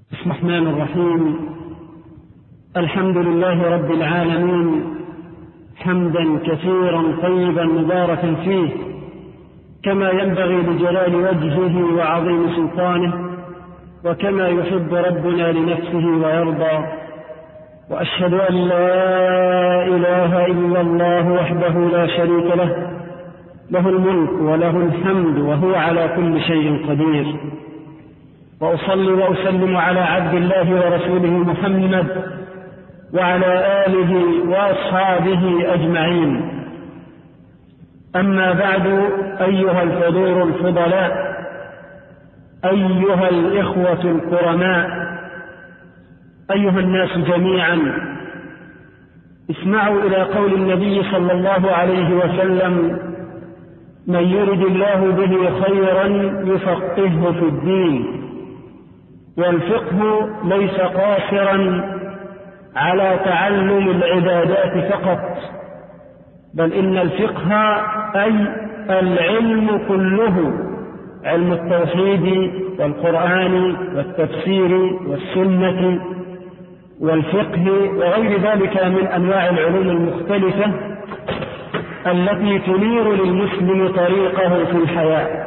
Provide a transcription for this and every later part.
بسم الله الرحمن الرحيم. الحمد لله رب العالمين، حمدا كثيرا طيبا مباركا فيه كما ينبغي لجلال وجهه وعظيم سلطانه، وكما يحب ربنا لنفسه ويرضى. وأشهد أن لا إله إلا الله وحده لا شريك له، له الملك وله الحمد وهو على كل شيء قدير. وأصلي وأسلم على عبد الله ورسوله محمد وعلى آله وأصحابه أجمعين. أما بعد، أيها الحضور الفضلاء، أيها الإخوة الكرماء، أيها الناس جميعا، اسمعوا إلى قول النبي صلى الله عليه وسلم: من يرد الله به خيرا يفقهه في الدين. والفقه ليس قاصرا على تعلم العبادات فقط، بل إن الفقه أي العلم كله، علم التوحيد والقرآن والتفسير والسنة والفقه وغير ذلك من أنواع العلوم المختلفة التي تنير للمسلم طريقه في الحياة.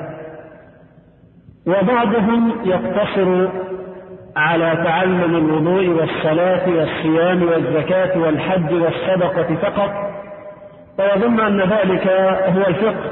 وبعضهم يقتصر على تعلم الوضوء والصلاة والصيام والزكاة والحج والصدقة فقط، ويظن أن ذلك هو الفقه،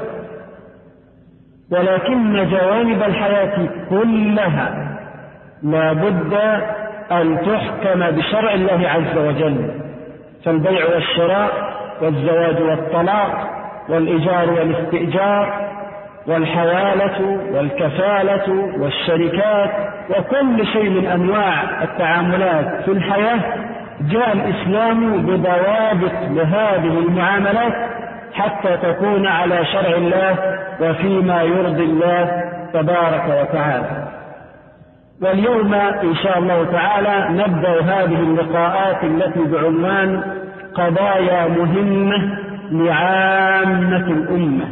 ولكن جوانب الحياة كلها لا بد أن تحكم بشرع الله عز وجل، فالبيع والشراء والزواج والطلاق والإيجار والاستئجار والحوالة والكفالة والشركات وكل شيء من أنواع التعاملات في الحياة، جاء الإسلام بضوابط لهذه المعاملات حتى تكون على شرع الله وفيما يرضي الله تبارك وتعالى. واليوم إن شاء الله تعالى نبدأ هذه اللقاءات التي بعنوان قضايا مهمة لعامة الأمة.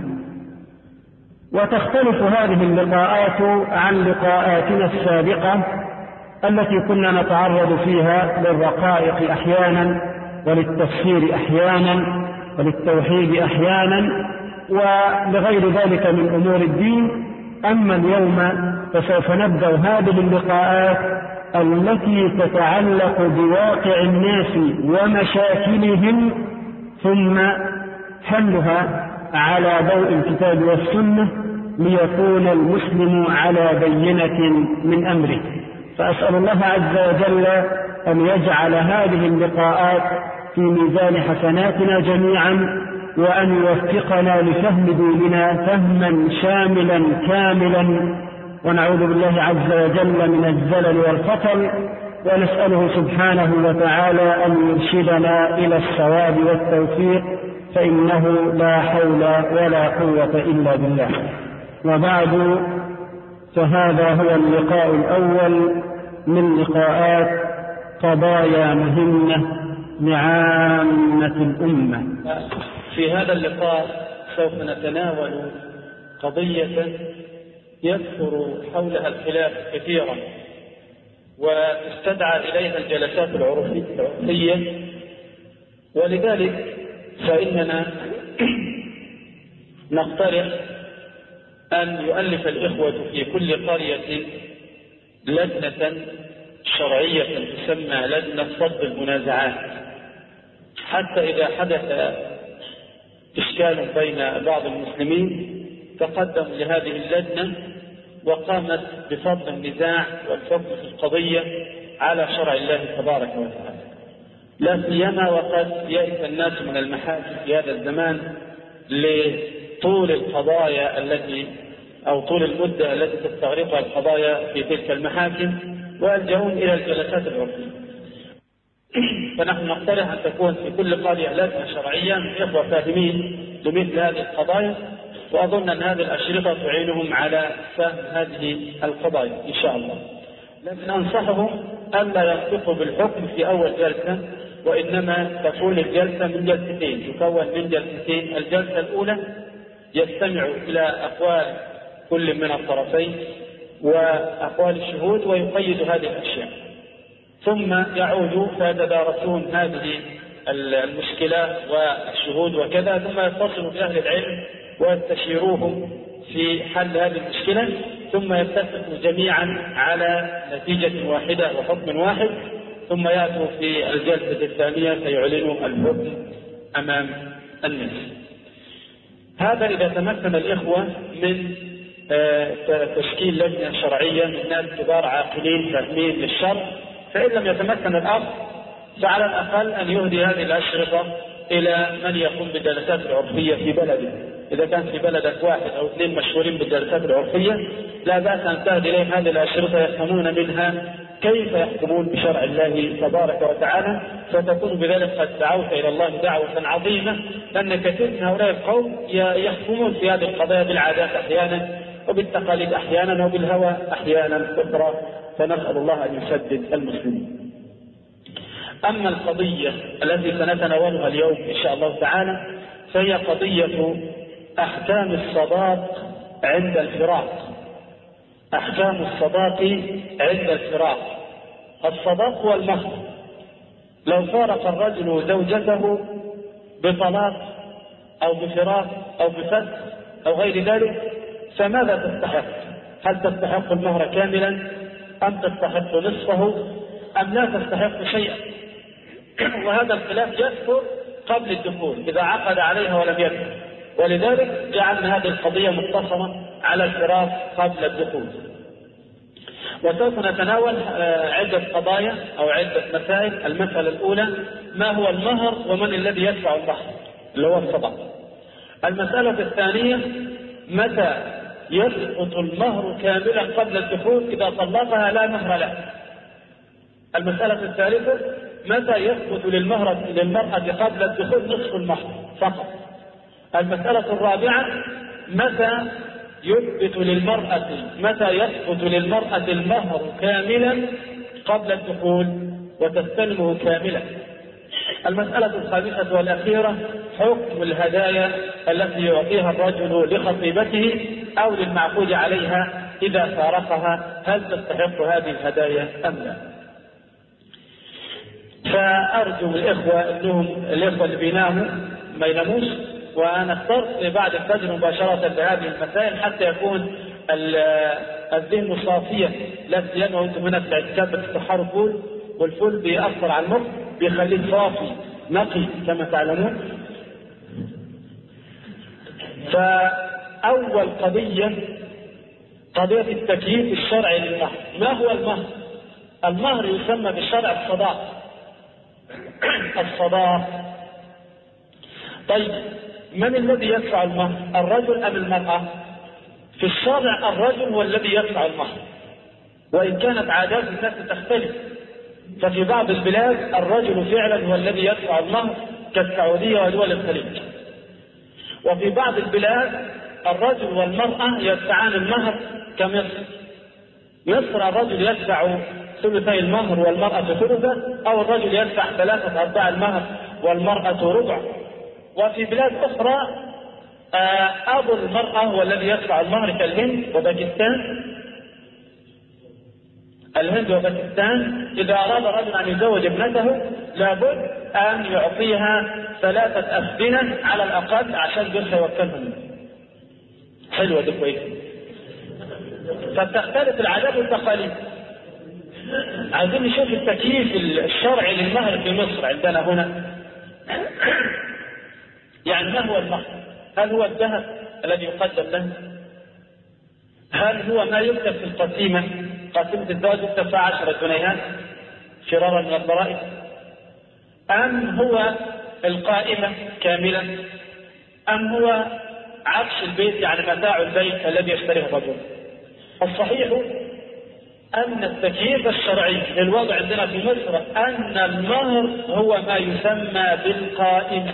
وتختلف هذه اللقاءات عن لقاءاتنا السابقة التي كنا نتعرض فيها للرقائق أحيانا وللتفسير أحيانا وللتوحيد أحيانا ولغير ذلك من أمور الدين. أما اليوم فسوف نبدأ هذه اللقاءات التي تتعلق بواقع الناس ومشاكلهم ثم حلها على ضوء الكتاب والسنة ليكون المسلم على بينة من أمره. فأسأل الله عز وجل أن يجعل هذه اللقاءات في ميزان حسناتنا جميعا، وأن يوفقنا لفهم ديننا فهما شاملا كاملا، ونعوذ بالله عز وجل من الزلل والخطل، ونسأله سبحانه وتعالى أن يرشدنا إلى الصواب والتوفيق، فإنه لا حول ولا قوة إلا بالله. وبعد، فهذا هو اللقاء الأول من لقاءات قضايا مهمة لعامة الأمة. في هذا اللقاء سوف نتناول قضية يكثر حولها الخلاف كثيرا وتستدعى إليها الجلسات العرفية، ولذلك فإننا نقترح أن يؤلف الإخوة في كل قرية لجنة شرعية تسمى لجنة صد المنازعات، حتى إذا حدث إشكال بين بعض المسلمين تقدم لهذه اللجنة وقامت بفض النزاع والحكم في القضية على شرع الله تبارك وتعالى، لا سيما وقد يئس الناس من المحاكم في هذا الزمان لطول القضايا التي أو طول المدة التي تستغرقها القضايا في تلك المحاكم، ويلجؤون إلى الجلسات العرفية. فنحن نقترح أن تكون في كل قرية لجنة شرعية من إخوة فاهمين لمثل هذه القضايا، وأظن أن هذه الأشرطة تعينهم على فهم هذه القضايا إن شاء الله. لكن أنصحهم ألا ينطقوا بالحكم في أول جلسة، وإنما تكون الجلسة من جلستين، تكون من جلستين. الجلسة الأولى يستمع إلى أقوال كل من الطرفين وأقوال الشهود ويقيد هذه الأشياء، ثم يعودوا فيتدارسون هذه المشكلات والشهود وكذا، ثم يتصلوا بأهل العلم ويستشيروهم في حل هذه المشكلة، ثم يتفقوا جميعا على نتيجة واحدة وحكم واحد، ثم يأتوا في الجلسة الثانية فيعلنوا الحكم أمام الناس. هذا إذا تمكن الإخوة من تشكيل لجنة شرعية من ناس كبار عاقلين فاهمين للشرع. فإن لم يتمكن الأخ فعلى الأقل أن يهدي هذه الأشرطة إلى من يقوم بالجلسات العرفية في بلده. إذا كان في بلدك واحد أو اثنين مشهورين بالجلسات العرفية لا بأس أن تهدي إليهم هذه الأشرطة يفهمون منها كيف يحكمون بشرع الله تبارك وتعالى، فتكون بذلك قد دعوت إلى الله دعوة عظيمة، لأن كثير من هؤلاء القوم يحكمون في هذه القضايا بالعادات أحيانا وبالتقاليد أحيانا وبالهوى أحيانا أخرى، فنسأل الله أن يسدد المسلمين. أما القضية التي سنتناولها اليوم إن شاء الله تعالى فهي قضية أحكام الصداق عند الفراق. أحكام الصداق عند الفراق. الصداق هو المهر. لو فارق الرجل زوجته بطلاق أو بفراق أو بفسخ أو غير ذلك فماذا تستحق؟ هل تستحق المهر كاملا أم تستحق نصفه أم لا تستحق شيئا؟ وهذا الخلاف يذكر قبل الدخول إذا عقد عليها ولم يدخل، ولذلك جعلنا هذه القضية مقتصرة على الفراق قبل الدخول. وسوف نتناول عدة قضايا أو عدة مسائل. المسألة الأولى ما هو المهر ومن الذي يدفع المهر اللي هو الصداق. المسألة الثانية متى يسقط المهر كاملا قبل الدخول إذا طلقها لا مهر له. المسألة الثالثة متى يثبت للمرأة قبل الدخول نصف المهر فقط. المسألة الرابعة متى يثبت متى يثبت للمرأة المهر كاملا قبل الدخول وتستلمه كاملا. المسألة الخامسة والأخيرة حكم الهدايا التي يعطيها الرجل لخطيبته أو للمعقود عليها إذا فارقها، هل تستحق هذه الهدايا أم لا؟ فأرجو الإخوة اللي بيناموا ما يناموش، وأنا اخترت بعد الفجر مباشرة بهذه المسائل حتى يكون الذهن صافيا، لا سيما وانتم هنا في الاعتكاف بتسحروا فول، والفول بيأثر على المخ بيخليه صافي نقي كما تعلمون. فأول قضية التكييف الشرعي للمهر. ما هو المهر؟ المهر يسمى بالشرع الصداق. الصداق. طيب من الذي يدفع المهر؟ الرجل أم المرأة؟ في الشرع الرجل هو الذي يدفع المهر، وإن كانت عادات الناس تختلف، ففي بعض البلاد الرجل فعلا هو الذي يدفع المهر كالسعودية ودول الخليج، وفي بعض البلاد الرجل والمرأة يدفعان المهر كمصر. مصر الرجل يدفع ثلثي المهر والمرأة ثلثه، أو الرجل يدفع 3/4 المهر والمرأة ربع. وفي بلاد أخرى أبو المرأة هو الذي يدفع المهر كالهند وباكستان. الهند وباكستان إذا أراد الرجل أن يزوج ابنته لابد أن يعطيها 3 أسبنة على الأقل عشان جوزها يوكلهم. حلوة دي كويس. فتختلف العادات والتقاليد. عايزين نشوف التكييف الشرعي للمهر في مصر عندنا هنا. يعني ما هو المهر؟ هل هو الذهب الذي يقدم له؟ هل هو ما يكتب في القسيمة؟ قسيمة الزواج يكتب 10 جنيهات فرارا من الضرائب؟ أم هو القائمة كاملا؟ أم هو عفش البيت يعني متاع البيت الذي يشتريه الرجل؟ الصحيح أن التكييف الشرعي للوضع عندنا في مصر أن المهر هو ما يسمى بالقائمة.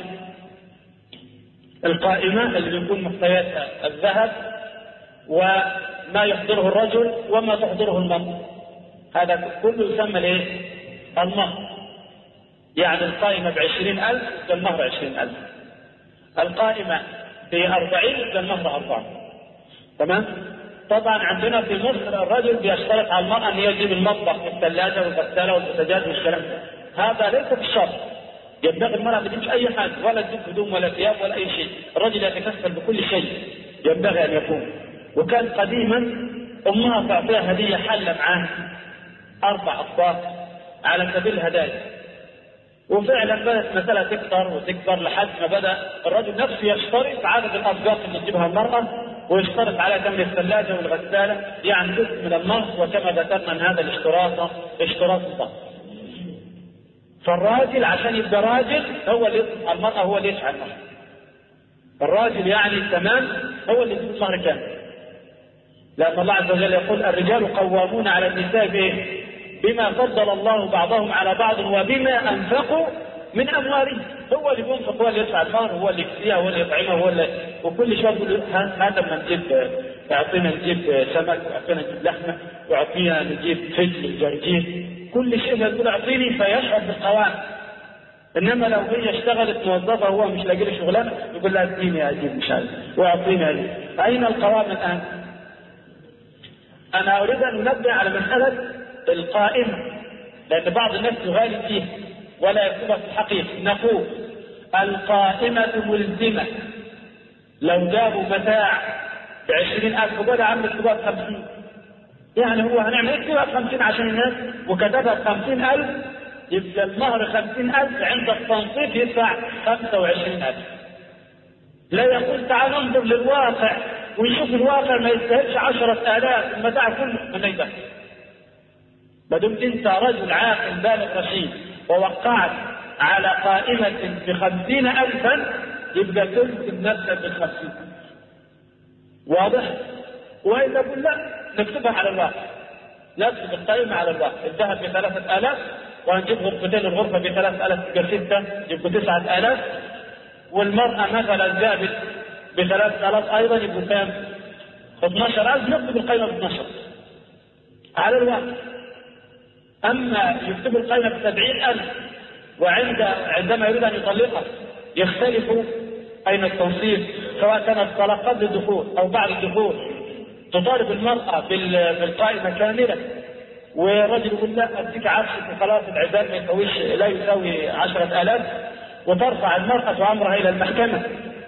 القائمة اللي يكون محتوياتها الذهب وما يحضره الرجل وما تحضره المرأة، هذا كله يسمى المهر. يعني القائمة ب20,000 كالمهر 20,000، القائمة ب40 كالمهر 4. تمام؟ طبعا عندنا في مصر الرجل بيشترط على المرأة ان هي تجيب المطبخ والثلاجة والغسالة والبوتاجاز والكلام ده. هذا ليس بالشرط. ينبغي المرأة ما تجيبش اي حاجة، ولا تجيب هدوم ولا ثياب ولا اي شيء، الرجل يتكفل بكل شيء ينبغي ان يكون. وكان قديما امها تعطيها هدية حلة معاها 4 أطباق على سبيل الهدايا. وفعلا بدأت مسألة تكثر وتكثر لحد ما بدأ الرجل نفسه يشترط عدد الأطباق اللي تجيبها المرأة، ويشترط على ثمن الثلاجة والغسالة، يعني جزء من النص. وكما ذكرنا ان هذا الاشتراط اشتراط ضخم. فالراجل عشان يبقى راجل هو اللي يصرف على المرأة، هو اللي يدفع المهر. الراجل يعني التمام هو اللي يدفع المهر كامل. لأن الله عز وجل يقول الرجال قوامون على النساء بايه؟ بما فضل الله بعضهم على بعض وبما أنفقوا من أموالهم. هو اللي بينفق، هو اللي يدفع المهر، هو اللي يكفيها، هو اللي يطعمها، هو اللي وكل شيء يقول هذا ما نجيب، اعطينا نجيب سمك، واعطينا نجيب لحمه، واعطينا نجيب فجل جرجير، كل شيء يقول اعطيني فيشعر بالقوام. انما لو هي اشتغلت موظفه هو مش لاقي له شغلانه يقول لها اديني اجيب مش عارف واعطيني اجيب. اين القوام الان؟ انا اريد ان انبه على مساله القائمه، لان بعض الناس يغالي فيها ولا يكتبها في الحقيقه. نقول القائمه ملزمه. لو جابوا متاع ب20,000 وقال يا عم اكتبها ب50، يعني هو هنعمل اكتبها ب50 عشان الناس، وكتبها ب50,000 يبقى المهر 50,000، عند التنصيف يدفع 25,000. لا يقول تعال انظر للواقع ونشوف الواقع ما يستاهلش 10,000 المتاع كله من يدفع. ما دمت انت رجل عاقل بالغ رشيد ووقعت على قائمة ب50,000 يبقى تلزم نفسك بال50. واضح؟ وإذا قلنا لا نكتبها على الواقع، نكتب القائمة على الواقع. الذهب ب3,000 وهنجيب غرفتين، الغرفة ب3,000 يبقى 6 يبقى 9,000. والمرأة مثلا جابت ب3,000 أيضا يبقوا كام؟ 12,000. نكتب القائمة ب12 على الواقع. أما يكتب القائمة ب70,000 وعندما يريد أن يطلقها يختلفوا أين التنصيب، سواء كانت طلاق قبل الدخول أو بعد الدخول. تطالب المرأة بالقائمة كاملة، ورجل يقول لا أديك عفشك وخلاص العزال ما يسويش لا يساوي 10,000، وترفع المرأة أمرها إلى المحكمة،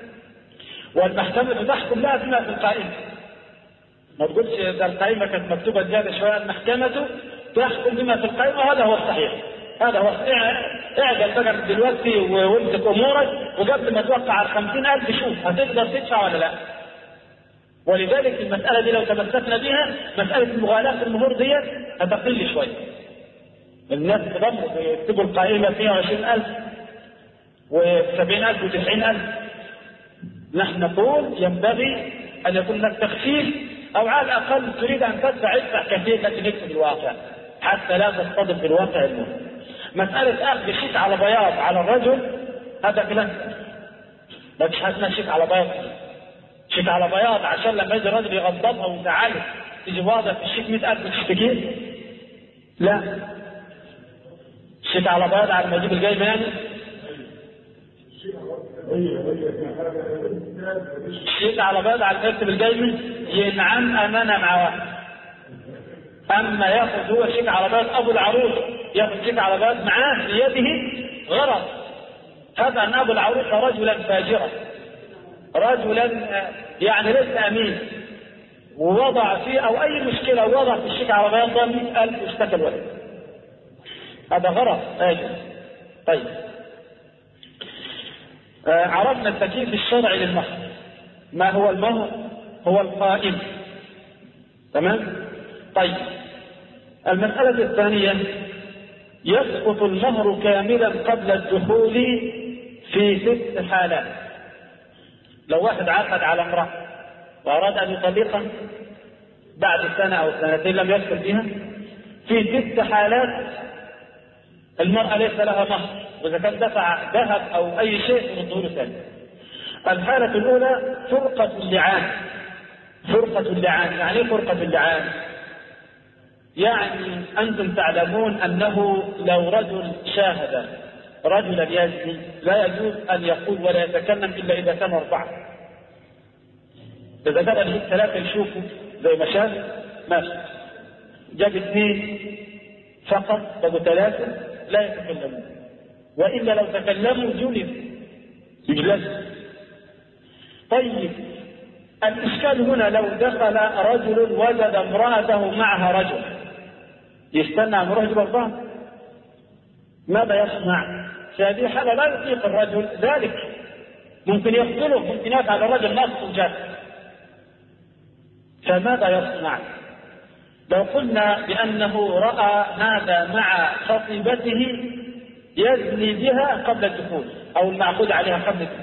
والمحكمة تحكم لها بما في القائمة. ما تقولش إذا القائمة كانت مكتوبة زيادة شوية، المحكمة تحكم بما في القائمة. هذا هو الصحيح. هذا هو اعجل بقى دلوقتي وامسك امورك، وقبل ما توقع على 50,000 شوف هتقدر تدفع ولا لا. ولذلك المسألة دي لو تمسكنا بها، مسألة المغالاة في المهور دي هتقل شوية. الناس تضموا يكتبوا القائمة فيها 20,000 و70,000 و90,000. نحن نقول ينبغي أن يكون لك تخفيف، أو على الأقل تريد أن تدفع ادفع كثير لكن يكتب الواقع حتى لا تصطدم بالواقع المهم. مسألة أخذ شيك على بياض على الرجل هذا كلام لا مش حاسنا شيك على بياض. شيك على بياض عشان لما يجي الرجل يغضبها ويزعله تيجي واضح في الشيك 100,000 تشتكيه؟ لا. شيك على بياض على ما يجيب الجايبة يعني. شيك على بياض على ما يكتب الجايبة ينعم أمانة مع واحد. أما يأخذ هو شيك على بياض أبو العروس يأخذ شيك على بياض معاه بيده غرض، هذا أن أبو العروس رجلا فاجرا، رجلا يعني ليس أمين، ووضع فيه أو أي مشكلة ووضع في الشيك على بياض 100,000 واشتكى الولد. هذا غرض فاجر. طيب عرفنا التكييف الشرعي للمهر. ما هو المهر؟ هو القائم. تمام؟ طيب المسألة الثانية، يسقط المهر كاملا قبل الدخول في 6 حالات. لو واحد عقد على امرأة وأراد أن يطلقها بعد سنة أو سنتين لم يدخل بها، في 6 حالات المرأة ليس لها مهر، وإذا كان دفع ذهب أو أي شيء يرده له ثاني. الحالة الأولى فرقة اللعان. فرقة اللعان يعني ايه فرقة اللعان؟ يعني أنتم تعلمون أنه لو رجل شاهد رجلا يزني لا يجوز أن يقول ولا يتكلم إلا إذا كانوا 4. إذا كان 3 يشوفوا زي ما شاف ماشي، جاب 2 فقط بقوا 3 لا يتكلمون، وإلا لو تكلموا يجلس. طيب الإشكال هنا لو دخل رجل وجد امرأته معها رجل، يستنى أن يروح يجيب؟ ماذا يصنع؟ في هذه الحالة لا يطيق الرجل ذلك، ممكن يقتله، ممكن يفعل الرجل نصف الجهل، فماذا يصنع؟ لو قلنا بأنه رأى هذا مع خطيبته يزني بها قبل الدخول، أو المعقود عليها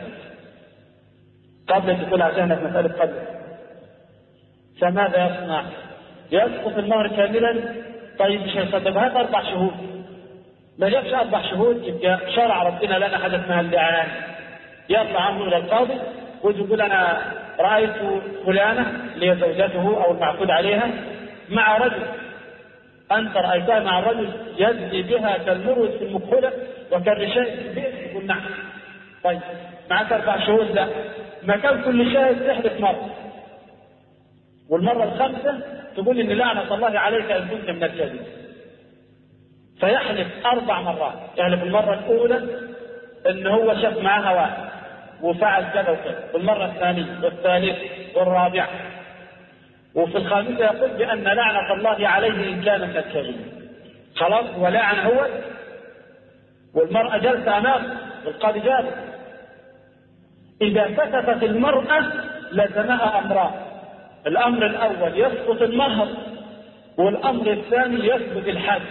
قبل الدخول عشان مسألة قبل، فماذا يصنع؟ يسقط المهر كاملا. طيب مش هيصدق، هذا 4 شهود، ما جابش 4 شهود يبقى شرع ربنا لنا حاجة اسمها اللعان، يطلع عنه إلى القاضي ويقول أنا رأيت فلانة اللي هي زوجته أو المعقود عليها مع رجل، أنت رأيتها مع الرجل يزني بها كالمروج في المكحلة وكالرشاء في البيت، يقول نعم. طيب معك 4 شهود، لا، مكان كل شاهد تحدث مرة، والمرة الخامسة تقول إن لعنة الله عليك إن كنت من الكاذبين، فيحلف 4 مرات. يحلف المرة الأولى إن هو شاف معها واحد وفعل كذا وكذا، والمرة الثانية والثالثة والرابعة، وفي الخامسة يقول بأن لعنة الله عليه إن كان من الكاذبين. خلاص ولعن هو، والمرأة جلسة أمامه والقاضي جالس. إذا سكتت المرأة لزمها أمران، الأمر الأول يسقط المهر، والأمر الثاني يثبت الحد،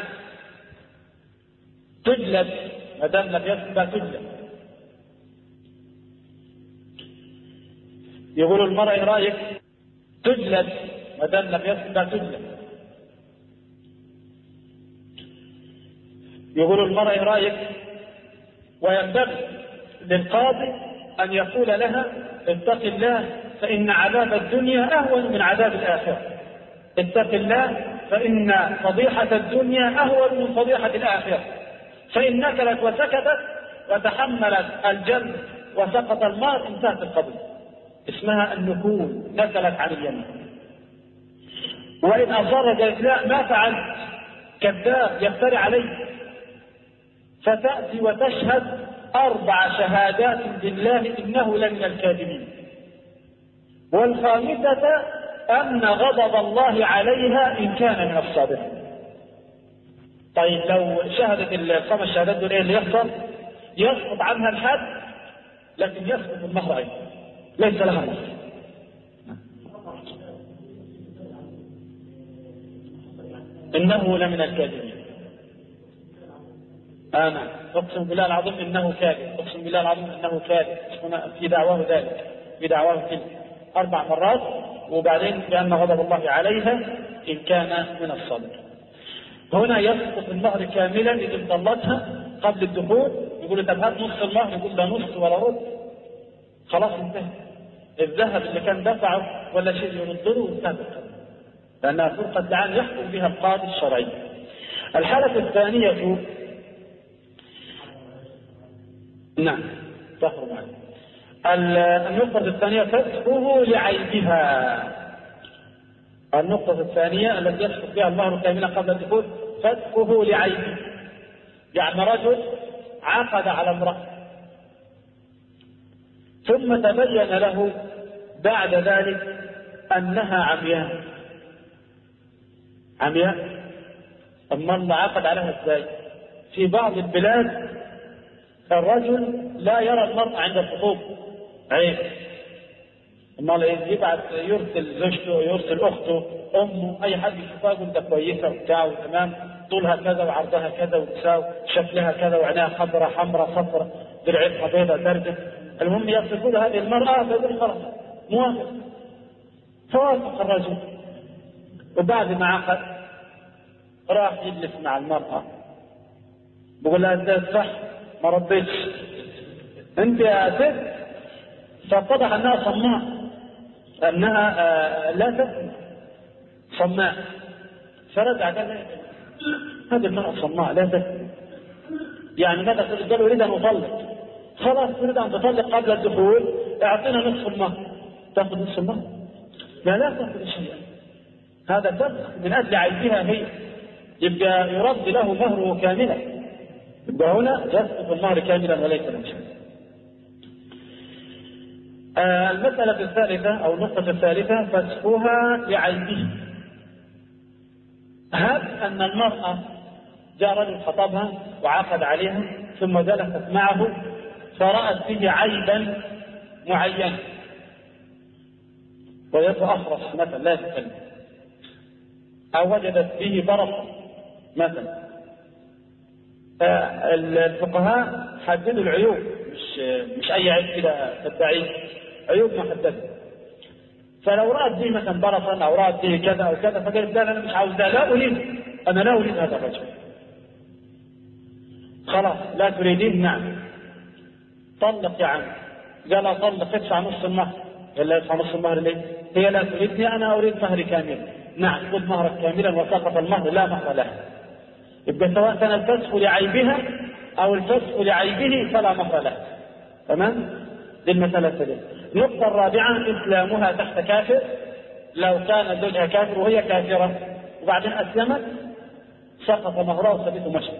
تجلد، ما دام لم يثبت تجلد. يقول المرأة إيه رأيك؟ تجلد، ما دام لم يثبت تجلد. يقول المرأة إيه رأيك؟ وينبغي للقاضي أن يقول لها اتق الله فإن عذاب الدنيا أهون من عذاب الآخرة، اتق الله فإن فضيحة الدنيا أهون من فضيحة الآخرة، فإن نكلت وسكتت وتحملت الجلد وسقط المال انتهت القضية، اسمها النكول، نكلت عن اليمين. وإن أصر قالت لا ما فعلت، كذاب يفتري عليه، فتأتي وتشهد 4 شهادات بالله إنه لمن الكاذبين، والخامسة أن غضب الله عليها إن كان من الصادقين. طيب لو شهدت ال5 شهادات دول ايه اللي يحصل؟ يسقط عنها الحد، لكن يسقط المهر أيضا، ليس لها مهر. إنه لمن الكاذبين. أنا أقسم بالله العظيم إنه كاذب، أقسم بالله العظيم إنه كاذب، في دعواه ذلك، في دعواه كذب 4 مرات، وبعدين بأن غضب الله عليها إن كان من الصادق. هنا يسقط المهر كاملا إذا طلقها قبل الدخول، يقول طب هات نص المهر، يقول لا نص ولا ربع، خلاص انتهى. الذهب اللي كان دفعه ولا شيء يرده وانتهى، لأنها فرقة لعان يحكم بها القاضي الشرعي. الحالة الثانية، نعم تخرج عنه. النقطة الثانية فتحه لعيبها. النقطة الثانية التي يسقط بها المهر كاملا قبل الدخول فتحه لعيبه، يعني رجل عقد على امرأة ثم تبين له بعد ذلك أنها عمياء. أما الله عقد عليها ازاي؟ في بعض البلاد الرجل لا يرى المرأة عند الخطوبة، عيب. أما يبعث يرسل زوجته، يرسل أخته، أمه، أي حد يشوفها يقول ده كويسة وبتاع وتمام، طولها كذا وعرضها كذا وتساوي، شكلها كذا وعينها خضراء حمراء صفراء، درعتها بيضاء دردة. المهم يصفون هذه المرأة فيقول خلاص موافق. فوافق الرجل، وبعد ما عقد راح يجلس مع المرأة، بقول لها انت صح ما رديتش انت يا ست، فاتضح انها صماء، انها لا تفهم، صماء. فرجع قال هذه المرأة صماء لا تفهم، يعني ماذا تريد؟ قال اريد ان اطلق. خلاص تريد ان تطلق قبل الدخول، اعطينا نصف المهر. تاخذ نصف المهر؟ لا تاخذ شيئا، هذا فسخ من أجل عيبها هي، يبقى يرد له مهره كاملا، يبقى هنا يسقط المهر كاملا وليس منشأ. المسألة الثالثة أو النقطة الثالثة فسخها لعيبه. هب أن المرأة جاء رجل خطبها وعقد عليها ثم جلست معه فرأت به عيبا معينا، ويده أخرس مثلا لا يتكلم، أو وجدت به برصا مثلا. الفقهاء حددوا العيوب، مش أي عيب كده تدعيه، عيوب محددة. فلو رأت به مثلا برصا أو رأت به كذا أو كذا فقالت لا أنا مش عاوز ده، لا أريد، أنا لا أريد هذا الرجل. خلاص لا تريدين؟ نعم. طلق يا عم. قال أطلق ادفع نص المهر. قال لا ادفع نص المهر ليه؟ هي لا تريدني، أنا أريد مهري كاملا. نعم خذ مهرك كاملا وسقط المهر لا مهر له. يبقى سواء كان الفسخ لعيبها أو الفسخ لعيبه فلا مهر له. تمام؟ دي المسألة الثالثة. النقطة الرابعة إسلامها تحت كافر. لو كان زوجها كافر وهي كافرة وبعدين أسلمت سقط مهرها وسبيته مشي،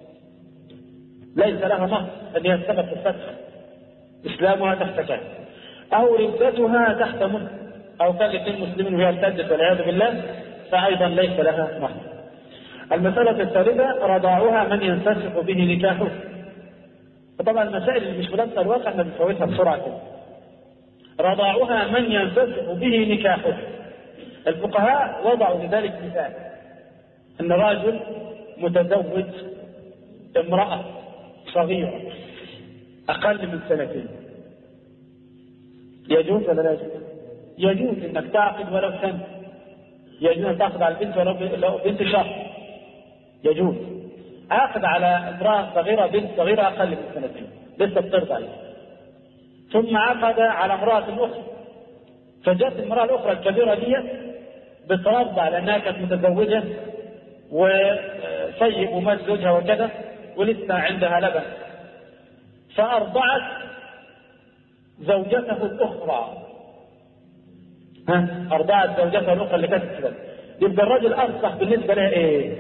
ليس لها مهر أن هي السبب في الفسخ. إسلامها تحت كافر أو ردتها تحت مسلم، أو كان الاثنين مسلمين وهي ارتدت والعياذ بالله فأيضا ليس لها مهر. المسألة الثالثة رضاعها من ينفسخ به نكاحه. فطبعا المسائل اللي مش ملامسة الواقع احنا بنفوتها بسرعة كده. رضاعها من ينفسخ به نكاحه. الفقهاء وضعوا لذلك مثال، أن رجل متزوج امرأة صغيرة أقل من 2 سنين، يجوز ولا لا يجوز؟ يجوز انك تعقد ولو سنة، يجوز ان تعقد على البنت ولو بنت شهر، يجوز. عقد على امرأة صغيرة بنت صغيرة أقل من 2 سنين لسه بترضع، ثم عقد على امرأة أخرى، فجاءت المرأة الأخرى الكبيرة دي بترضع لأنها كانت متزوجة وسيب ومات زوجها وكذا ولسه عندها لبن، فأرضعت زوجته الأخرى. أرضعت زوجته الأخرى اللي كانت تسلم. يبقى الرجل أرصح بالنسبة لها إيه؟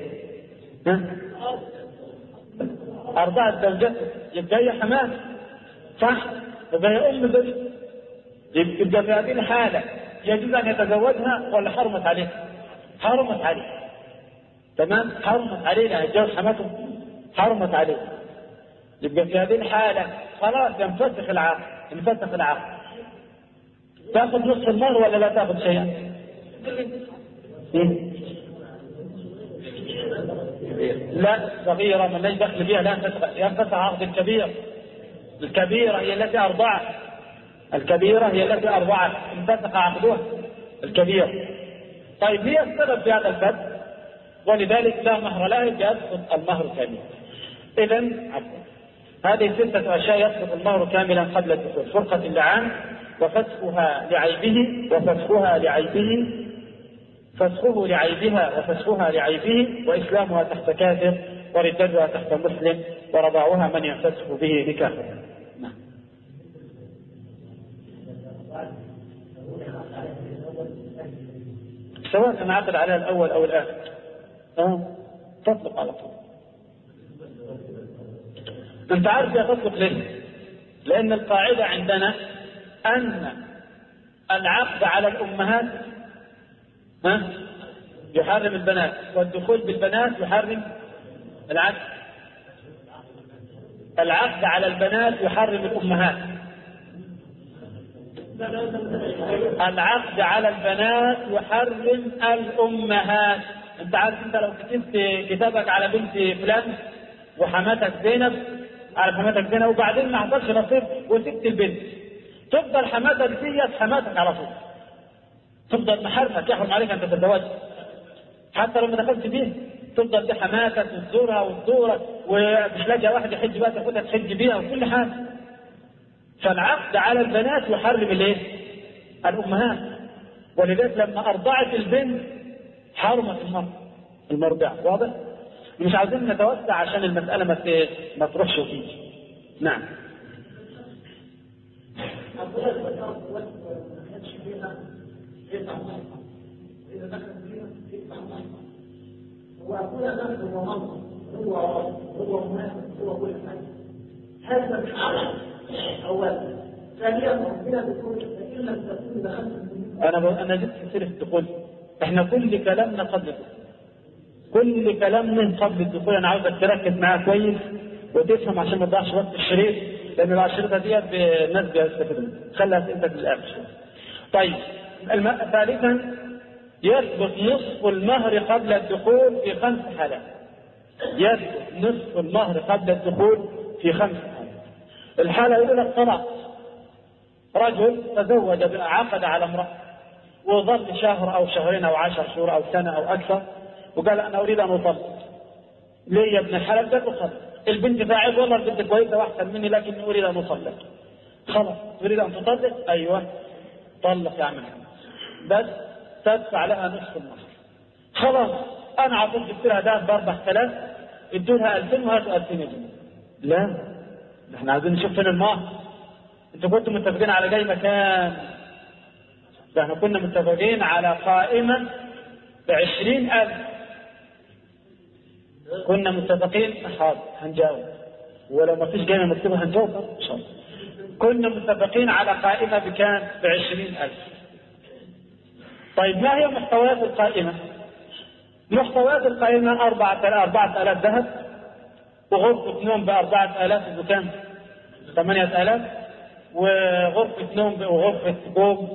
أرضعت زوجته، يبقى هي حماه، صح؟ يبقى هي أم زوجته. يبقى في هذه الحالة يجوز أن يتزوجها ولا حرمت عليه؟ حرمت عليه. تمام؟ حرمت عليه لأن يتجوز حماته، حرمت عليه. يبقى في هذه الحالة خلاص ينفسخ العقد، ينفسخ العقد. تأخذ نصف المهر ولا لا تأخذ شيئا؟ لا صغيرة من ليش دخل فيها، لا ينفسخ عقد الكبير. الكبيرة هي التي أرضعت، الكبيرة هي التي أرضعت، انفسخ عقدها الكبير. طيب هي السبب في هذا الفسخ ولذلك لا مهر لها، يسقط المهر كاملا. إذن هذه 6 أشياء يسقط المهر كاملا قبل الدخول: فرقة اللعان، وفسخها لعيبه، وفسخها لعيبه، فسخه لعيبها وفسخها لعيبه، وإسلامها تحت كافر، وردتها تحت مسلم، ورضاعها من ينفسخ به نكاحه. نعم. سواء كان عقد عليها الأول أو الآخر تطلق على طول. أنت عارف يا تطلق ليه؟ لأن القاعدة عندنا أن العقد على الأمهات يحرم البنات، والدخول بالبنات يحرم العقد. العقد على البنات يحرم الأمهات، العقد على البنات يحرم الأمهات. أنت عارف أنت لو كتبت كتابك على بنت فلان وحماتك زينب، على حماتك زينب، وبعدين ما حصلش نصيب وسبت البنت، تفضل حماتك دي حماتك على طول، تفضل محرمك، يحرم عليك أن تتزوج حتى لو ما دخلت فيه، تفضل دي حماتك وتزورها وتزورك، ومش لاقي واحد يحج بها تاخدها تحج بيها وكل حاجه. فالعقد على البنات يحرم الايه؟ الامهات. ولذلك لما ارضعت البنت حرمت المرضعه. واضح؟ مش عايزين نتوسع عشان المساله ما تروحش وتيجي. نعم. وأكون نفسه ومنصب هو مناسب هو كل حاجة. هذا الحرج أولا. ثانيا ربنا بيقول فإن لم تكن دخلتم. أنا جبت سيرة الدخول. إحنا كل كلامنا قبل الدخول. كل كلامنا قبل الدخول. أنا عاوزك تركز معايا كويس وتفهم عشان ما تضيعش وقت الشريط، لأن الأشرطة ديت الناس بيستفيدوا. خليها أسئلتك للآخر. طيب ثالثا يثبت نصف المهر قبل الدخول في 5 حالات. يثبت نصف المهر قبل الدخول في 5 حالات. الحالة الأولى الطلاق. رجل تزوج عقد على امرأة وظل شهر أو شهرين أو 10 شهور أو سنة أو أكثر وقال أنا أريد أن أطلق. ليه يا ابن الحلال؟ ده أطلق. البنت فاعل والله البنت كويسة وأحسن مني لكن أريد أن أطلق. خلاص تريد أن تطلق؟ أيوه طلق يا عم بس تدفع لها نصف المهر. خلاص أنا عطيت جبت لها ده ب4000 ادوا لها 2000 وهاتوا 2000 جنيه. لا احنا عايزين نشوف فين المهر. انتوا كنتوا متفقين على جاي مكان؟ ده احنا كنا متفقين على قائمة ب20,000. كنا متفقين حاضر هنجاوب ولو ما فيش جايمة مكتوبة هنجاوب ان شاء الله. كنا متفقين على قائمة بكام؟ ب20,000. طيب ما هي محتويات القائمة؟ محتويات القائمة 4,000 ذهب وغرفة نوم ب4,000 بكام؟ 8,000 وغرفة نوم وغرفة بوم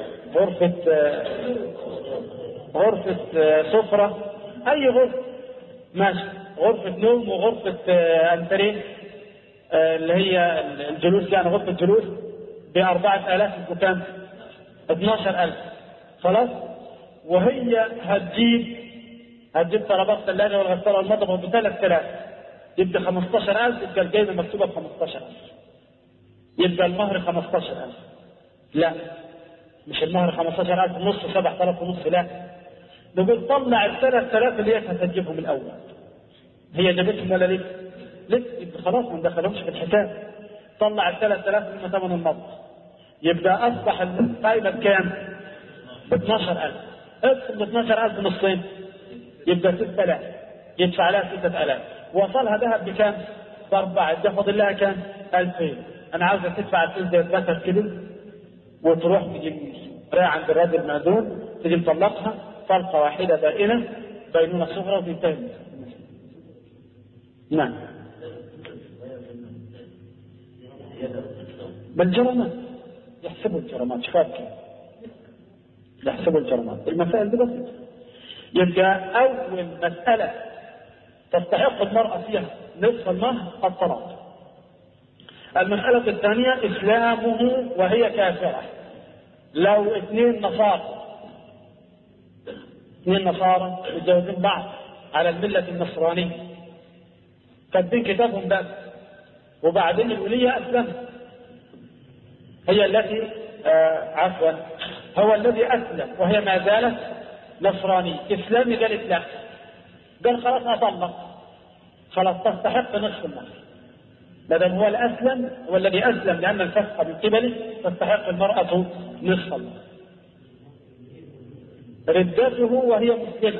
غرفة سفرة أي غرفة ماشي. غرفة نوم وغرفة أنتريه اللي هي الجلوس يعني غرفة جلوس ب4,000 بكام؟ 12,000. خلاص. وهي هتجيب طلبات ثلاجة والغسالة والمطبخ ب3,000 يبقى 15,000. يبقى الجايزة مكتوبة ب15,000. يبقى المهر 15,000. لا مش المهر 15,000 ونص 7,000 ونص. لا نقول طلع 3,000 اللي هي هتجيبهم الأول. هي جابتهم ولا لسه؟ يبقى خلاص ما ندخلهمش في الحساب. طلع 3,000 من ثمن المطبخ. يبقى أصبح القائمة بكام؟ ب12,000. اقسم ب12,000 نصين يبقى 6,000. يدفع لها 6,000. وصلها ذهب بكام؟ ب4. يبقى فاضل لها كام؟ 2,000. أنا عاوزة تدفع 2,000 زي البشر كده وتروح تجيب رايح عند الراجل مأذون تجي مطلقها طلقة واحدة بائنة بينونة صغرى وتنتهي. نعم بالجرمات يحسبوا الجرمات. شفاك يحسبوا الجرمات. المسائل دي بسيطة. يبقى أول مسألة تستحق المرأة فيها نصف المهر الطلاق. المسألة الثانية إسلامه وهي كافرة. لو 2 نصارى متجوزين بعض على الملة النصرانية كاتبين كتابهم بس وبعدين الولية أسلمت هي التي عفوا هو الذي أسلم وهي ما زالت نصرانية. إسلامي قالت لا، قال خلاص أطلق. خلاص تستحق نصف المهر ما دام هو الأسلم والذي أسلم لأن الفسق من قبله تستحق المرأة نصف المهر. ردته وهي مسلمة.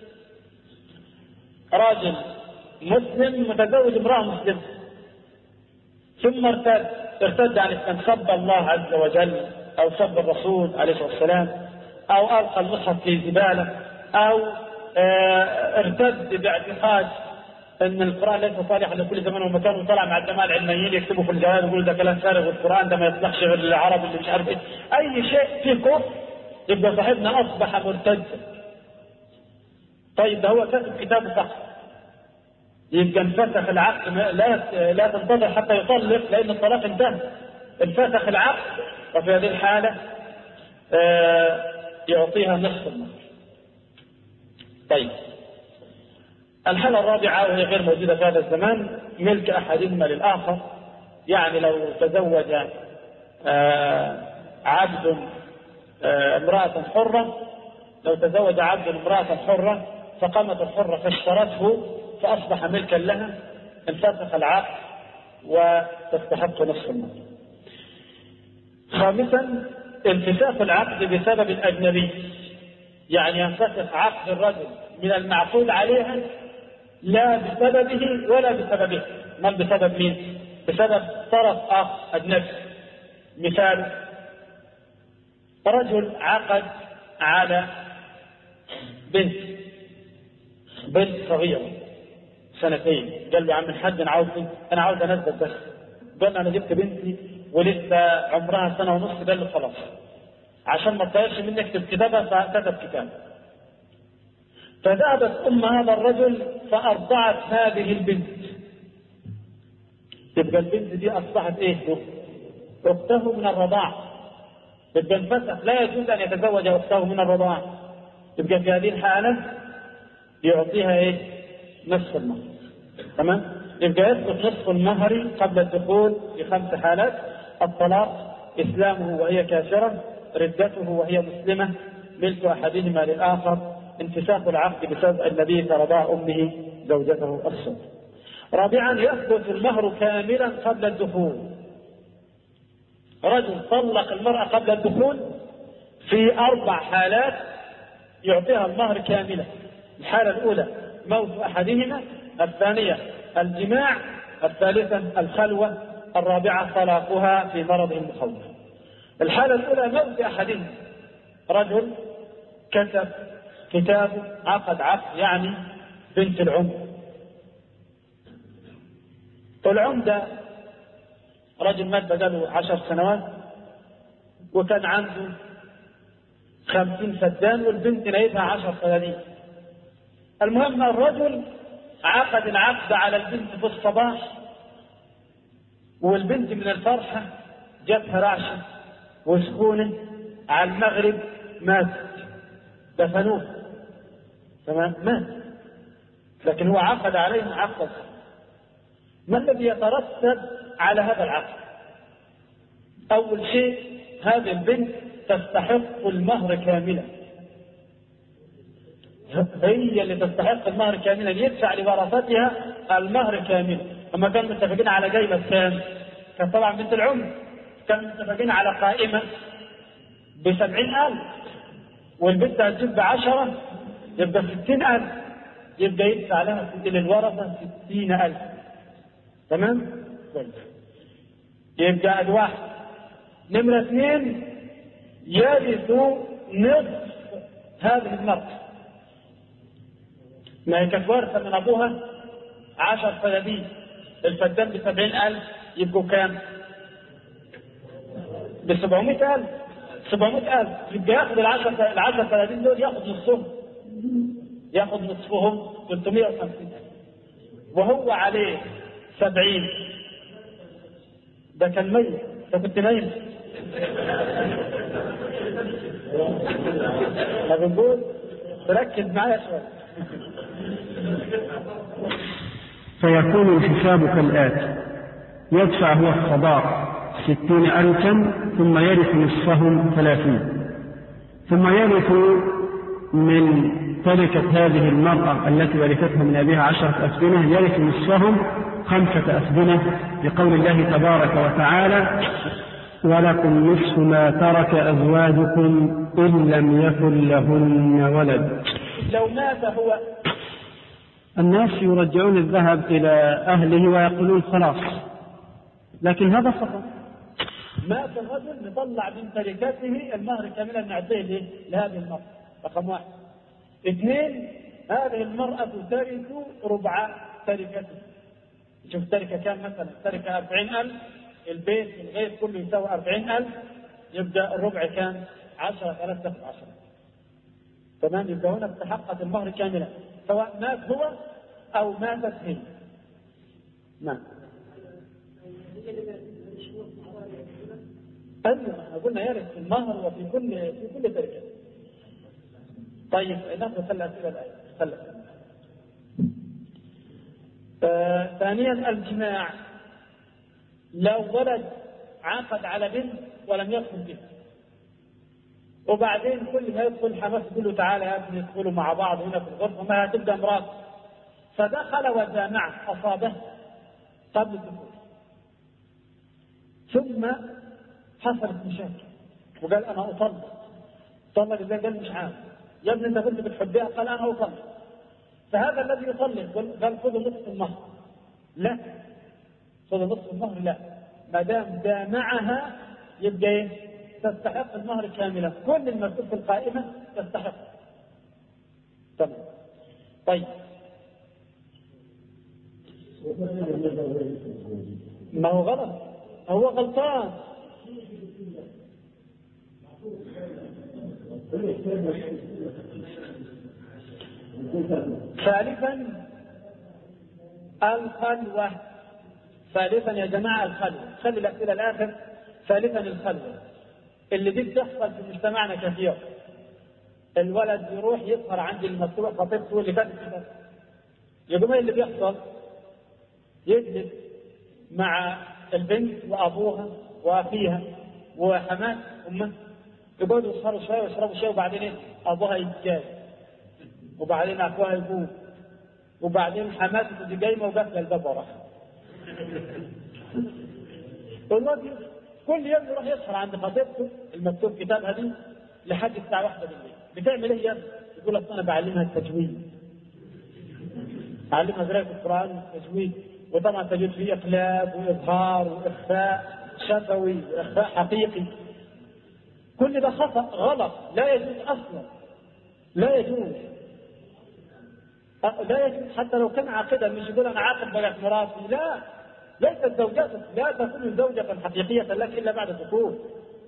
راجل مسلم متزوج امرأة مسلمة ثم ارتد عن الإسلام، سب الله عز وجل أو سب الرسول عليه الصلاة والسلام أو ألقى المصحف في زبالة أو ارتد باعتقاد أن القرآن ليس صالحا لكل زمان ومكان وطلع مع الجماعة العلمانيين يكتبوا في الجوائز يقولوا ده كلام فارغ والقرآن ده ما يطلقش غير للعرب اللي مش عارف ايه. أي شيء فيه كفر يبقى صاحبنا أصبح مرتدا. طيب ده هو كاتب كتابه فقط يبقى انفسخ العقد. لا تنتظر حتى يطلق لأن الطلاق انتهى. انفسخ العقد وفي هذه الحالة يعطيها نصف المهر. طيب الحالة الرابعة وهي غير موجودة في هذا الزمان ملك أحدهما للآخر. يعني لو تزوج عبد امرأة حرة، لو تزوج عبد امرأة حرة فقامت الحرة فاشترته فأصبح ملكا لها انفسخ العقد وتستحق نصف المهر. خامسا انفساخ العقد بسبب الأجنبي. يعني ينفسخ عقد الرجل من المعقود عليها لا بسببه ولا بسببه، بل بسبب مين؟ بسبب طرف آخر أجنبي. مثال: رجل عقد على بنت صغيرة 2 قال له: يا عم الحاج أنا عاوز أنزل بس. قال: أنا جبت بنتي ولسه عمرها 1.5 سنة. قال له: خلاص، عشان ما تطيرش منك في الكتابة فكتب كتاب. فذهبت أم هذا الرجل فأرضعت هذه البنت. تبقى البنت دي أصبحت إيه؟ أخته من الرضاعة. تبقى انفسخ، لا يجوز أن يتزوج أخته من الرضاعة. تبقى في هذه الحالة يعطيها إيه؟ نصف المهر. تمام؟ يبقى يثبت نصف المهر قبل الدخول في 5 حالات: الطلاق، إسلامه وهي كافرة، ردته وهي مسلمة، ملك أحدهما للآخر، انفساخ العقد بسبب النبي كرضاع أمه زوجته الصغرى. رابعا: يثبت المهر كاملا قبل الدخول. رجل طلق المرأة قبل الدخول في 4 حالات يعطيها المهر كاملا. الحالة الأولى موت أحدهما، الثانية الجماع، الثالثة الخلوة، الرابعة طلاقها في مرضه المخوف. الحالة الأولى موت أحدهما، رجل كتب كتاب عقد يعني بنت العمر. والعمدة رجل مات بقاله 10 سنوات وكان عنده 50 فدان والبنت لقيتها 10 فدانين. المهم الرجل عقد العقد على البنت في الصباح، والبنت من الفرحة جاتها رعشة وسخونة، على المغرب ماتت، دفنوه. تمام؟ مات، لكن هو عقد عليهم عقد. ما الذي يترتب على هذا العقد؟ أول شيء هذه البنت تستحق المهر كاملا، هي اللي تستحق المهر كاملا، يدفع لورثتها المهر كاملا. أما كانوا متفقين على جايبة كام؟ كان طبعا بنت العمر كانوا متفقين على قائمة ب70,000 والبنت هتجيب ب10 يبقى 60,000، يبقى يدفع لها للورثة 60,000. تمام؟ كويس. يبقى الواحد. نمرة 2: يرث نصف هذه المرأة. ما هي كانت وارثة من أبوها 10 فدادين، الفدان ب70,000 يبقوا كام؟ ب700,000. 700,000 يبقى ياخذ ال10 فدادين دول، ياخذ نصفهم 350,000 وهو عليه 70. ده كان ميت، ده كنت نايم. ما بنقول تركز معايا شوية. فيكون الحساب كالآتي: يدفع هو الصداق 60,000 ثم يرث نصفهم 30، ثم يرث من تركة هذه المرأة التي ورثتها من أبيها 10 أسبنة، يرث نصفهم 5 أسبنة، لقول الله تبارك وتعالى: ولكم نصف ما ترك أزواجكم إن لم يكن لهن ولد. لو مات هو، الناس يرجعون الذهب إلى أهله ويقولون خلاص، لكن هذا خطأ. مات الرجل نطلع من تركته المهر كاملا نعطيه لهذه المرأة. رقم 1. 2: هذه المرأة ترث ربع تركته. شوف تركة كام مثلا؟ تركة 40,000، البيت والغير كله يساوي 40,000، يبدأ الربع كام؟ 10,000 تاخذ 10. تمام؟ يبقى هنا استحقت المهر كاملا سواء مات هو أو ماتت هي. نعم. أيوة، قلنا يرث في المهر وفي كل تركة. طيب ناخذ 3 أسئلة الآن. ثانيا الجماع. لو ولد عقد على بنت ولم يدخل بها، وبعدين كل ما يدخل حماس يقول له: تعالى يا ابني ندخلوا مع بعض هنا في الغرفة، ما هتبقى امرأة. فدخل وجامعه، أصابه قبل الدخول، ثم حصلت مشاكل وقال: أنا أطلق. طلق إزاي؟ قال: مش عارف. يا ابني أنت كنت بتحبها؟ قال: أنا أطلق. فهذا الذي يطلق قال خذوا نصف المهر، لا خذوا نصف المهر لا، ما دام جامعها يبقى ايه؟ تستحق المهر كاملا، كل المكتوب في القائمة تستحق. تمام. طيب ما هو غلط، هو غلطان. ثالثا الخلوة. ثالثا يا جماعة الخلوة، خلي الأسئلة الآخر. ثالثا الخلوة اللي دي بتحصل في مجتمعنا كثير. الولد يروح يسهر عند المكتوبة خطيبته اللي كانت كده، يقوم ايه اللي بيحصل؟ يجلس مع البنت وأبوها وأخيها وحمات أمها، يقعدوا يسهروا شوية ويشربوا شوية، وبعدين ايه؟ أبوها يتجاز، وبعدين أخوها يقوم، وبعدين حماته تجي جايمة وقافلة الباب وراها. والواد كل يوم يروح يسهر عند خطيبته المكتوب كتابها دي لحد الساعة 1 بالليل. بتعمل ايه يا ابني؟ يقول لك انا بعلمها التجويد، اعلمها قراءة القرآن والتجويد، وطبعا تجد فيه اقلاب واظهار واخفاء شفوي واخفاء حقيقي. كل ده خطأ غلط، لا يجوز اصلا، لا يجوز، لا يجوز. حتى لو كان عاقدا مش يقول انا عاقد بقت مراتي، لا، ليست زوجتك، لا تكون زوجة حقيقية لك الا بعد الدخول.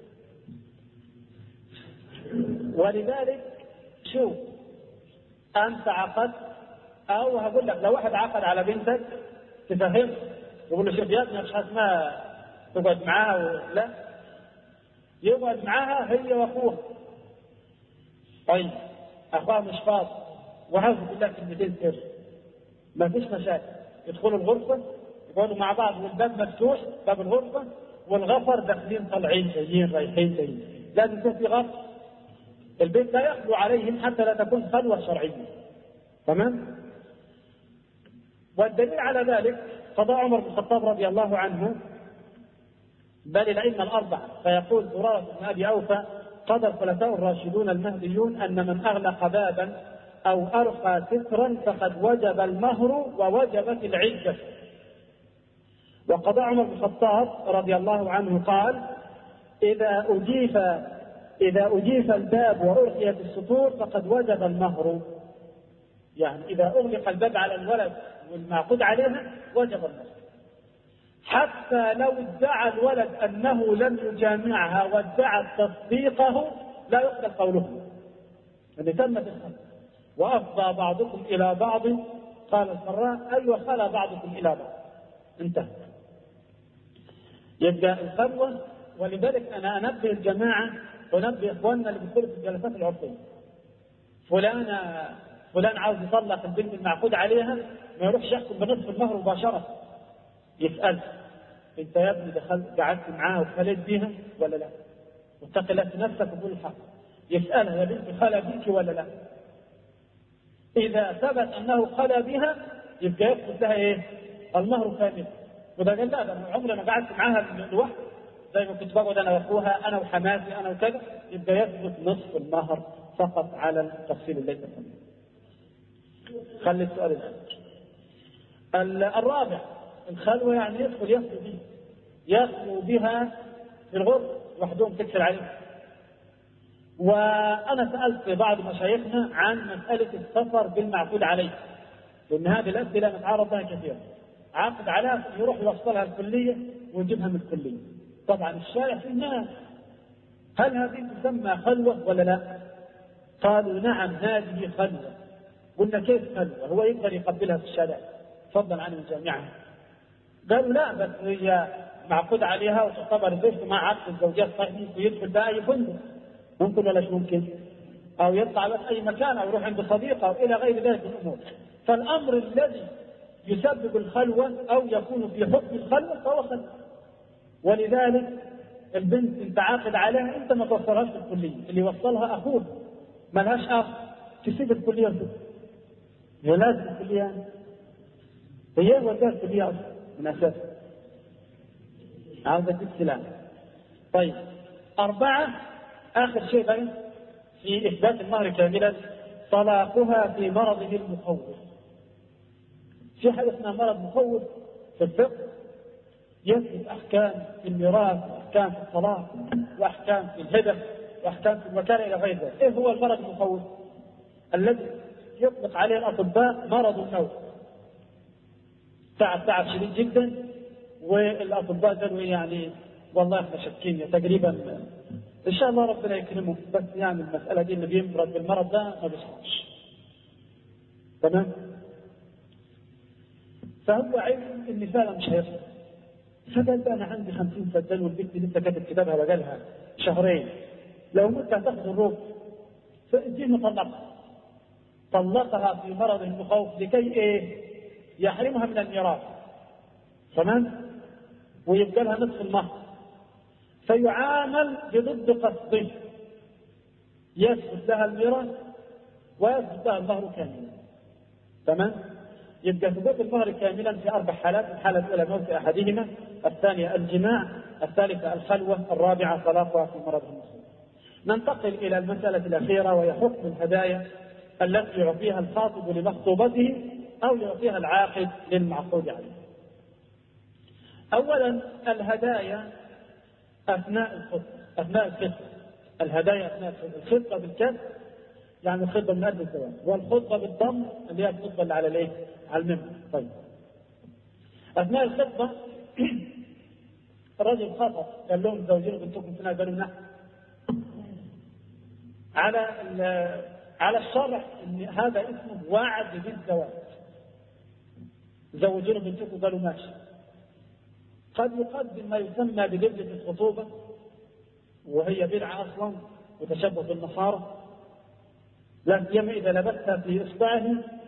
ولذلك شوف، أنت عقد، أو هقول لك لو واحد عقد على بنتك تفهم، يقول له شوف يا ابني مش اسمها تقعد معاها، لا، يقعد معاها هي وأخوها. طيب أخوها مش فاضي وعاوز يقول لك كلمتين سر، ما فيش مشاكل، يدخلوا الغرفة يقعدوا مع بعض والباب مفتوح، باب الغرفة والغفر داخلين طالعين جايين رايحين جايين، لازم يكون في غفر. البيت لا يخلو عليهم حتى لا تكون خلوة شرعية. تمام؟ والدليل على ذلك قضاء عمر بن الخطاب رضي الله عنه، بل الأئمة الأربعة، فيقول زرارة بن أبي أوفى: قضى الخلفاء الراشدون المهديون أن من أغلق بابا أو أرقى سترا فقد وجب المهر ووجبت العدة. وقضاء عمر بن الخطاب رضي الله عنه قال: إذا أجيف الباب وألقيت السطور فقد وجب المهر. يعني إذا أغلق الباب على الولد والمعقود عليها وجب المهر، حتى لو ادعى الولد أنه لم يجامعها وادعى تصديقه لا يقبل قوله، اللي تمت الخلوة. وأفضى بعضكم إلى بعض، قال الفراء: أيوة خلى بعضكم إلى بعض، انتهى. يبدأ الخلوة. ولذلك أنا أنبه الجماعة ونبه إخواننا اللي بيدخلوا في الجلسات العرفية، فلان عاوز يطلق البنت المعقود عليها، ما يروحش يحكم بنصف المهر مباشرة، يسأل: أنت يا ابني دخلت قعدت معاها وخليت بيها ولا لا؟ واتق الله في نفسك وقول الحق. يسألها: يا بنتي خلى بيك ولا لا؟ إذا ثبت أنه خلى بها يبقى يثبت لها إيه؟ المهر كامل. وده قال: لا، ده عمري ما قعدت معاها لوحدي، زي ما كنت بقعد أنا وأخوها، أنا وحماتي، أنا وكذا، يبقى يثبت نصف المهر فقط على التفصيل اللي يتم. خلي السؤال الآن. الرابع الخلوة، يعني يخلو بها في الغرفة وحدهم تكسر عليه. وأنا سألت بعض مشايخنا عن مسألة السفر بالمعقود عليه، لأن هذه الأسئلة نتعرض لها كثيرا. عقد عليها يروح يوصلها الكلية ويجيبها من الكلية، طبعا الشارع في الناس، هل هذه تسمى خلوة ولا لا؟ قالوا: نعم هذه خلوة. قلنا: كيف خلوة؟ هو يقدر يقبلها في الشارع فضلا عن الجامعة؟ قالوا: لا، بس هي معقود عليها وتعتبر زوجته مع عقد الزوجات صحيح، ويدخل بقى أي فندق، ممكن ولا مش ممكن؟ أو يطلع بس أي مكان، أو يروح عند صديقه، أو إلى غير ذلك من الأمور. فالأمر الذي يسبب الخلوة أو يكون في حكم الخلوة فهو خلوة. ولذلك البنت انت عاقد عليها، انت ما توصلهاش في الكلية، اللي يوصلها أخوه، ما لهاش أخ، تسيب الكلية وتسيب. هي لازم الكلية، هي وجهة الكلية من أساس عاوزة السلام. طيب 4، آخر شيء بقى في إثبات المهر كاملا: طلاقها في مرضه المخوف. في حاجة اسمها مرض مخوف في الفقه، يثبت أحكام في الميراث وأحكام في الطلاق وأحكام في الهبة وأحكام في المكان إلى غير ذلك. إيه هو المرض المخوف؟ الذي يطلق عليه الأطباء مرض النوم. تعب شديد جدا، والأطباء قالوا يعني والله احنا شاكين تقريبا إن شاء الله ربنا يكرمه، بس يعني المسألة دي اللي بيمرض بالمرض ده ما بيصحش. تمام؟ فهو علم إن فعلا مش هيصح. فقال بقى أنا عندي 50 فدان والبنت لسه كاتب كتابها بقالها شهرين، لو مت هتاخد الروح، فاديني طلقها في مرض المخوف لكي إيه؟ يحرمها من الميراث. تمام؟ ويبقى لها نصف المهر، فيعامل بضد قصده، يثبت لها الميراث ويثبت لها المهر كاملا. تمام؟ يبقى ثبوت المهر كاملا في 4 حالات: الحالة الأولى موت أحدهما، الثانية الجماع، الثالثة الخلوة، الرابعة طلاقها في مرض المخوف. ننتقل إلى المسألة الأخيرة، وهي حكم الهدايا التي يعطيها الخاطب لمخطوبته أو يعطيها العاقد للمعقود عليه. أولا الهدايا أثناء الخطبة. الهدايا أثناء الخطبة بالكسر، يعني الخطبة من قبل الزواج، والخطبة بالضم اللي هي الخطبة اللي على الايه؟ على المنبر. طيب أثناء الخطبة الرجل خطب، قال لهم زوجين بنتكم فينا، قالوا نعم. على الشرع ان هذا اسمه وعد بالزواج. زوجين بنتكم، قالوا ماشي. قد يقدم ما يسمى بلبسة الخطوبة، وهي بدعة أصلا وتشبه بالنصارى، لا سيما إذا لبستها في إصبعه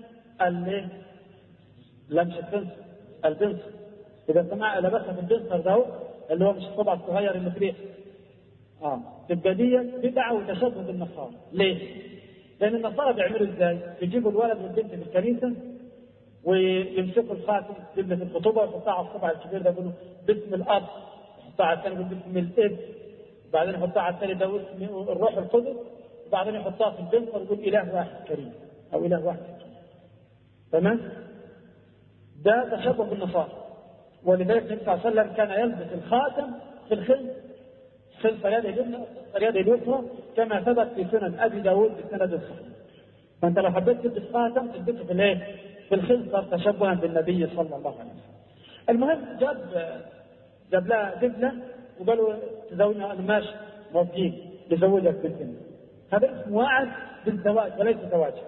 لمش البنصر. إذا سمع لبسها في البنصر ده اللي هو مش الصبع الصغير اللي في تبقى دي بدعة وتشبه بالنصارى. ليه؟ لأن النصارى بيعملوا إزاي؟ بيجيبوا الولد والبنت في الكنيسة ويمسكوا الخاتم لبنة الخطوبة ويحطها على الصبع الكبير ده، يقولوا باسم الأب، يحطها على الثاني باسم الابن، وبعدين يحطها على الثاني ده باسم الروح القدس، وبعدين يحطها في البنصر ويقول إله واحد كريم أو إله واحد كريم. تمام؟ ده تشبه بالنصارى. ولذلك النبي صلى الله عليه وسلم كان يلبس الخاتم في خلف يده اليمنى واليد اليسرى، كما ثبت في سنن أبي داود بسند الصحيح. فأنت لو حبيت تلبس خاتم تلبسه في الايه؟ في الخنصر تشبها بالنبي صلى الله عليه وسلم. المهم جاب لها دبلة وقالوا تزوجنا، قالوا ماشي موافقين لزوجك بنتنا. هذا اسمه وعد بالزواج وليس زواجا.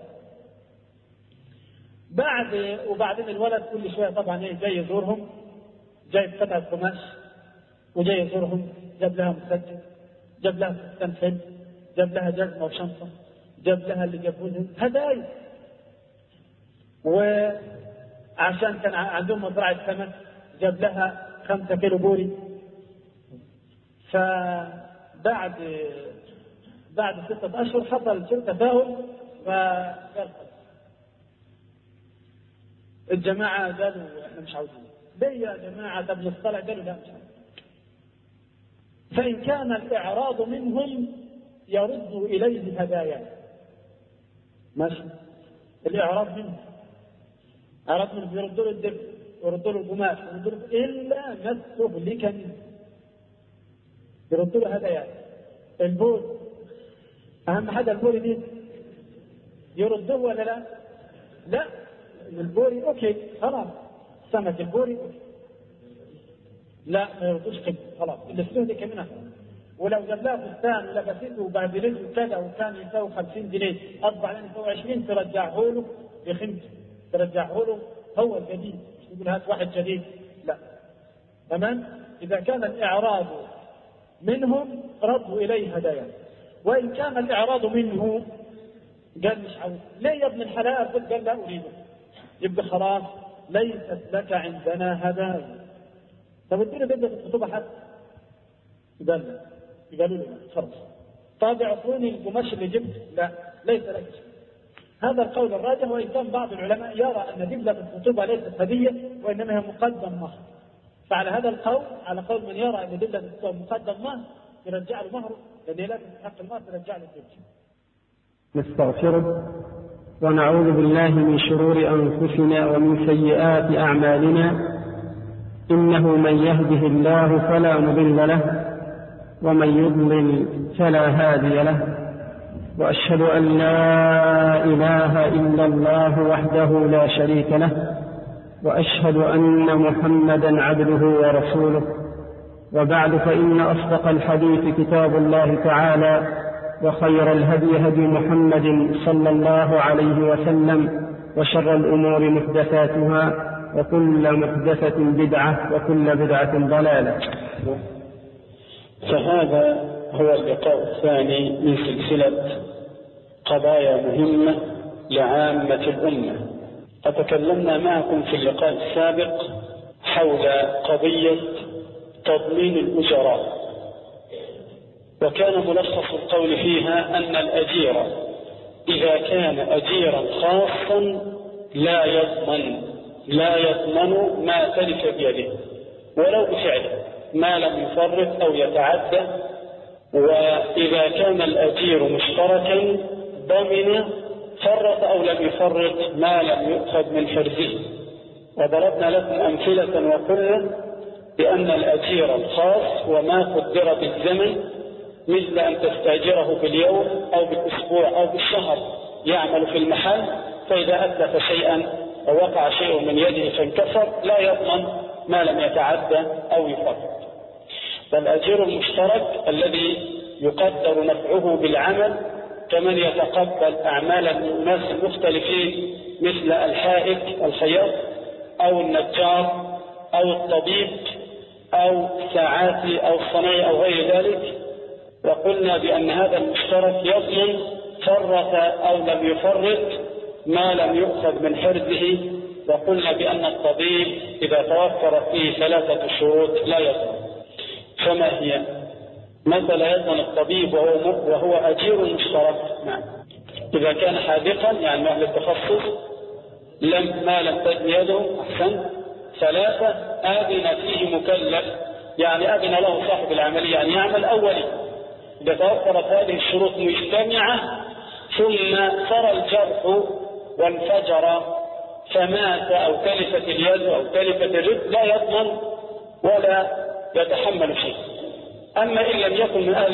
وبعدين الولد كل شويه طبعا جاي يزورهم، جاي بقطعة قماش وجاي يزورهم، جاب لها مسجل، جاب لها فستان حلو، جاب لها جزمه وشنطه، جاب لها اللي جابوا لها هدايا. وعشان كان عندهم مزرعه سمك جاب لها 5 كيلو بوري. فبعد 6 أشهر حصل سوء تفاهم، الجماعة قالوا احنا مش عاوزين. ليه يا جماعة؟ طب نصطلع. قالوا لا مش عاوزين. فإن كان الإعراض منهم يرد إليه هدايا. ماشي؟ الإعراض منهم يردوا له الدب ويردوا له القماش إلا ما استهلك منه، يردوا له هدايا. البول أهم حاجة، البول دي يردوه ولا لا؟ لا، البوري اوكي خلاص، سمك البوري اوكي، لا ما يردوش كده خلاص، اللي استهلك منها. ولو جاب لها فستان ولبسته وبهدلته وكذا وكان يساوي 50 جنيه اصبح عليه يساوي 20، ترجعه له بخمسه، ترجعه له هو الجديد، مش تقول هات واحد جديد، لا. تمام؟ اذا كان الاعراض منهم ردوا اليه هدايا، وان كان الاعراض منه قال مش عاوز. ليه يا ابن الحلال؟ قال لا اريده، يبقى خلاص ليست لك عندنا هدايا. طب ادينا بدله الخطوبه حتى، قالوا له خلاص. طب اعطوني القماش اللي جبت، لا ليس لك شيء. هذا القول الراجح، وان كان بعض العلماء يرى ان دبله الخطوبه ليست هديه وانما هي مقدم مهر. فعلى هذا القول، على قول من يرى ان دبله الخطوبه مقدم مهر، يرجع له مهره، لان لازم حق المهر ترجع له الدبله. نستغفره ونعوذ بالله من شرور أنفسنا ومن سيئات أعمالنا، إنه من يهده الله فلا مضل له ومن يضلل فلا هادي له، وأشهد أن لا إله إلا الله وحده لا شريك له، وأشهد أن محمدا عبده ورسوله. وبعد، فإن أصدق الحديث كتاب الله تعالى، وخير الهدي هدي محمد صلى الله عليه وسلم، وشر الأمور محدثاتها، وكل محدثة بدعة، وكل بدعة ضلالة. فهذا هو اللقاء الثاني من سلسلة قضايا مهمة لعامة الأمة. فتكلمنا معكم في اللقاء السابق حول قضية تضمين الأجراء، وكان ملخص القول فيها أن الأجير إذا كان أجيرا خاصا لا يضمن ما تلف بيده ولو بفعله ما لم يفرط أو يتعدى. وإذا كان الأجير مشتركا ضمن فرط أو لم يفرط ما لم يؤخذ من حرزه. وضربنا لكم أمثلة وقلنا بأن الأجير الخاص وما قدر بالزمن، مثل أن تستأجره باليوم أو بالأسبوع أو بالشهر يعمل في المحل، فإذا أتلف شيئا ووقع شيء من يده فانكسر لا يضمن ما لم يتعدى أو يفرط. فالأجير المشترك الذي يقدر نفعه بالعمل كمن يتقبل أعمال الناس المختلفين، مثل الحائك الخياط أو النجار أو الطبيب أو الساعاتي أو الصنايعي أو غير ذلك. وقلنا بأن هذا المشترك يضمن فرط أو لم يفرط ما لم يؤخذ من حرزه. وقلنا بأن الطبيب إذا توفرت فيه 3 شروط لا يضمن. فما هي؟ متى لا يضمن الطبيب وهو أجير مشترك؟ نعم، إذا كان حاذقا يعني أهل التخصص، ما لم تجن يده، أحسن. 3 آذن فيه مكلف، يعني أذن له صاحب العملية أن يعمل أولي. إذا توفرت هذه الشروط مجتمعة ثم صار الجرح وانفجر فمات أو تلفت اليد أو تلفت الرجل لا يضمن ولا يتحمل شيء. أما إن لم يكن من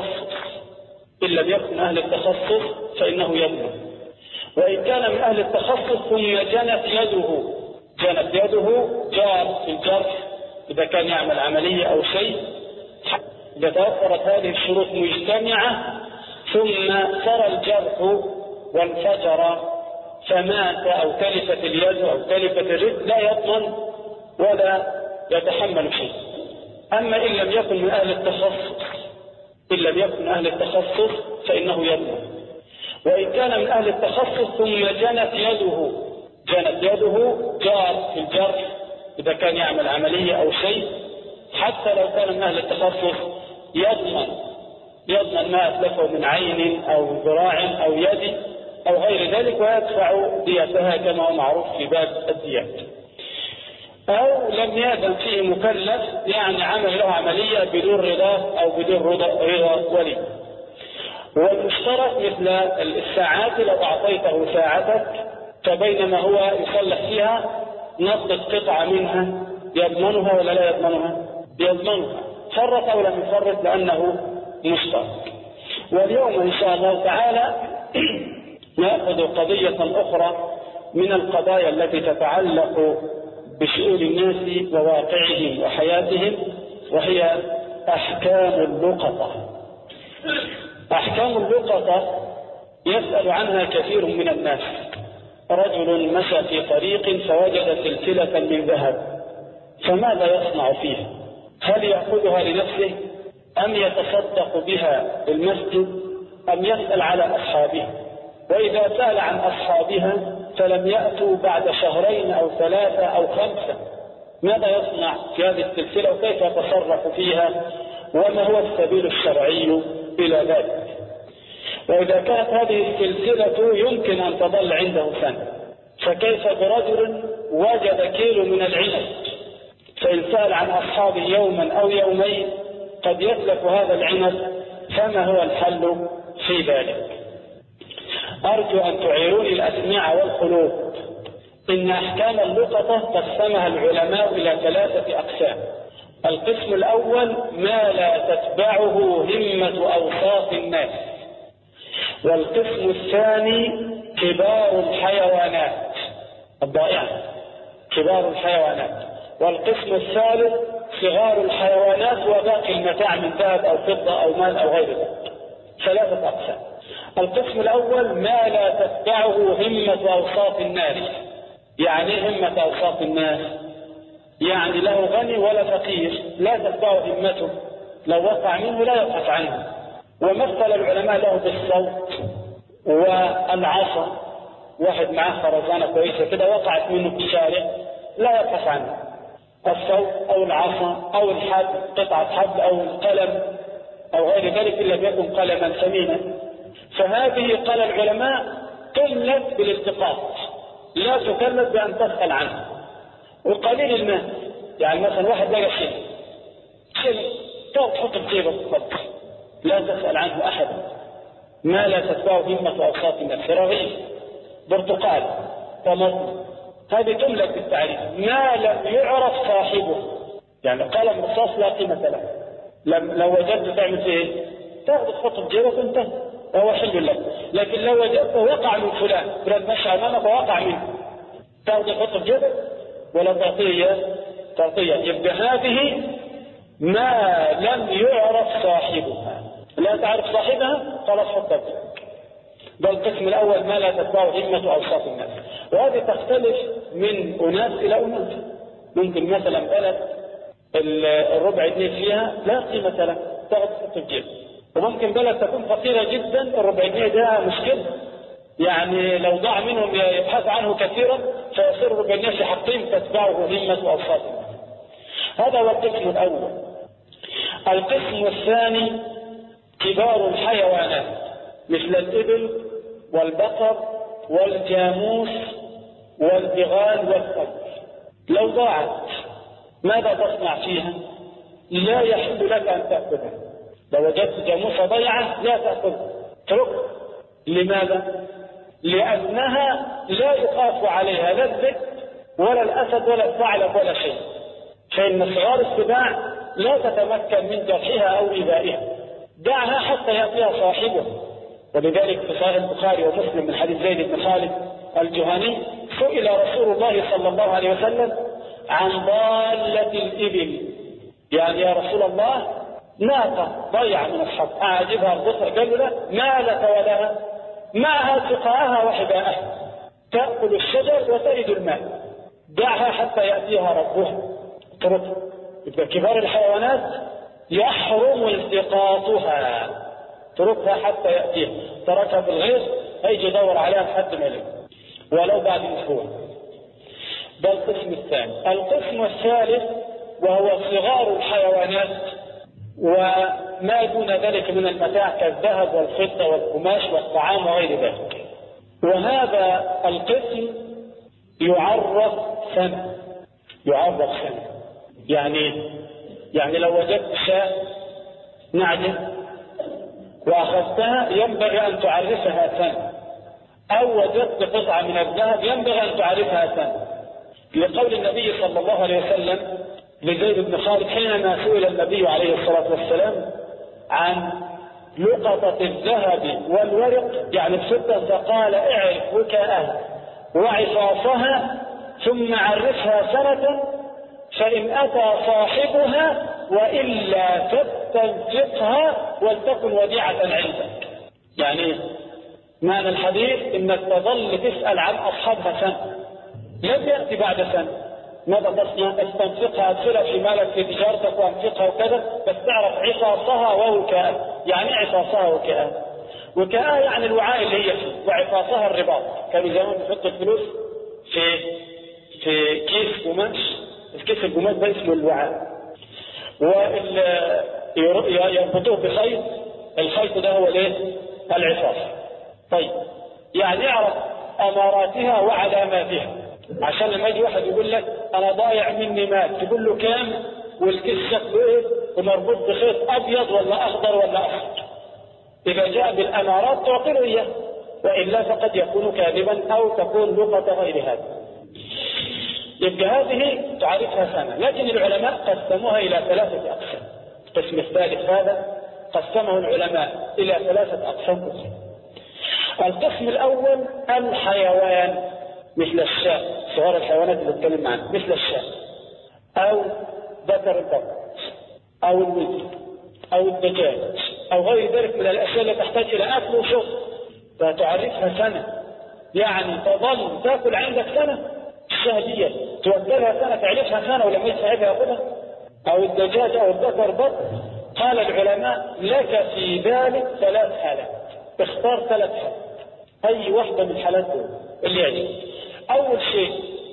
أهل التخصص فإنه يضمن. وإن كان من أهل التخصص ثم جنت يده جار في الجرح، إذا كان يعمل عملية أو شيء، إذا توفرت هذه الشروط مجتمعة ثم صار الجرح وانفجر فمات أو تلفت اليد أو تلفت الرجل لا يضمن ولا يتحمل شيء. أما إن لم يكن من أهل التخصص فإنه يضمن. وإن كان من أهل التخصص ثم جنت يده جار في الجرح، إذا كان يعمل عملية أو شيء، حتى لو كان من أهل التخصص يضمن ما أتلفه من عين أو ذراع أو يد أو غير ذلك، ويدفع ديتها كما هو معروف في باب الديات. أو لم يأذن فيه مكلف، يعني عمل له عملية بدون رضا أو بدون رضا ولي. والمشترك مثل الساعات، لو أعطيته ساعتك فبينما هو يصلح فيها نقص قطعة منها، يضمنها ولا لا يضمنها؟ يضمنها، فرط أو لم يفرط لأنه مشترك. واليوم إن شاء الله تعالى نأخذ قضية أخرى من القضايا التي تتعلق بشؤون الناس وواقعهم وحياتهم، وهي أحكام اللقطة. أحكام اللقطة يسأل عنها كثير من الناس. رجل مشى في طريق فوجد سلسلة من ذهب، فماذا يصنع فيها؟ هل يأخذها لنفسه أم يتصدق بها المسجد أم يسأل على أصحابها؟ وإذا سأل عن أصحابها فلم يأتوا بعد 2 أو 3 أو 5، ماذا يصنع في هذه السلسلة وكيف يتصرف فيها وما هو السبيل الشرعي إلى ذلك؟ وإذا كانت هذه السلسلة يمكن أن تظل عنده سنة، فكيف برجل وجد كيلو من العنب فإن سأل عن أصحابه يوما أو يومين قد يسلك هذا العنب، فما هو الحل في ذلك؟ أرجو أن تعيروني الأسماع والقلوب. إن أحكام اللقطة قسمها العلماء إلى 3 أقسام. القسم الأول ما لا تتبعه همة أوساط الناس، والقسم الثاني كبار الحيوانات الضائعة، كبار الحيوانات، والقسم الثالث صغار الحيوانات وباقي المتاع من ذهب أو فضة أو مال أو غير ذلك. 3 أقسام. القسم الأول ما لا تتبعه همة أوساط الناس. يعني همة أوساط الناس يعني له غني ولا فقير لا تتبعه همته، لو وقع منه لا يبحث عنه. ومثل العلماء له بالصوت والعصا، واحد معاه خرزانة كويسة كده وقعت منه في الشارع لا يبحث عنه. الصوت أو العصا أو الحبل، قطعة حبل أو القلم أو غير ذلك إلا بيكون قلما ثمينا. فهذه قال العلماء قلت بالالتقاط، لا تكلف بأن تسأل عنه. وقليل المال، يعني مثلا واحد لقى شيء تحط بجيبه بالضبط، لا تسأل عنه أحدا. ما لا تتبعه همة أوساط الناس، رغيف، برتقال، طماطم، هذه تملك بالتعريف. ما لم يعرف صاحبه، يعني قلم رصاص لا قيمة له، لو وجدت تعمل فيه ايه؟ تاخذ تحطه بجيبك وانتهى وهو حل لك. لكن لو وجدته وقع من فلان مشى امامك ووقع منه، تاخذ تحطه بجيبك ولا تعطيه. يبقى هذه ما لم يعرف صاحبها، لا تعرف صاحبها خلاص حطها. ده القسم الأول ما لا تتبعه همة أوساط الناس. وهذه تختلف من أناس إلى أناس. ممكن مثلا بلد الربع جنيه فيها لا قيمة له، تاخذ تحط في جيبك. وممكن بلد تكون فقيرة جدا الربع جنيه ده مشكلة، يعني لو ضاع منهم يبحث عنه كثيرا فيصير الربع جنيه في حقهم تتبعه همة أوساط الناس. هذا هو القسم الأول. القسم الثاني كبار الحيوانات مثل الإبل والبقر والجاموس والبغال والطير. لو ضاعت ماذا تصنع فيها؟ لا يحل لك أن تأخذها. لو وجدت جاموسة ضيعة لا تأخذها، اتركها. لماذا؟ لأنها لا يخاف عليها لا الذئب ولا الأسد ولا الثعلب ولا شيء، فإن صغار السباع لا تتمكن من جرحها أو إيذائها. دعها حتى يأتيها صاحبه. ولذلك في صحيح البخاري ومسلم من حديث زيد بن خالد الجهني سئل رسول الله صلى الله عليه وسلم عن ضالة الإبل، يعني يا رسول الله ناقة ضيعة من الحب أعجبها البصر، قالوا له ما لك ولها؟ معها سقاءها وحباءها تأكل الشجر وترد الماء، دعها حتى يأتيها ربها، اتركها. يبقى كبار الحيوانات يحرم التقاطها، اتركها حتى يأتيها. تركها في الغيط هيجي يدور عليها لحد ما يلاقيها ولو بعد أسبوع. ده القسم الثاني. القسم الثالث وهو صغار الحيوانات وما دون ذلك من المتاع كالذهب والفضة والقماش والطعام وغير ذلك. وهذا القسم يعرف سنة، يعني لو وجدت شاة نعجة وأخذتها ينبغي أن تعرفها سنة، أو وجدت قطعة من الذهب ينبغي أن تعرفها سنة، لقول النبي صلى الله عليه وسلم لزيد بن خالد حينما سئل النبي عليه الصلاة والسلام عن لقطة الذهب والورق يعني الفضة، فقال اعرف وكاءها وعصاصها ثم عرفها سنة، فإن أتى صاحبها وإلا فاستنفقها ولتكن وديعة عندك. يعني معنى الحديث إنك تظل تسأل عن أصحابها سنة، لم يأتي بعد سنة ماذا تصنع؟ استنفقها، ادخلها في مالك في تجارتك وانفقها وكذا، بس تعرف عصاصها ووكاءها. يعني عصاصها ووكاءها؟ وكاءها يعني الوعاء اللي هي فيه، وعصاصها الرباط. كانوا زمان بيحطوا الفلوس في كيس قماش، الكيس القماش ده اسمه الوعاء، ويربطوه بخيط، الخيط ده هو الايه؟ العصاص. طيب يعني يعرف اماراتها وعلاماتها، عشان لما يجي واحد يقول لك انا ضايع مني مال تقول له كام والكيس شكله ايه ومربوط بخيط ابيض ولا اخضر ولا اصفر. اذا جاء بالامارات تعطي له اياه، وإلا فقد يكون كاذبا أو تكون لغة غير هذا. يبقى هذه تعرفها سنة، لكن العلماء قسموها إلى 3 أقسام. القسم الثالث هذا قسمه العلماء إلى 3 أقسام. القسم الأول الحيوان مثل الشاة، صغار الحيوانات اللي بتكلم عنها مثل الشاة أو ذكر البط أو الوزن أو الدجاج أو غير ذلك من الأشياء التي تحتاج إلى أكل وشرب، فتعرفها سنة، يعني تظل تأكل عندك سنة. الشهدية توكلها سنة تعرفها سنة ولما يصاحبها يأخذها، أو الدجاج أو الذكر بط. قال العلماء لك في ذلك 3 حالات، اختار 3 حالات، أي واحدة من الحالات دول اللي يعجبك. أول شيء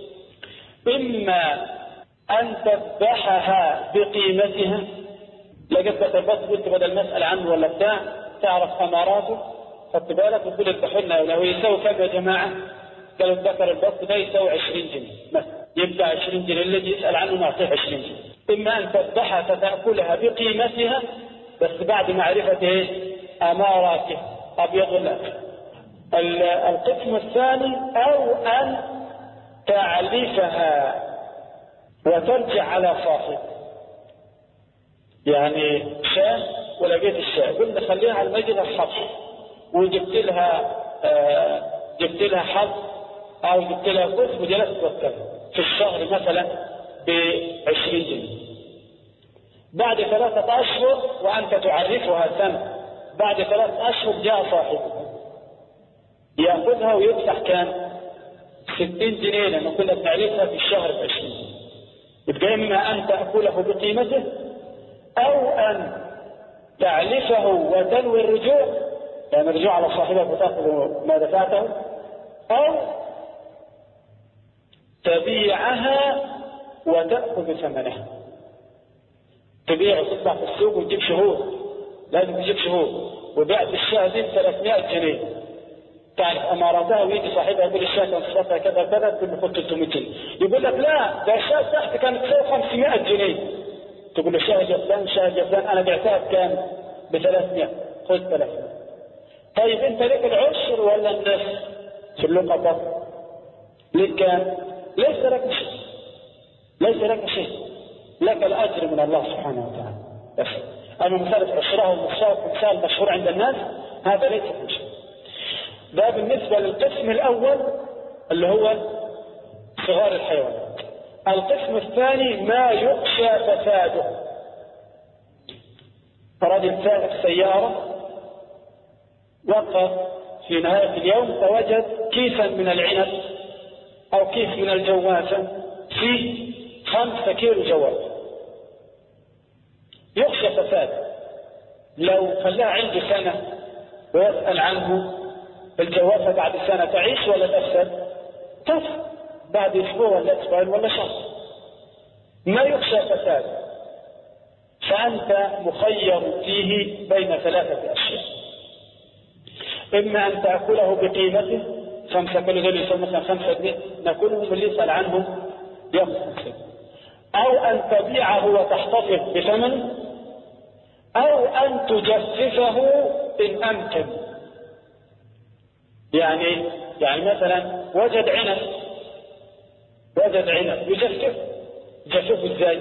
إما أن تذبحها بقيمتها، لقد البط قلت بدل مسأل عنه ولا بتاع تعرف أماراته، خدت بالك وتقول اذبحوا لنا لو يساوي كم يا جماعة؟ قالوا الذكر البط ده يساوي 20 جنيه مثلا، يبقى 20 جنيه الذي يسأل عنه نعطيه 20 جنيه. إما أن تذبحها فتأكلها بقيمتها بس بعد معرفة أماراته أبيض ولا القسم الثاني أو أن تعلفها وترجع على صاحب، يعني شاة ولقيت الشاة قلنا خليها على المجد الحظ وجبت لها حظ أو جبت لها قسم وجلست توكلها في الشهر مثلا ب20 جنيه. بعد 3 أشهر وأنت تعرفها سنة، بعد 3 أشهر جاء صاحبها يأخذها ويدفع كان 60 جنيه لأنه كنا بنعرفها في الشهر ب20. يبقى إما أن تأكله بقيمته أو أن تعلفه وتنوي الرجوع، يعني الرجوع على صاحبك وتأخذ ما دفعته، أو تبيعها وتأخذ ثمنها. تبيع وتطلع في السوق وتجيب شهود، لازم تجيب شهود، وبعت الشاة دي 300 جنيه تعرف أماراتها، ويجي صاحبها يقول الشاة كانت صفاتها كذا كذا، تقول له خذ 300 جنيه. يقول لك لا ده الشاة تحت كانت تساوي 500 جنيه، تقول له شاهد يا فلان شاهد يا فلان أنا بعتها بكام؟ ب300، خذ 300. طيب أنت لك العشر ولا النصف في اللقطة؟ لك كام؟ ليس لك شيء، ليس لك شيء، لك الأجر من الله سبحانه وتعالى بس. أما مسألة عشرها والمثال مشهور عند الناس هذا ليس في شيء. ده بالنسبة للقسم الأول اللي هو صغار الحيوانات. القسم الثاني ما يخشى فساده. رجل سائق سيارة وقف في نهاية اليوم فوجد كيسا من العنب أو كيس من الجوافة فيه 5 كيلو جوافة. يخشى فساده، لو خلاها عنده سنة ويسأل عنه الجوافة بعد سنة تعيش ولا تفسد؟ تفسد بعد أسبوع ولا أسبوعين ولا شهر. ما يخشى فساد، فأنت مخير فيه بين 3 أشياء: إما أن تأكله بقيمته 5 كيلو دول يسمى مثلا 5 جنيه نأكلهم اللي يسأل عنهم يأخذ 5، أو أن تبيعه وتحتفظ بثمنه، أو أن تجففه إن أمكن. يعني مثلا وجد عنب يجففه ازاي؟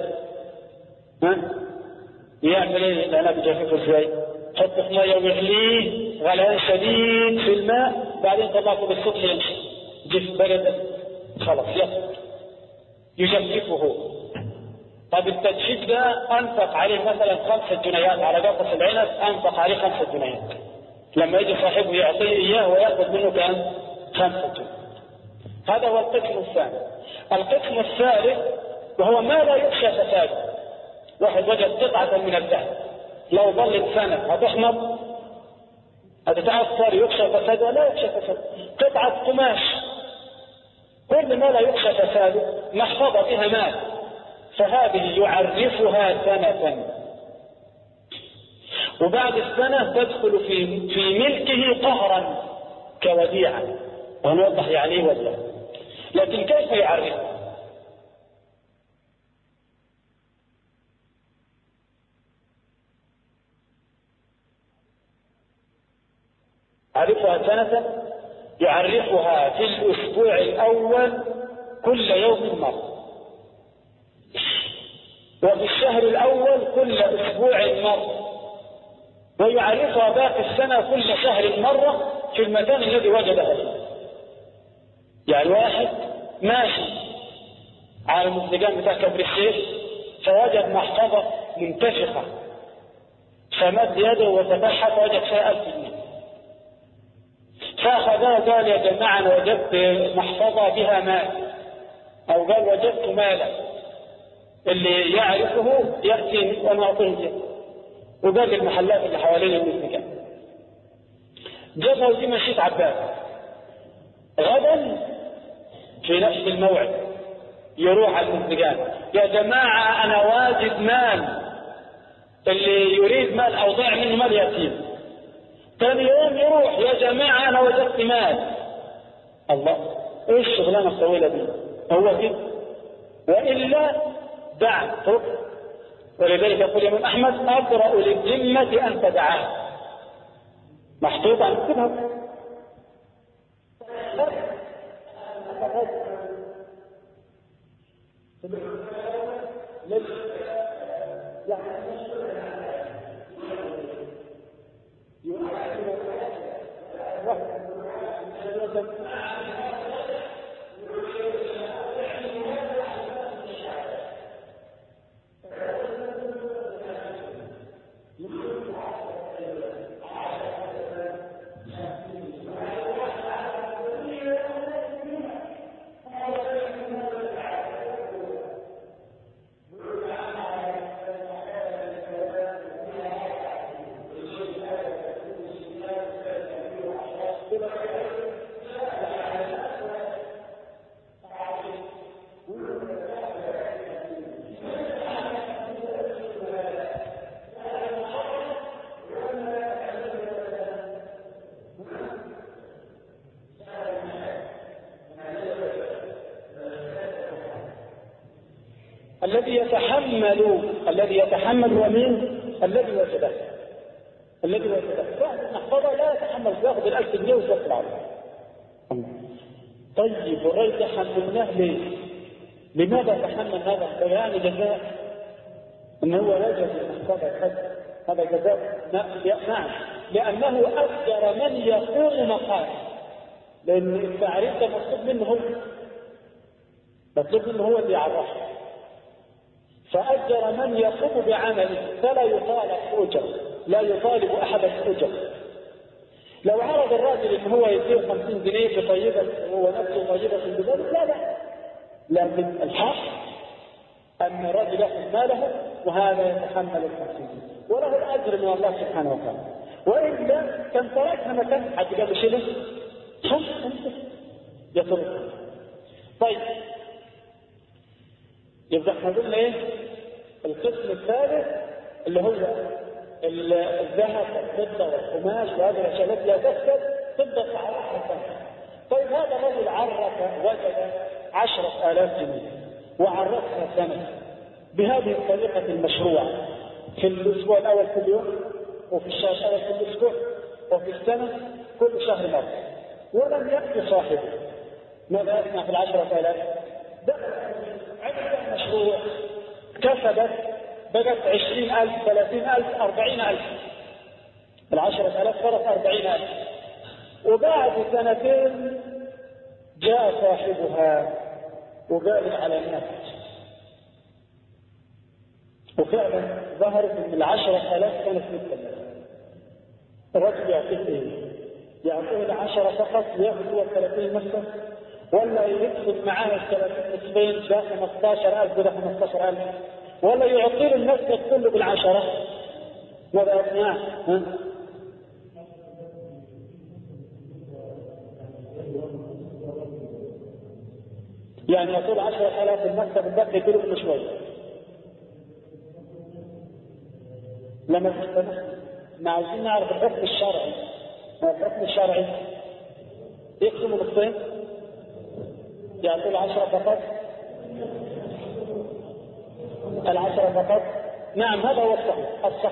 يعمل ايه العنب يجففه ازاي؟ حطه في ميه ويغليه غليان شديد في الماء، بعدين طلعته بالسطح يمشي جف برد خلاص يجففه. طب التجفيف ده انفق عليه مثلا 5 جنيهات على قطف العنب، انفق عليه 5 جنيهات، لما يجي صاحبه يعطيه اياه وياخذ منه كام؟ 5 جنيه. هذا هو القسم الثاني. القسم الثالث وهو ما لا يخشى فساده. واحد وجد قطعة من الذهب لو ظلت سنة هتحمض هتتأثر، يخشى فساده؟ لا يخشى فساده. قطعة قماش كل ما لا يخشى فساده محفظة بها مال، فهذه يعرفها سنة، وبعد السنة تدخل في ملكه قهرا كوديعة، ونوضح يعني ولا. لكن كيف يعرفها؟ عرفها سنة يعرفها في الأسبوع الأول كل يوم مرة، وفي الشهر الأول كل أسبوع مرة، ويعرفها باقي السنة كل شهر مرة في المكان الذي وجدها فيه. يعني واحد ماشي على المزدجان بتاع كبر الشيخ فوجد محفظة منتفخة، فمد يده وفتحها فوجد فيها 1000 جنيه، فأخذها قال يا جماعة أنا وجدت محفظة بها مال، أو قال وجدت مالا، اللي يعرفه يأتي وأنا أعطيه، وقال للمحلات اللي حوالين المزدجان. جابها ودي مشيت عباس، غدا في نفس الموعد يروح على المزدجان، يا جماعة أنا واجد مال، اللي يريد مال أو ضاع منه مال يتيم. ثاني يوم يروح، يا جماعة أنا وجدت مال. الله، إيش الشغلانة الطويلة دي؟ هو كده، وإلا دع اترك. ولذلك يقول الإمام أحمد أبرأ للذمة أن تدعها، محطوط عن كتبها. الذي يتحمل هو مين؟ الذي وجده. الذي وجده صاحب المحفظة لا يتحمل، ياخذ 1000 جنيه ويطلع. طيب الرجل تحملناه ليه؟ لماذا تحمل هذا؟ يعني جزاء ان هو وجد المحفظة، هذا جزاء؟ نعم، لأنه أجر من يقوم مقامه، لأن التعريف ده مطلوب منه هو اللي يعرفه، فأجر من يقوم بعمله فلا يطالب أجر، لا يطالب أحد أجر. لو عرض الراجل ان هو يديه 50 جنيه في طيبة وهو نفسه طيبة بذلك لا، لكن الحق أن الرجل يأخذ ماله وهذا يتحمل 50 جنيه وله الأجر من الله سبحانه وتعالى، وإلا كان تركها مكان حد قال شيله يترك. طيب يبقى احنا قلنا ايه؟ القسم الثالث اللي هو الذهب والفضة والقماش وهذه الاشياء التي لا تفسد تبدا تعرفها سنة. طيب هذا الرجل عرف وجد 10,000 جنيه وعرفها سنة بهذه الطريقة المشروعة في الأسبوع الأول كل يوم، وفي الشهر الأول كل أسبوع، وفي السنة كل شهر مرة، ولم يأتي صاحبه. ماذا يصنع في 10,000؟ عمل مشروع كسبت بقت 20,000 30,000 40,000، 10,000 صارت 40,000، وبعد سنتين جاء صاحبها وقال العلامات، وفعلا ظهرت من 10,000 كانت 6,000. الرجل يعطيه ايه؟ يعطيه 10 فقط وياخذ هو 30 مثلا، ولا يدخل معاه 30 نصفين ده 15,000 وده 15,000، ولا يعطي له المسجد كله بالعشرة؟ ماذا يصنع؟ يعني يقول 10,000 المكتب الباقي يديله كل شوية. لما تستمع ما عاوزين نعرف الحكم الشرعي. الحكم الشرعي يقسموا نصين، يعطوا 10 فقط، 10 فقط. نعم هذا هو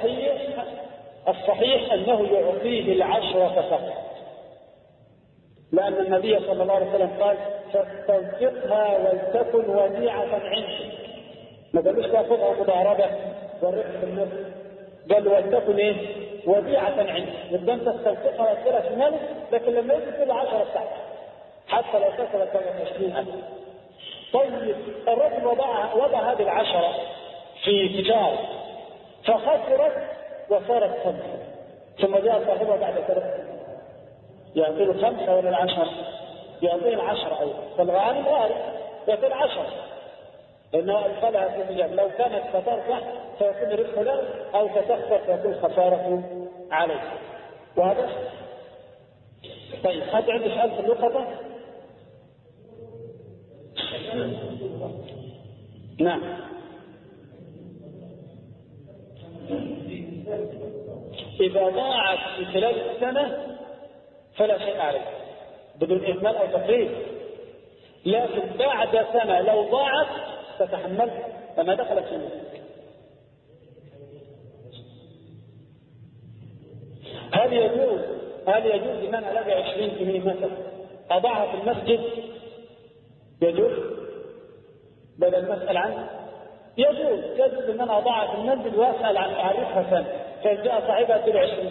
الصحيح. الصحيح أنه يعطيه 10 فقط، لأن النبي صلى الله عليه وسلم قال فاستنفقها ولتكن وديعة عندك. ما قالوش تأخذها مضاربة والربح في النفس، قال ولتكن إيه؟ وديعة عندك. يبقى أنت تستنفقها وتديرها في مالك، لكن لما يجي كل 10 ساعات حتى لو كسبت 20,000. طيب الرجل وضع هذه 10 في تجارة فخسرت وصارت 5، ثم جاء صاحبها بعد 3 يعطي له 5 ولا 10؟ يعطيه 10 أيضا، فالغالب غالب يعطي 10 لأنه أدخلها في مجال. لو كانت ستربح فيكون ربح له، أو ستخسر فيكون خسارة عليه. وهذا طيب. هذا عندي سؤال في اللقطة. نعم. إذا ضاعت في خلال السنة فلا شيء عليه بدون إهمال أو تقريب، لكن بعد سنة لو ضاعت تتحمل فما دخلت في المسجد. هل يجوز لمن ألاقي 20 جنيه مثلا أضعها في المسجد؟ يجوز بدل مسأل عنه؟ يجوز لمن أضعها في المسجد وأسأل عن أعرفها سنة، فإن جاء صاحبها تدير 20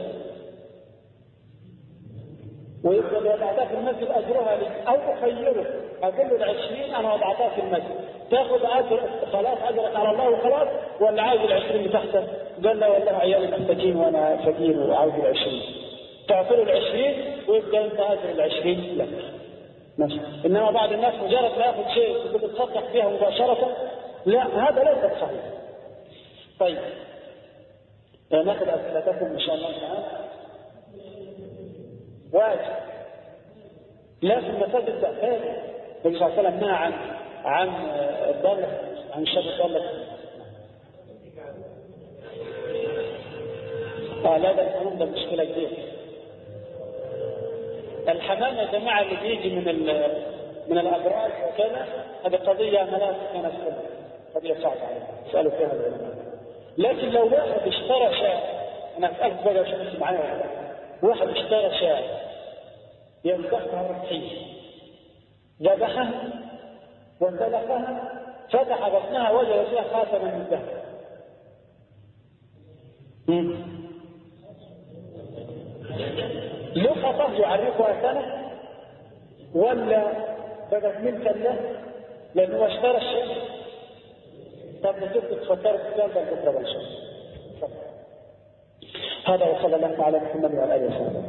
ويبقى لو وضعتها في المسجد أجرها لي، أو أخيره أقول له 20 أنا وضعتها في المسجد تأخذ أجر خلاص أجرك على الله وخلاص، ولا عاوز 20 بتحته؟ قال لا والله عيالي محتاجين وأنا فقير وعاوز 20. تعطي له 20 ويبقى أنت أجر 20 لك. ماشي. إنما بعض الناس مجرد ما يأخذ شيء وبتصدق فيها مباشرة، لا هذا ليس صحيح. طيب ناخذ أسئلتكم إن شاء الله تعالى. واجب لازم المساجد تأخذ. النبي صلى الله عليه وسلم نهى عن الضالة، عن شر الضالة. لا ده الحمام ده مشكلة كبيرة. الحمام يا جماعة اللي بيجي من الأبراج وكذا، هذه قضية ملاك كانت قضية صعبة عليها سألوا فيها العلماء. لكن لو واحد اشترى شاة، أنا أسألك بقى شو بس معايا، واحد اشترى شاة ينتقها رقيق، ذبحها وانطلقها، فتح بطنها وجد فيها خاتما من ذهب، لقطة يعرفها سنة ولا بدت ملكا له لأنه اشترى الشيء؟ طب نجيب تفكروا في الكلام ده بكرة ولا شيء. هذا وصلى الله على محمد وعلى آله وسلم.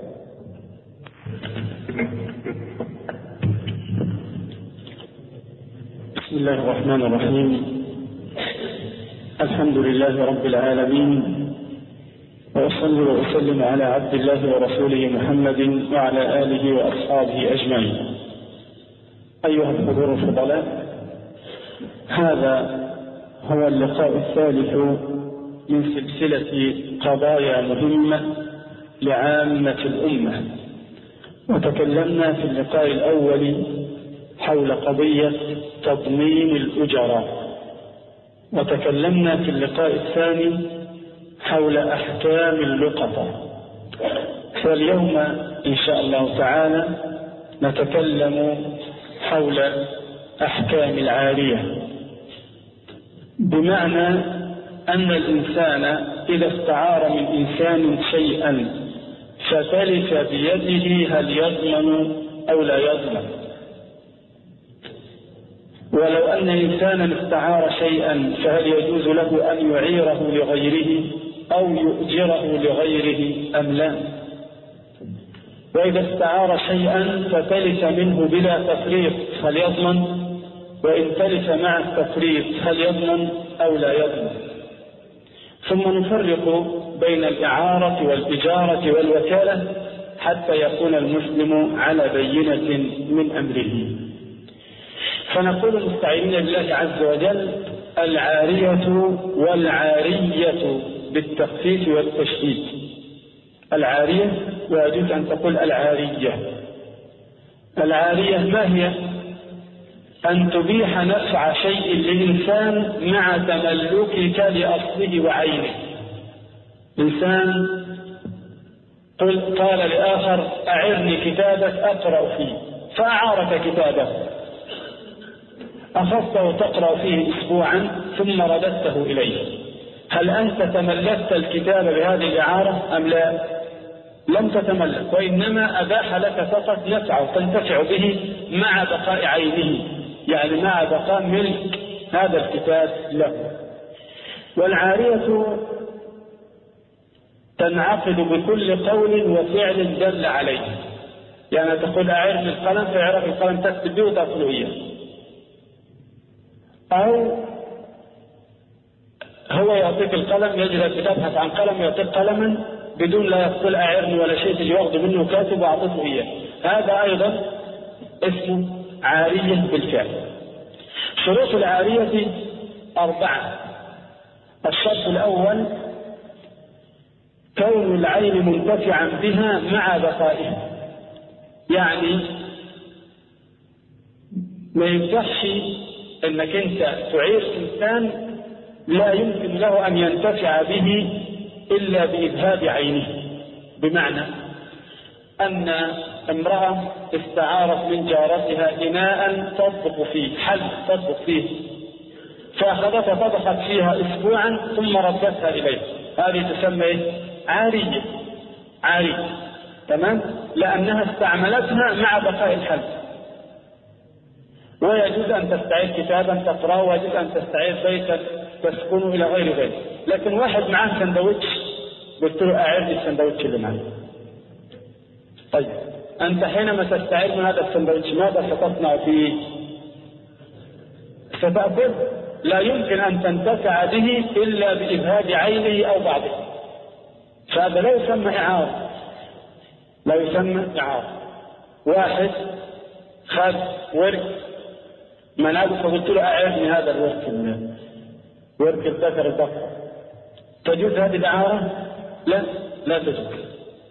بسم الله الرحمن الرحيم. الحمد لله رب العالمين، وأصلي وأسلم على عبد الله ورسوله محمد وعلى آله وأصحابه أجمعين. أيها الحضور الفضلاء، هذا هو اللقاء الثالث من سلسلة قضايا مهمة لعامة الأمة. وتكلمنا في اللقاء الأول حول قضية تضمين الأجراء، وتكلمنا في اللقاء الثاني حول أحكام اللقطة. واليوم إن شاء الله تعالى نتكلم حول أحكام العارية، بمعنى أن الإنسان إذا استعار من إنسان شيئا فتلف بيده هل يضمن أو لا يضمن؟ ولو أن إنسانا استعار شيئا فهل يجوز له أن يعيره لغيره أو يؤجره لغيره أم لا؟ وإذا استعار شيئا فتلف منه بلا تفريط هل يضمن؟ وإن تلف مع التفريط هل يضمن أو لا يضمن؟ ثم نفرق بين الإعارة والإجارة والوكالة حتى يكون المسلم على بينة من أمره. فنقول مستعينين بالله عز وجل: العارية والعارية بالتخفيف والتشديد. العارية ويجوز أن تقول العارية. العارية ما هي؟ أن تبيح نفع شيء للإنسان مع تملكك لأصله وعينه. إنسان قال لآخر: أعرني كتابك أقرأ فيه، فأعارك كتابه، أخذته تقرأ فيه أسبوعا ثم رددته إليه، هل أنت تملكت الكتاب بهذه الإعارة أم لا؟ لم تتملك، وإنما أباح لك فقط نفعه تنتفع به مع بقاء عينه، يعني مع بقاء ملك هذا الكتاب له. والعارية تنعقد بكل قول وفعل دل عليه، يعني تقول أعرني القلم فيعرف القلم تكتب به وتأخذه إياه، أو هو يعطيك القلم يجب تبحث عن قلم يعطيك قلما بدون لا يقول أعرني ولا شيء، تجي واخذه منه كاتب وأعطته إياه، هذا أيضا اسمه عارية بالفعل. شروط العارية 4. الشرط الأول كون العين منتفعا بها مع بقائها، يعني ما ينفعش انك انت تعير انسان لا يمكن له ان ينتفع به الا باذهاب عينه، بمعنى ان امرأة استعارت من جارتها إناء تطبخ فيه، حل تطبخ فيه، فأخذتها طبخت فيها أسبوعا ثم ردتها إليه، هذه تسمى عارية، عارية، تمام، لأنها استعملتها مع بقاء الحل. ويجوز أن تستعير كتابا تقرأه، ويجوز أن تستعير بيتا تسكنه إلى غير ذلك. لكن واحد معاه سندوتش قلت له أعرني السندوتش اللي معي، طيب أنت حينما تستعير من هذا السندوتش ماذا ستصنع فيه؟ ستأكل، لا يمكن أن تنتفع به إلا بإذهاب عينه أو بعضه، فهذا لا يسمى إعارة، لا يسمى إعارة. واحد خذ ورك منابه فقلت له أعرني هذا الورك، ورك الذكر البقر، تجوز هذه الإعارة؟ لا تجوز،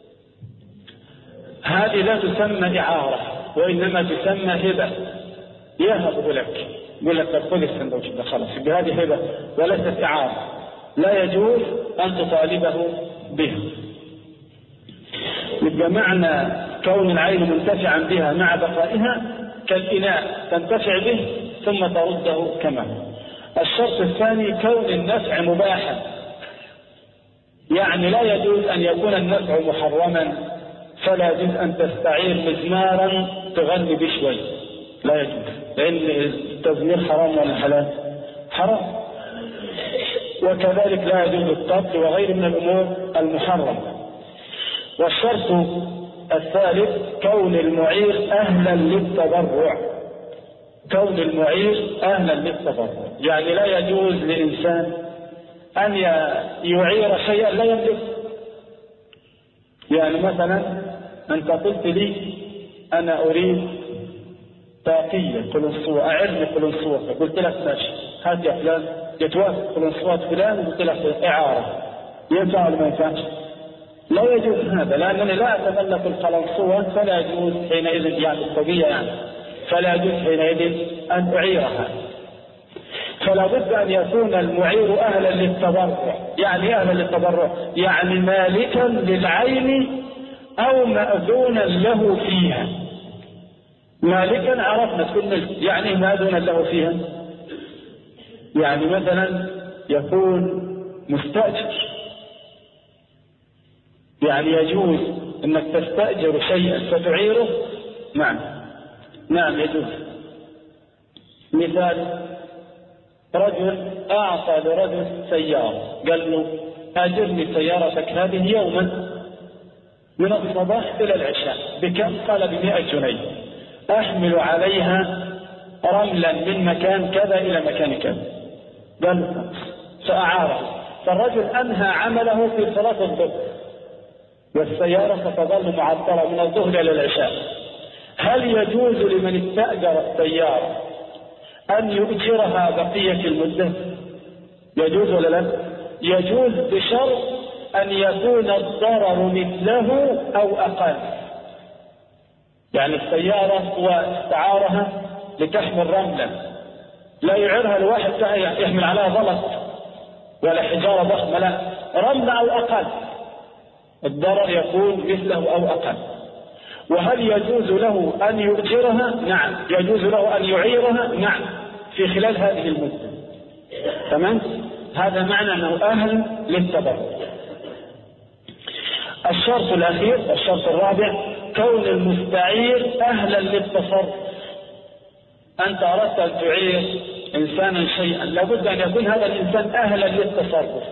هذه لا تسمى إعارة وإنما تسمى هبة، يهبه لك، يقول لك خذ السندوتش ده خلاص، بهذه هبة وليست إعارة، لا يجوز أن تطالبه به. يبقى معنى كون العين منتفعا بها مع بقائها كالإناء تنتفع به ثم ترده كما. الشرط الثاني كون النفع مباحا، يعني لا يجوز أن يكون النفع محرما، فلا يجوز أن تستعير مزمارا تغني بشوي، لا يجوز، لأن التزمير حرام ولا حلال؟ حرام. وكذلك لا يجوز الطبل وغير من الأمور المحرمة. والشرط الثالث كون المعير أهلا للتبرع، كون المعير أهلا للتبرع، يعني لا يجوز لإنسان أن يعير شيئا لا يملك. يعني مثلا أنت قلت لي أنا أريد طاقية قلنسوة، أعرني قلنسوة، قلت لك ماشي هات يا فلان، يتوافق قلنسوة فلان، وقلت لك إعارة، ينفع ولا ما ينفعش؟ لا يجوز هذا، لأنني لا أتملك القلنسوة، فلا يجوز حينئذ، يعني الطبية يعني، فلا يجوز حينئذ أن أعيرها. فلا بد أن يكون المعير أهلا للتبرع، يعني أهلا للتبرع يعني مالكا للعين أو مأذونا له فيها. مالكا عرفنا تكون ملك، يعني مأذونا له فيها، يعني مثلا يكون مستأجر، يعني يجوز أنك تستأجر شيئا فتعيره، نعم يجوز. مثال رجل أعطى لرجل سيارة، قال له أجرني سيارتك هذه يوما من الصباح إلى العشاء، بكم؟ قال ب100 جنيه، أحمل عليها رملا من مكان كذا إلى مكان كذا، قال فأعاره. فالرجل أنهى عمله في صلاة الظهر، والسيارة ستظل معطلة من الظهر إلى العشاء. هل يجوز لمن استأجر السيارة أن يؤجرها بقية المدة؟ يجوز ولا لا؟ يجوز بشرط أن يكون الضرر مثله أو أقل. يعني السيارة هو استعارها لتحمل رملا، لا يعيرها لواحد يحمل عليها زلط ولا حجارة ضخمة، لا، رمل أو أقل، الضرر يكون مثله أو أقل. وهل يجوز له أن يؤجرها؟ نعم. يجوز له أن يعيرها؟ نعم، في خلال هذه المدة. تمام؟ هذا معنى أنه أهل للتبرع. الشرط الأخير، الشرط الرابع، كون المستعير أهلا للتصرف. أنت أردت أن تعير إنسانا شيئا، لابد أن يكون هذا الإنسان أهلا للتصرف،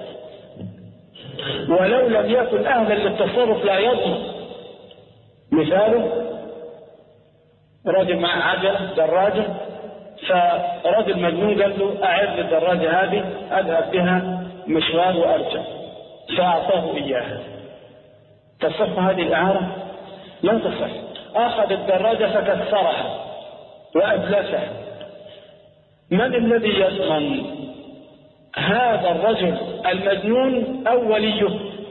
ولو لم يكن أهلا للتصرف لا يضمن. مثاله رجل مع عجلة دراجة، فرجل مجنون قال له أعد الدراجة هذه أذهب بها مشوار وأرجع، فأعطاه إياها. تصح هذه الإعارة؟ لا تصح. أخذ الدراجة فكسرها وأدلسها، من الذي يضمن؟ هذا الرجل المجنون أو وليه؟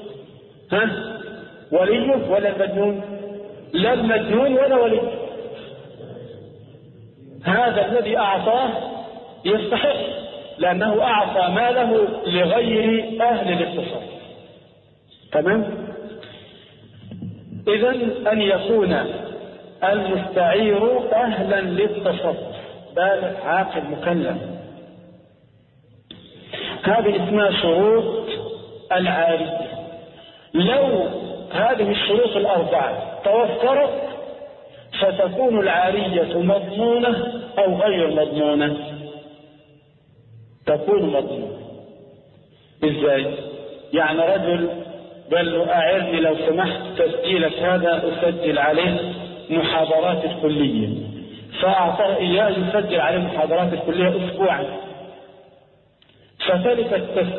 وليه ولا المجنون؟ لا المجنون ولا وليه. هذا الذي أعطاه يستحق، لأنه أعطى ماله لغير أهل للتصرف. تمام؟ إذن أن يكون المستعير أهلا للتصرف، بالغ عاقل مكلف. هذه اسمها شروط العارية. لو هذه الشروط الأربعة توفرت فتكون العارية مضمونة أو غير مضمونة؟ تكون مضمونة. إزاي؟ يعني رجل قال له أعرني لو سمحت تسجيلك هذا أسجل عليه محاضرات الكلية، فأعطاه إياه يسجل عليه محاضرات الكلية أسبوعا، فتلك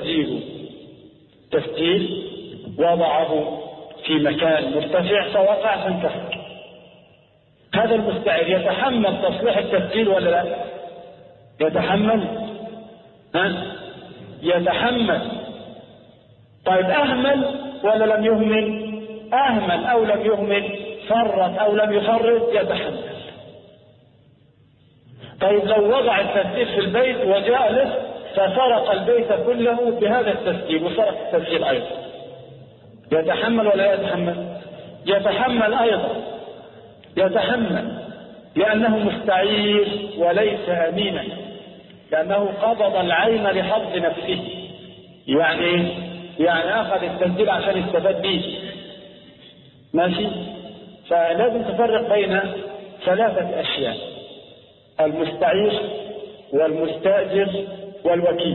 تسجيل وضعه في مكان مرتفع فوقع فانكسر. هذا المستعير يتحمل تصليح التسجيل ولا لا؟ يتحمل؟ يتحمل. طيب أهمل ولا لم يهمل؟ أهمل أو لم يهمل، فرط أو لم يفرط، يتحمل. طيب لو وضع التسجيل في البيت وجاء له فسرق البيت كله بهذا التسجيل وسرق التسجيل أيضا، يتحمل ولا يتحمل؟ يتحمل أيضا، يتحمل، لأنه مستعير وليس أمينا، لأنه قبض العين لحظ نفسه. يعني أخذ التسجيل عشان يستفاد به. ماشي؟ فلازم تفرق بين ثلاثة أشياء: المستعير والمستأجر والوكيل.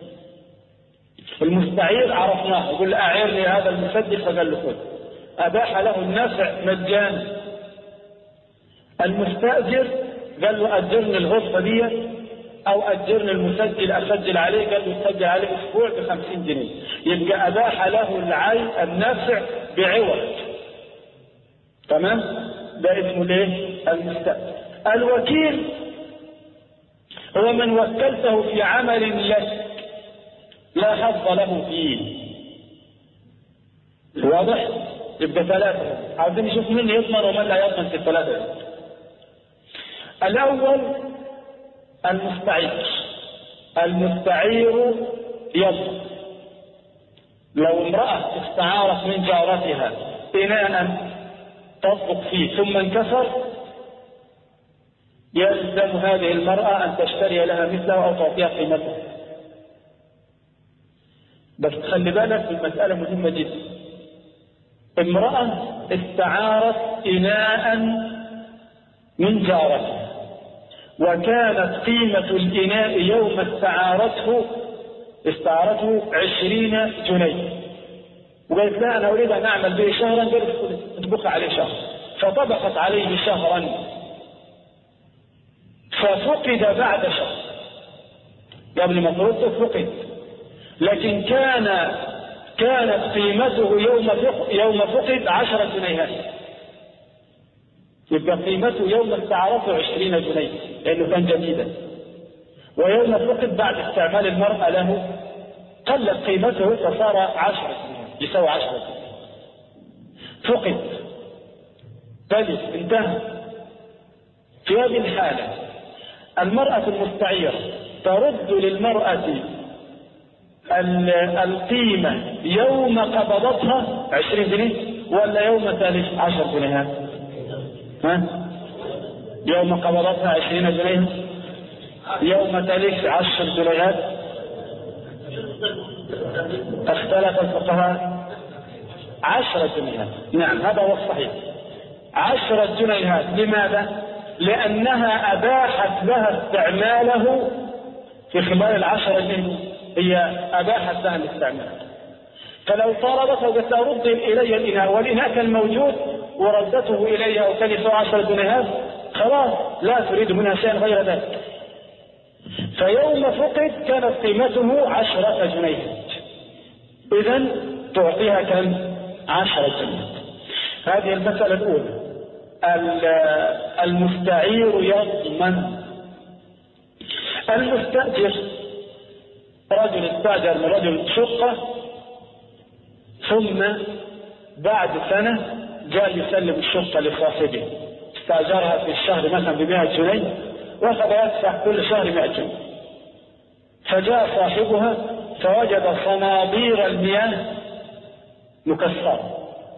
المستعير عرفناه، يقول أعيرني هذا المسجل، فقال له خذ، أباح له النفع مجانا. المستأجر قال له أجرني الغرفة دي أو أجرني المسجل أسجل عليه، قال له سجل عليه أسبوع ب50 جنيه، يبقى أباح له العين النفع بعوض. تمام؟ ده اسمه ليه؟ المستأجر. الوكيل هو من وكلته في عمل لك لا حظ له فيه. واضح؟ يبقى ثلاثة، عاوزين نشوف من يضمن ومن لا يضمن في الثلاثة. الأول المستعير يضمن. لو امرأة استعارت من جارتها إناء تطبخ فيه ثم انكسر، يلزم هذه المرأة أن تشتري لها مثله أو تعطيها قيمته. بس خلي بالك من مسألة مهمة جدا. امرأة استعارت إناء من جارتها، وكانت قيمة الإناء يوم استعارته 20 جنيه، وقالت لا أنا أريد أن أعمل به شهرا، قالت اطبخ عليه شهر، فطبخت عليه شهرا، ففقد بعد شهر، قبل ما ترده فقد، لكن كانت قيمته يوم فقد 10 جنيهات، يبقى قيمته يوم استعارته 20 جنيه لأنه كان جديدا، ويوم فقد بعد استعمال المرأة له قلت قيمته فصار 10 جنيه، يساوي 10 جنيه. فقد، تلف، انتهى. في هذه الحالة المرأة المستعيرة ترد للمرأة القيمة يوم قبضتها 20 جنيه ولا يوم ثالث 10 جنيهات؟ يوم قبضتها 20 جنيه، يوم تلف 10 جنيهات. اختلف الفقهاء 10 جنيهات. نعم هذا هو الصحيح، 10 جنيهات. لماذا؟ لأنها أباحت لها استعماله في خلال 10 جنيه، هي أباحت لها الاستعمال. فلو طلبت وقالت لها رد إلي الإناء والإناء كان موجود وردته إليها وكلف 10 جنيهات، خلاص لا تريد منها شيئا غير ذلك. فيوم فقد كانت قيمته 10 جنيهات، إذن تعطيها كم؟ 10 جنيهات. هذه المسألة الأولى. المستعير يضمن. المستأجر رجل استأجر من رجل شقة، ثم بعد سنة جاء يسلم الشقة لصاحبه، استأجرها في الشهر مثلا ب100 جنيه وأخذ يدفع كل شهر 100 جنيه. فجاء صاحبها فوجد صنابير المياه مكسرة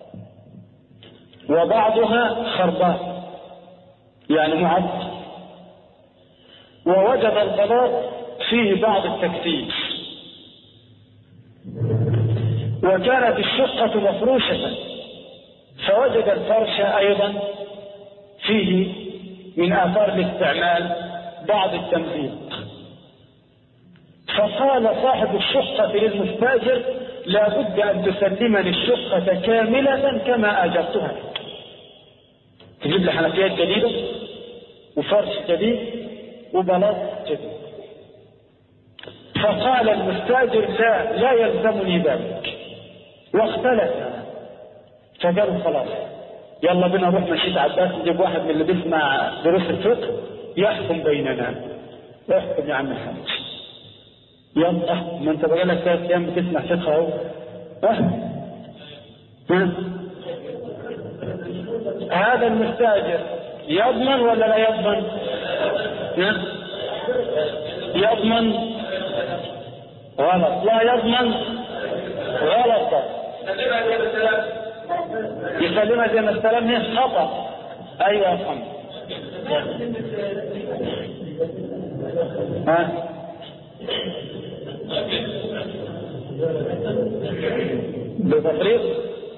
وبعضها خربان يعني معطل، ووجد البلاط فيه بعض التكتيك، وكانت الشقة مفروشة فوجد الفرش أيضا فيه من آثار الاستعمال بعض التمزيق. فقال صاحب الشقة للمستأجر لا بد أن تسلمني الشقة كاملة كما أجرتها، تجيب لي حنفيات جديدة وفرش جديد وبلاط جديد. فقال المستأجر لا يلزمني ذلك، واختلف. فقالوا خلاص يلا بنا نروح مسجد عباس نجيب واحد من اللي بيسمع دروس الفقه يحكم بيننا. احكم يا عم الحاج. يلا ما انت بقى لك 3 ايام بتسمع فقه اهو. هذا المستاجر يضمن ولا لا يضمن؟ يضمن غلط. لا يضمن غلط. يسلمها زي ما استلمها خطأ. ايوه يا محمد. بتفريط.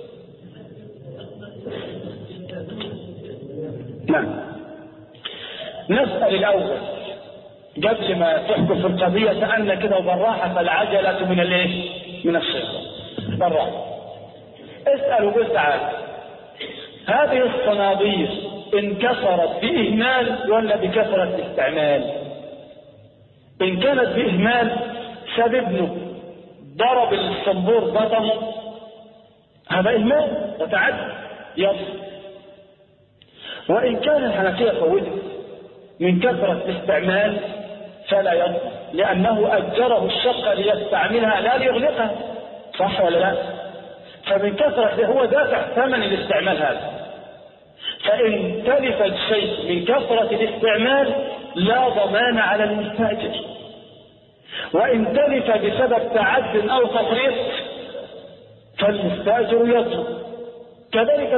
نعم. نسأل الأول قبل ما تحكم في القضية سألنا كده بالراحة، فالعجلة من الايه؟ من الشيطان. بالراحة. اسأل وقل تعال هذه الصناديق انكسرت بإهمال ولا بكثرة استعمال؟ إن كانت بإهمال ساب ابنه ضرب الصنبور بطنه، هذا إهمال وتعدي يصل. وإن كان الحنفية فوجد من كثرة الاستعمال فلا يضمن، لأنه أجره الشقة ليستعملها لا ليغلقها، صح ولا لا؟ فمن كثرة هو دافع ثمن الاستعمال هذا. فإن تلف الشيء من كثرة الاستعمال لا ضمان على المستأجر، وإن تلف بسبب تعد أو تفريط فالمستأجر يضمن. كذلك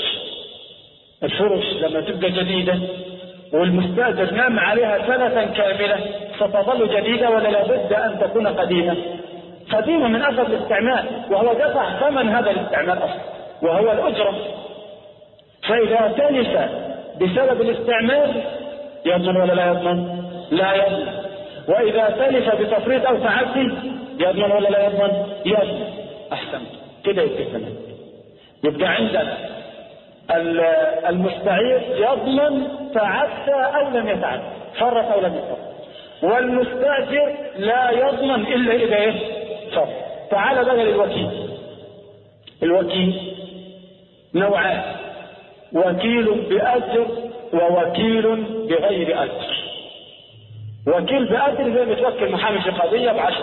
الفرش لما تبقى جديدة والمستأجر نام عليها سنة كاملة ستظل جديدة ولا لابد أن تكون قديمة؟ قديمة من أثر الاستعمال، وهو دفع ثمن هذا الاستعمال أصلا وهو الأجرة. فإذا تلف بسبب الاستعمال يضمن ولا لا يضمن؟ لا يضمن. وإذا تلف بتفريط أو تعدي يضمن ولا لا يضمن؟ يضمن. أحسن كده يتفهم. يبقى عندنا المستعير يضمن تعدى أو لم يتعدى، فرط أو لم يفرط. والمستأجر لا يضمن إلا إذا إيه؟ فرط. تعال بقى للوكيل. الوكيل نوعان: وكيل بأجر ووكيل بغير أجر. وكيل بأجر زي بتوكل محامي في قضية ب10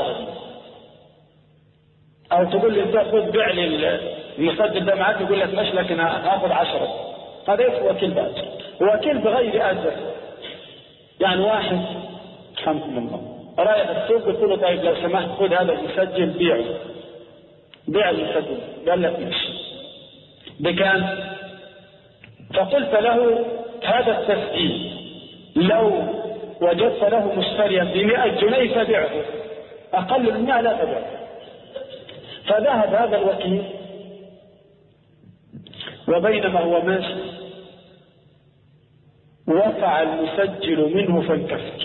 أو تقول لي خذ بيع لي المسجل ده معاك، يقول لك ماشي لكن هاخد 10. هذا اسمه وكيل بأجر. وكيل بغير أجر يعني واحد الحمد لله رايح السوق قلت له طيب لو سمحت خذ هذا المسجل بيعه، بيع المسجل. قال لك ماشي. بكام؟ فقلت له هذا التسجيل لو وجدت له مشتريا ب100 جنيه فبيعه، أقل من 100 لا تبيعه. فذهب هذا الوكيل، وبينما هو ماشي وقع المسجل منه فانكسر.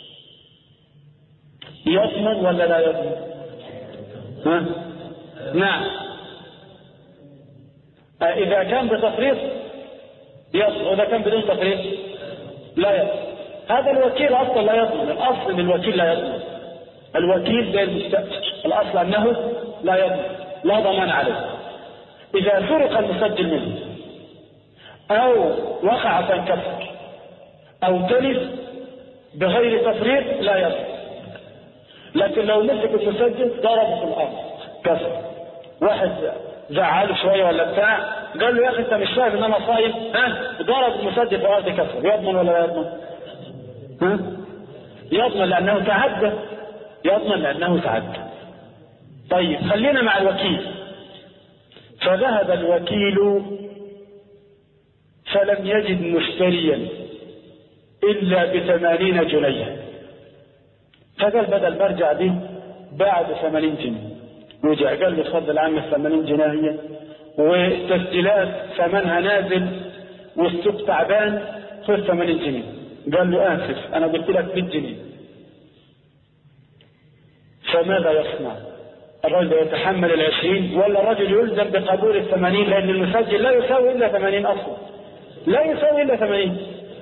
يضمن ولا لا يضمن؟ ها؟ نعم. إذا كان بتفريط يضمن، وإذا كان بدون تفريط لا يضمن. هذا الوكيل أصلا لا يضمن، الأصل أن الوكيل لا يضمن. الوكيل زي المستأجر، الأصل أنه لا يضمن، لا ضمان عليه. إذا سرق المسجل منه أو وقع فانكسر أو تلف بغير تفريط لا يضمن. لكن لو مسك المسجل ضربه في الأرض كسر، واحد زعله شوية ولا بتاع، قال له يا أخي أنت مش فاهم إن أنا صايم؟ ضرب المسجل في الأرض كسر، يضمن ولا لا يضمن؟ يضمن لأنه تعدى، يضمن لأنه تعدى. طيب خلينا مع الوكيل. فذهب الوكيل فلم يجد مشتريا إلا ب80 جنيه، فقال بدل ما ارجع به باع ب80 جنيه. رجع قال له اتفضل عم 80 جنيه هي، والتسجيلات ثمنها نازل والسوق تعبان، خذ 80 جنيه. قال له آسف أنا قلت لك 100 جنيه. فماذا يصنع؟ الرجل يتحمل 20 ولا الرجل يلزم بقبول 80؟ لأن المسجل لا يساوي إلا 80 أصلا، لا يساوي إلا 80.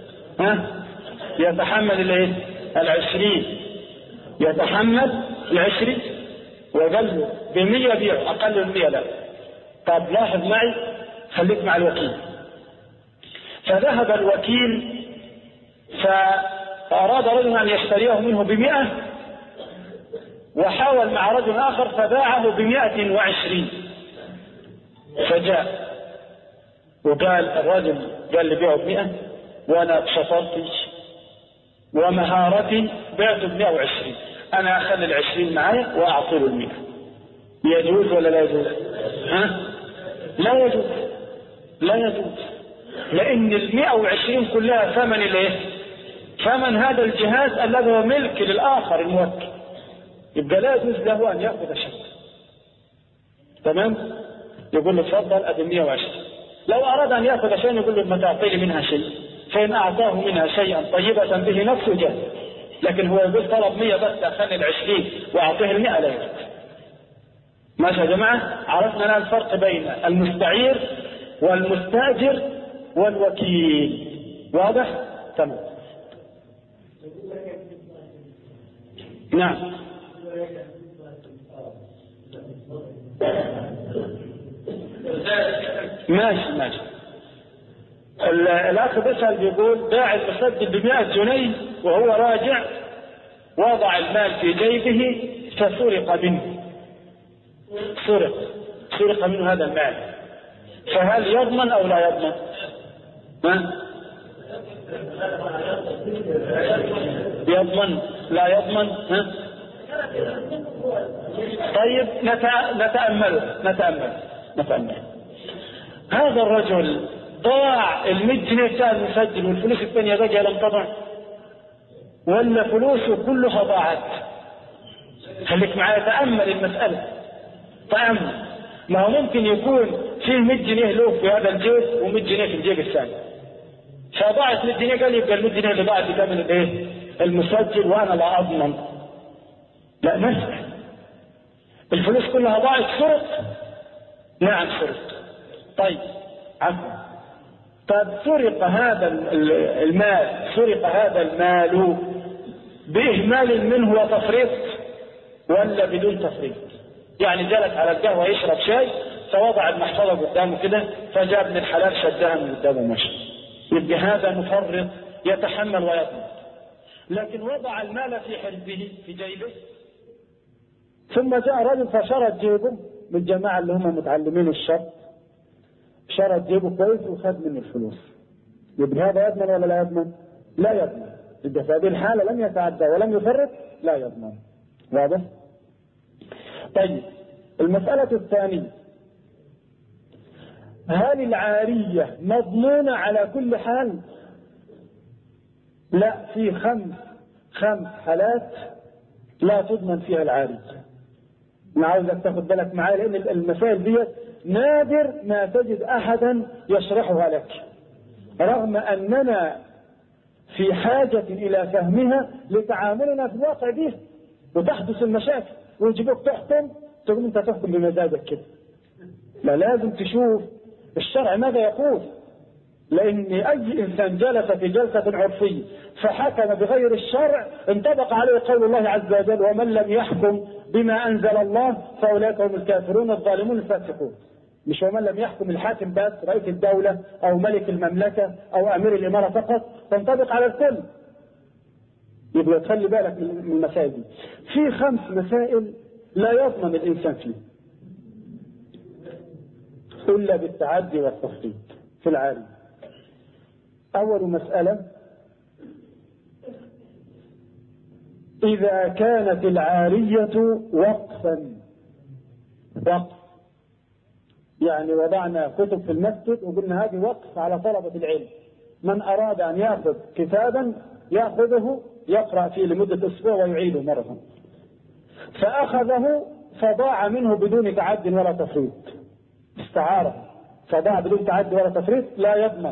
يتحمل 20، يتحمل 20 وقال له ب100 بيع، أقل من 100 لا. طب لاحظ معي، خليك مع الوكيل. فذهب الوكيل فأراد رجل أن يشتريه منه ب100، وحاول مع رجل آخر فباعه ب120. فجاء وقال الرجل قال لي بيعه ب100 وأنا بشطارتي ومهارتي بعته ب120، أنا أخلي 20 معايا وأعطي له 100. يجوز ولا لا يجوز؟ لا يجوز، لا يجوز، لأن 120 كلها ثمن الايه؟ ثمن هذا الجهاز الذي هو ملك للآخر الموكل، يبقى لا يجوز له أن يأخذ شيء. تمام؟ يقول له تفضل أدي 120. لو أراد أن يأخذ شيء يقول له ما تعطي لي منها شيء، فإن أعطاه منها شيئا طيبة به نفسه جاهز. لكن هو يقول طلب 100 بس أخلي 20 وأعطيه 100 لا يجوز. ماشي يا جماعة؟ عرفنا الآن الفرق بين المستعير والمستأجر والوكيل. واضح؟ تمام. نعم. ماشي. الأخ بيسأل بيقول باع المسجل ب100 جنيه وهو راجع وضع المال في جيبه فسرق منه، سرق منه هذا المال، فهل يضمن أو لا يضمن؟ يضمن لا يضمن؟ طيب نتأمل. هذا الرجل ضاع 100 جنيه بتاع المسجل والفلوس الثانية بقى لم تضع، ولا فلوسه كلها ضاعت؟ خليك معايا، تأمل المسألة، تأمل. ما هو ممكن يكون فيه 100 جنيه له في هذا الجيب و100 جنيه في الجيب الثاني، فضاعت 100 جنيه، قال يبقى 100 جنيه اللي ضاعت بثمن الايه؟ المسجل، وانا لا اضمن. لا مسك الفلوس كلها ضاعت، سرق؟ نعم سرق. طيب عفوا. طب سرق هذا المال بإهمال منه وتفريط ولا بدون تفريط؟ يعني جلس على القهوة يشرب شاي فوضع المحفظة قدامه كده فجاء ابن الحلال شدها من قدامه ومشى، يبقى هذا مفرط يتحمل ويضمن. لكن وضع المال في حرزه في جيبه، ثم جاء رجل فشرط جيبه من الجماعة اللي هم متعلمين الشرط، شرط جيبه كويس وخد منه الفلوس، يبقى هذا يضمن ولا لا يضمن؟ لا يضمن. يبقى في هذه الحالة لم يتعدى ولم يفرط، لا يضمن. واضح؟ طيب المسألة الثانية، هل العارية مضمونة على كل حال؟ لا، في خمس حالات لا تضمن فيها العارية. أنا عاوزك تاخد بالك معايا، لأن المسائل دي نادر ما تجد أحدا يشرحها لك، رغم أننا في حاجة إلى فهمها لتعاملنا في الواقع به، وتحدث المشاكل ويجبوك تحكم، تقول أنت تحكم بمزاجك كده. لا، لازم تشوف الشرع ماذا يقول، لأن أي إنسان جلس في جلسة عرفية فحكم بغير الشرع انطبق عليه قول الله عز وجل: ومن لم يحكم بما أنزل الله فأولئك هم الكافرون الظالمون الفاسقون. مش ومن لم يحكم الحاكم بس، رئيس الدولة أو ملك المملكة أو أمير الإمارة فقط، تنطبق على الكل. يبقى تخلي بالك من المسائل دي. في 5 مسائل لا يضمن الإنسان فيه إلا بالتعدي والتفريط في العالم. أول مسألة: إذا كانت العارية وقفا، يعني وضعنا كتب في المسجد وقلنا هذه وقف على طلبة العلم، من أراد أن يأخذ كتابا يأخذه يقرأ فيه لمدة أسبوع ويعيده مرة، فأخذه فضاع منه بدون تعد ولا تفريط، استعارة فضاع بدون تعد ولا تفريط، لا يضمن،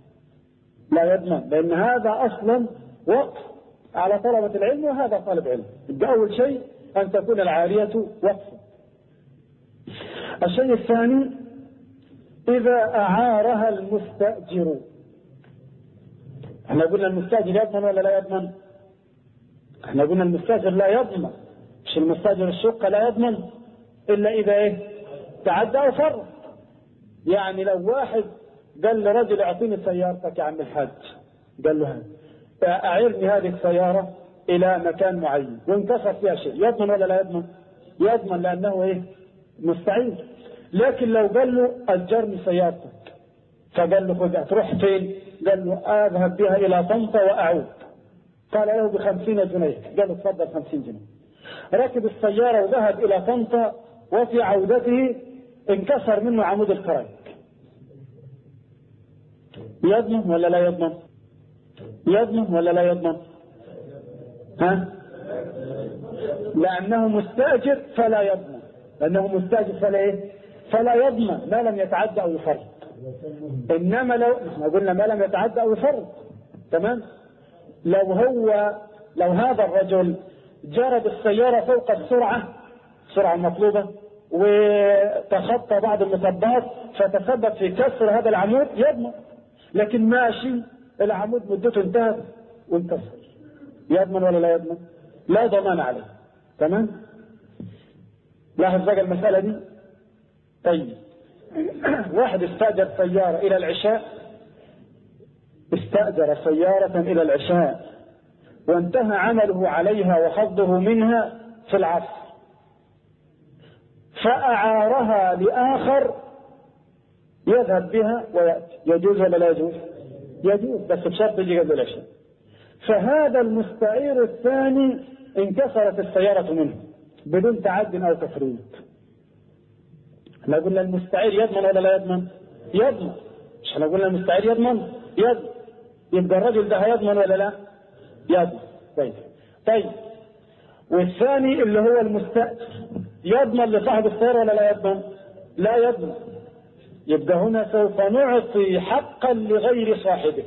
لأن هذا أصلا وقف على طلبة العلم وهذا طالب علم. أول شيء أن تكون العارية وقفا. الشيء الثاني: إذا أعارها المستأجر. احنا قلنا المستأجر يضمن ولا لا يضمن؟ احنا قلنا المستأجر لا يضمن، مش المستأجر الشقة لا يضمن إلا إذا تعدى أو فرط. يعني لو واحد قال لرجل: اعطيني سيارتك يا عم الحاج، قال له: أعيرني هذه السيارة إلى مكان معين، وانكسر فيها شيء، يضمن ولا لا يضمن؟ يضمن، لأنه مستعير. لكن لو قال له: أجرني سيارتك، فقال له: خذها، تروح فين؟ قال له: أذهب بها إلى طنطا وأعود. قال له: ب50 جنيه. قال له: تفضل 50 جنيه. ركب السيارة وذهب إلى طنطا، وفي عودته انكسر منه عمود الكرنك، يضمن ولا لا يضمن؟ يضمن ولا لا يضمن؟ لأنه مستأجر فلا يضمن، فلا يضمن ما لم يتعدى أو يفرط. إنما لو قلنا ما لم يتعدى أو يفرط، تمام؟ لو هذا الرجل جرى بالسيارة فوق السرعة المطلوبة وتخطى بعض المطبات فتسبب في كسر هذا العمود، يضمن. لكن ماشي العمود مدته انتهت وانكسر، يضمن ولا لا يضمن؟ لا ضمان عليه. تمام؟ لاحظ بقى المسألة دي. طيب، واحد استأجر سيارة إلى العشاء، وانتهى عمله عليها وحظه منها في العصر، فأعارها لآخر يذهب بها ويأتي، يجوز ولا لا يجوز؟ يجوز، بس بشرط يجي قبل العشاء. فهذا المستعير الثاني انكسرت السيارة منه بدون تعد أو تفريط. احنا قلنا المستعير يضمن ولا لا يضمن؟ يضمن. مش احنا قلنا المستعير يضمن؟ يبقى الرجل ده هيضمن ولا لا؟ يضمن. طيب، والثاني اللي هو المستأجر يضمن لصاحب السيارة ولا لا يضمن؟ لا يضمن. يبقى هنا سوف نعطي حقا لغير صاحبه.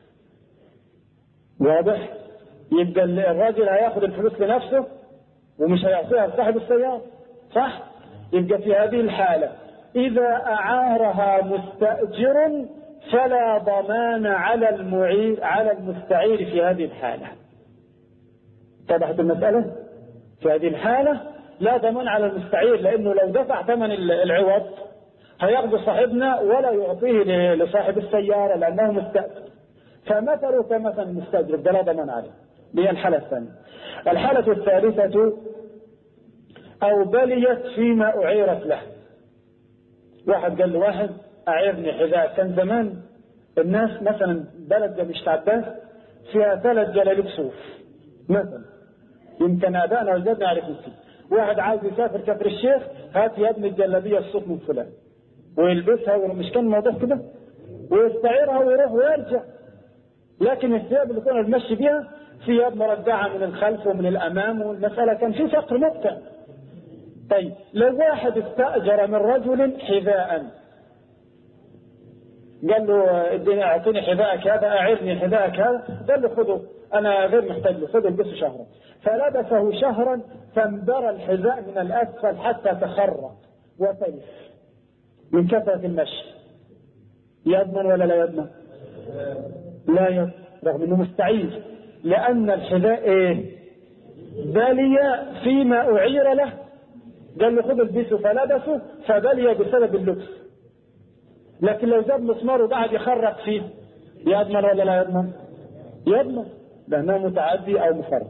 واضح؟ يبقى الراجل هياخد الفلوس لنفسه ومش هيعطيها لصاحب السيارة، صح؟ يبقى في هذه الحالة إذا أعارها مستأجر فلا ضمان على المستعير في هذه الحالة. اتضحت المسألة؟ في هذه الحالة لا ضمان على المستعير، لأنه لو دفع ثمن العوض هياخذ صاحبنا ولا يعطيه لصاحب السيارة لأنه مستأجر، فمثله كمثل المستأجر، ده لا ضمان عليه. دي الحالة الثانية. الحالة الثالثة: أو بليت فيما أعيرت له. واحد قال له: واحد أعيرني حذاء. كان زمان الناس مثلا بلد مش تعبان فيها 3 جلاليب صوف مثلا، يمكن آبائنا وجدنا يعرفوا فيه. واحد عايز يسافر كفر الشيخ، هات يا ابني الجلابية الصوف من فلان، ويلبسها، مش كان الموضوع كده؟ ويستعيرها ويروح ويرجع. لكن الثياب اللي كنا بنمشي بيها ثياب مرجعة من الخلف ومن الأمام، والمسألة كان في فقر مبتع. طيب لو واحد استأجر من رجل حذاء، قال له اديني اعطيني حذاءك هذا، اعرني حذاءك هذا، قال له خذه انا غير محتاج له، خذه البسه شهرا. فلبسه شهرا فانبرى الحذاء من الاسفل حتى تخرق وتلف من كثرة المشي، يضمن ولا لا يضمن؟ لا يضمن، رغم انه مستعير، لان الحذاء ايه؟ بلي فيما اعير له. قال له خذ البسه فلبسه فبلي بسبب اللبس. لكن لو جاب مسمار وقعد يخرق فيه يضمن ولا لا يضمن؟ يضمن، لأنه متعدي أو مفرط.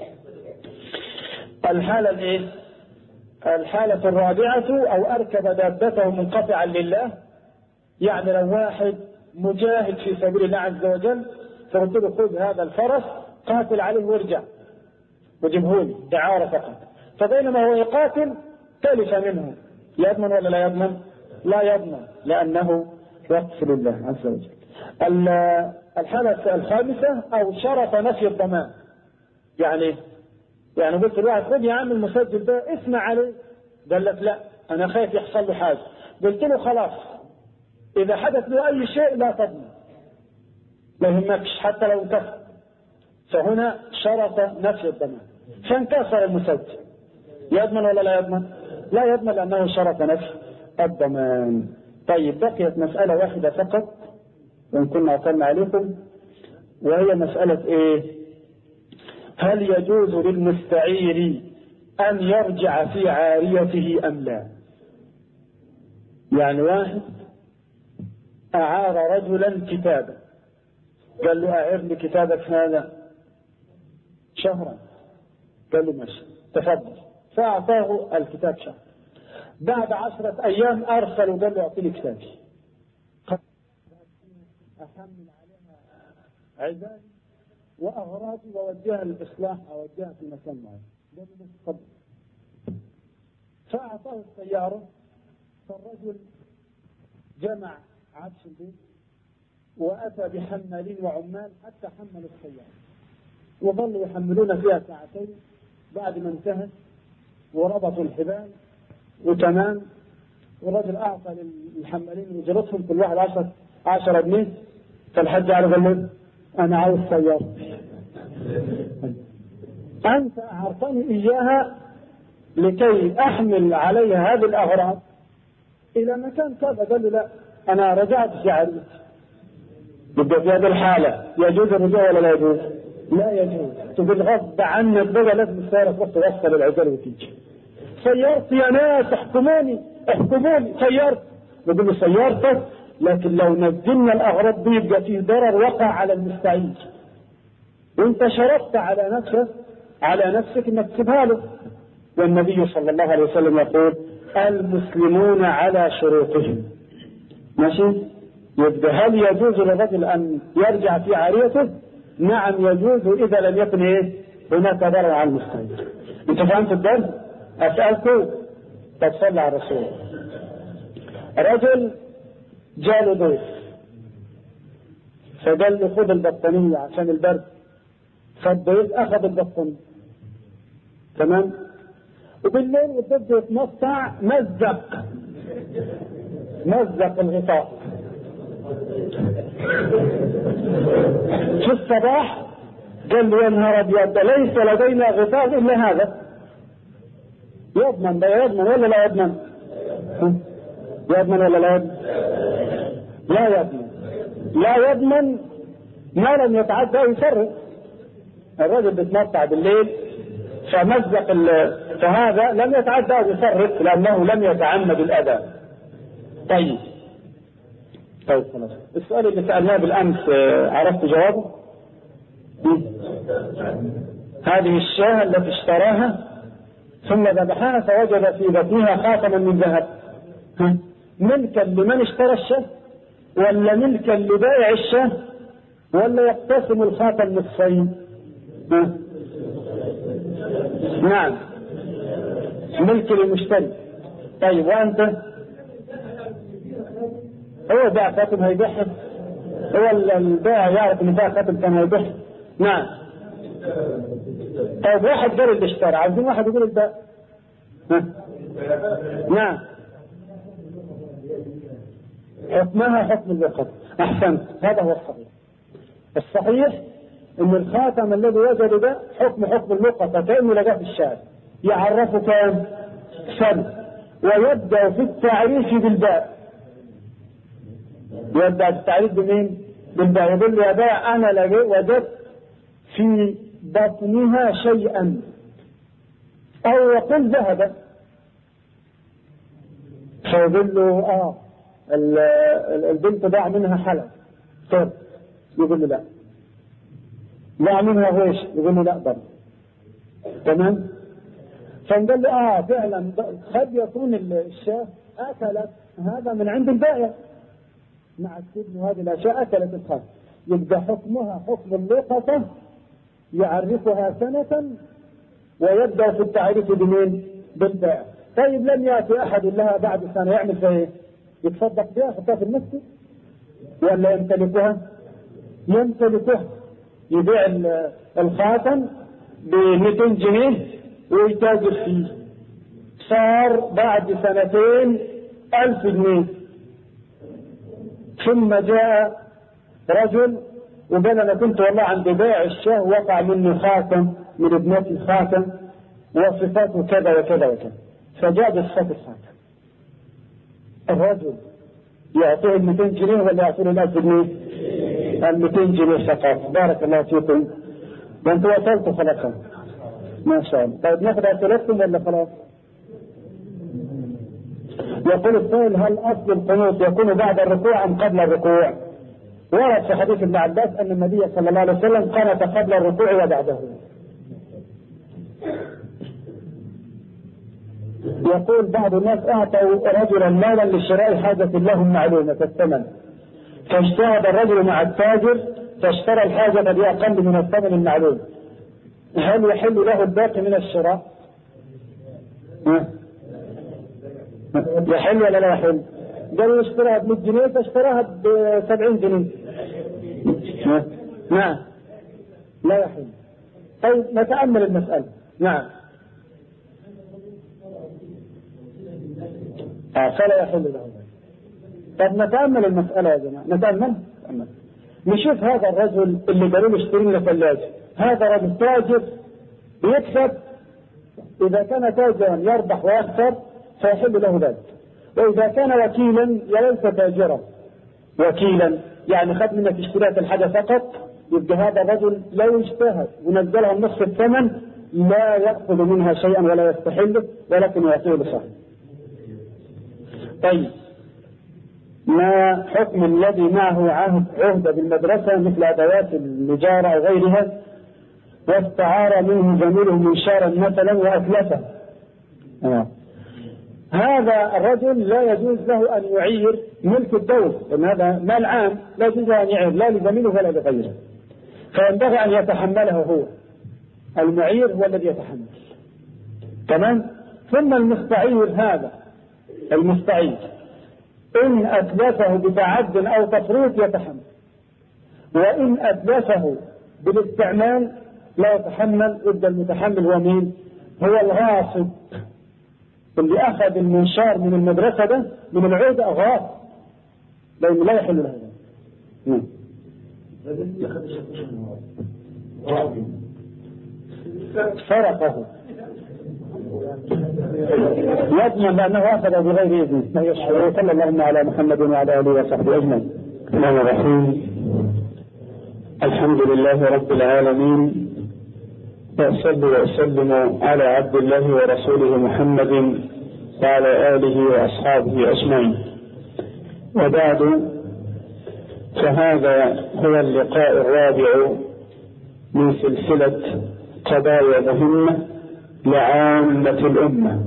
الحالة الايه؟ الحالة الرابعة أو أركب دابته منقطعا لله، يعني لو واحد مجاهد في سبيل الله عز وجل فقلت له خذ هذا الفرس قاتل عليه وارجع وجبهولي إعارة فقط، فبينما هو يقاتل تلف منه، يضمن ولا لا يضمن؟ لا يضمن، لأنه وقف لله عز وجل. الحالة الخامسة أو شرط نفي الضمان، يعني قلت له خذ يا عم المسجل ده اسمع عليه، قال لك لا أنا خايف يحصل له حاجة، قلت له خلاص إذا حدث له أي شيء لا تضمن، لا يهمكش حتى لو انكسر. فهنا شرط نفي الضمان، فانكسر المسجل يضمن ولا لا يضمن؟ لا يضمن، لأنه شرط نفي الضمان. طيب بقيت مسألة واحدة فقط وإن كنا أطلنا عليكم، وهي مسألة إيه؟ هل يجوز للمستعير أن يرجع في عاريته أم لا؟ يعني واحد أعار رجلا كتابا، قال له أعرني كتابك هذا شهرا، قال له ماشي تفضل، فأعطاه الكتاب شهر. بعد 10 أيام أرسل وقال له أعطيني كتابي، أحمل عليها عزالي وأغراضي وأوجهها للإصلاح، أوجهها في مكان معين، قال له تفضل. فأعطاه السيارة، فالرجل جمع عفش البيت وأتى بحمالين وعمال حتى حملوا السيارة، وظلوا يحملون فيها ساعتين. بعد ما انتهت وربطوا الحبال وتمام، والرجل أعطى للحمالين أجرتهم كل واحد 10 جنيه، فالحج على قال له أنا عاوز سيارة، أنت أعطني إياها لكي أحمل عليها هذه الأغراض إلى مكان كذا. قال له لا أنا رجعت في عريض. بدأ في هذه الحالة يجوز الرجوع ولا لا يجوز؟ لا يجوز. تقول غصب عنك بقى لازم السيارة تروح توصل العزال وتيجي. سيارتي يا ناس احكموني سيارتي. نقول له سيارتك، لكن لو نزلنا الأغراض دي يبقى فيه ضرر وقع على المستعين، وانت شرطت على نفسك انك تسيبها له. والنبي صلى الله عليه وسلم يقول المسلمون على شروطهم. ماشي؟ يبقى هل يجوز للرجل ان يرجع في عاريته؟ نعم يجوز اذا لم يكن ايه هناك ضرر على المستعين. انت فهمت الدرس؟ اسالكم طب صلى على الرسول. رجل جاله ضيف فقال له خذ البطانية عشان البرد، فالضيف اخذ البطانية تمام، وبالليل والضيف يتمطع مزق الغطاء. في الصباح قال له يا نهار ابيض ليس لدينا غطاء الا هذا. يضمن ده يضمن ولا لا يضمن؟ يضمن ولا لا يضمن؟ لا يضمن ما لم يتعدى يسرق. الرجل بيتمتع بالليل فمزق فهذا لم يتعدى يسرق لأنه لم يتعمد الأذى. طيب خلاص. السؤال اللي سألناه بالأمس عرفت جوابه؟ هذه الشاة التي اشتراها ثم ذبحها فوجد في بطنها خاتما من ذهب، ملكا لمن اشترى الشاة ولا ملكا لبائع الشاة ولا يقتسم الخاتم نصفين؟ نعم ملك للمشتري. طيب وأنت؟ هو باع خاتم هيبيعها؟ هو البائع يعرف ان باع خاتم كان هيبيعها؟ نعم. طيب واحد غير اللي اشترى، عاوزين واحد يقول البائع. نعم. حكمها حكم اللقطة. أحسنت، هذا هو الصحيح. الصحيح ان الخاتم الذي وجد ده حكم اللقطة، كأنه لقاه في الشارع، يعرفه كام؟ سنة، ويبدأ في التعريف بالباء. يبدأ التعريف بمين؟ بالباء. يقول له يا باء أنا وجدت في بطنها شيئا، أو يقول ذهب، فيقول له البنت باع منها حلب، طيب يقول له لا. باع منها غيش، يقول له لا برضه. تمام؟ فنقول له فعلا قد يكون الشاة أكلت هذا من عند البائع، مع السجن هذه الأشياء أكلت الخاتم، يبقى حكمها حكم اللقطة، يعرفها سنة ويبدأ في التعريف بمين؟ بالبائع. طيب لم يأتي أحد لها بعد سنة، يعمل فيها ايه؟ يتصدق بها، يحطها في المسجد، ولا يمتلكها؟ يمتلكها، يبيع الخاتم ب 200 جنيه ويتاجر فيه، صار بعد سنتين 1000 جنيه. ثم جاء رجل وقال أنا كنت والله عند بيع الشاه وقع مني خاتم من ابنتي، خاتم وصفاته كذا وكذا وكذا، فجاء بصفات الخاتم. الرجل يعطيه 200 جنيه ولا يعطيه 1000 جنيه؟ 200 جنيه فقط. بارك الله فيكم، ده انتوا وصلتوا خلاص ما شاء الله. طيب ناخذ أسئلتكم ولا خلاص؟ يقول السائل هل أصل القنوت يكون بعد الركوع أم قبل الركوع؟ ورد في حديث ابن عباس أن النبي صلى الله عليه وسلم قنت قبل الركوع وبعده. يقول بعض الناس أعطوا رجلا مالا لشراء حاجة لهم معلومة الثمن، فاجتهد الرجل مع التاجر فاشترى الحاجة بأقل من الثمن المعلوم، هل يحل له الباقي من الشراء؟ يحل ولا لا يحل؟ قالوا يشتراها ب 100 جنيه فاشتراها ب 70 جنيه. نعم لا يحل. طيب نتأمل المسألة. نعم فلا يحل له. طب نتأمل المسألة يا جماعة، نتأمل. نشوف هذا الرجل اللي قالوا له اشتري لنا ثلاجة، هذا رجل تاجر بيكسب، إذا كان تاجرا يربح ويخسر فيحل له ذلك، وإذا كان وكيلا ليس تاجرا، وكيلا يعني خد منك اشتراك الحاجة فقط، يبقى هذا الرجل لو اجتهد ونزلها نصف الثمن لا يأخذ منها شيئا ولا يستحله، ولكن يعطيه لصاحبه. طيب ما حكم الذي معه عهد بالمدرسة مثل أدوات النجارة أو غيرها، واستعار منه زميله منشارا مثلا وأتلفه؟ هذا الرجل لا يجوز له أن يعير ملك الدور، لأن هذا مال عام لا يجوز أن يعير لا لزميله ولا لغيره، فينبغي أن يتحمله هو. المعير هو الذي يتحمل. تمام؟ ثم المستعير هذا المستعير إن أتلفه بتعد أو تفريط يتحمل، وإن أتلفه بالاستعمال لا يتحمل. يبقى المتحمل هو مين؟ هو الغاصب اللي أخذ المنشار من المدرسة ده من العودة غاصب، لأنه لا يحل له هذا. سرقه يضمن بأنه أخذ بغير إذن. صلى الله على محمد وعلى آله وصحبه أجمعين. الرحمن الرحيم. الحمد لله رب العالمين، وأصلي وأسلم على عبد الله ورسوله محمد وعلى آله وأصحابه أجمعين، وبعد، فهذا هو اللقاء الرابع من سلسلة قضايا مهمة لعامة الأمة،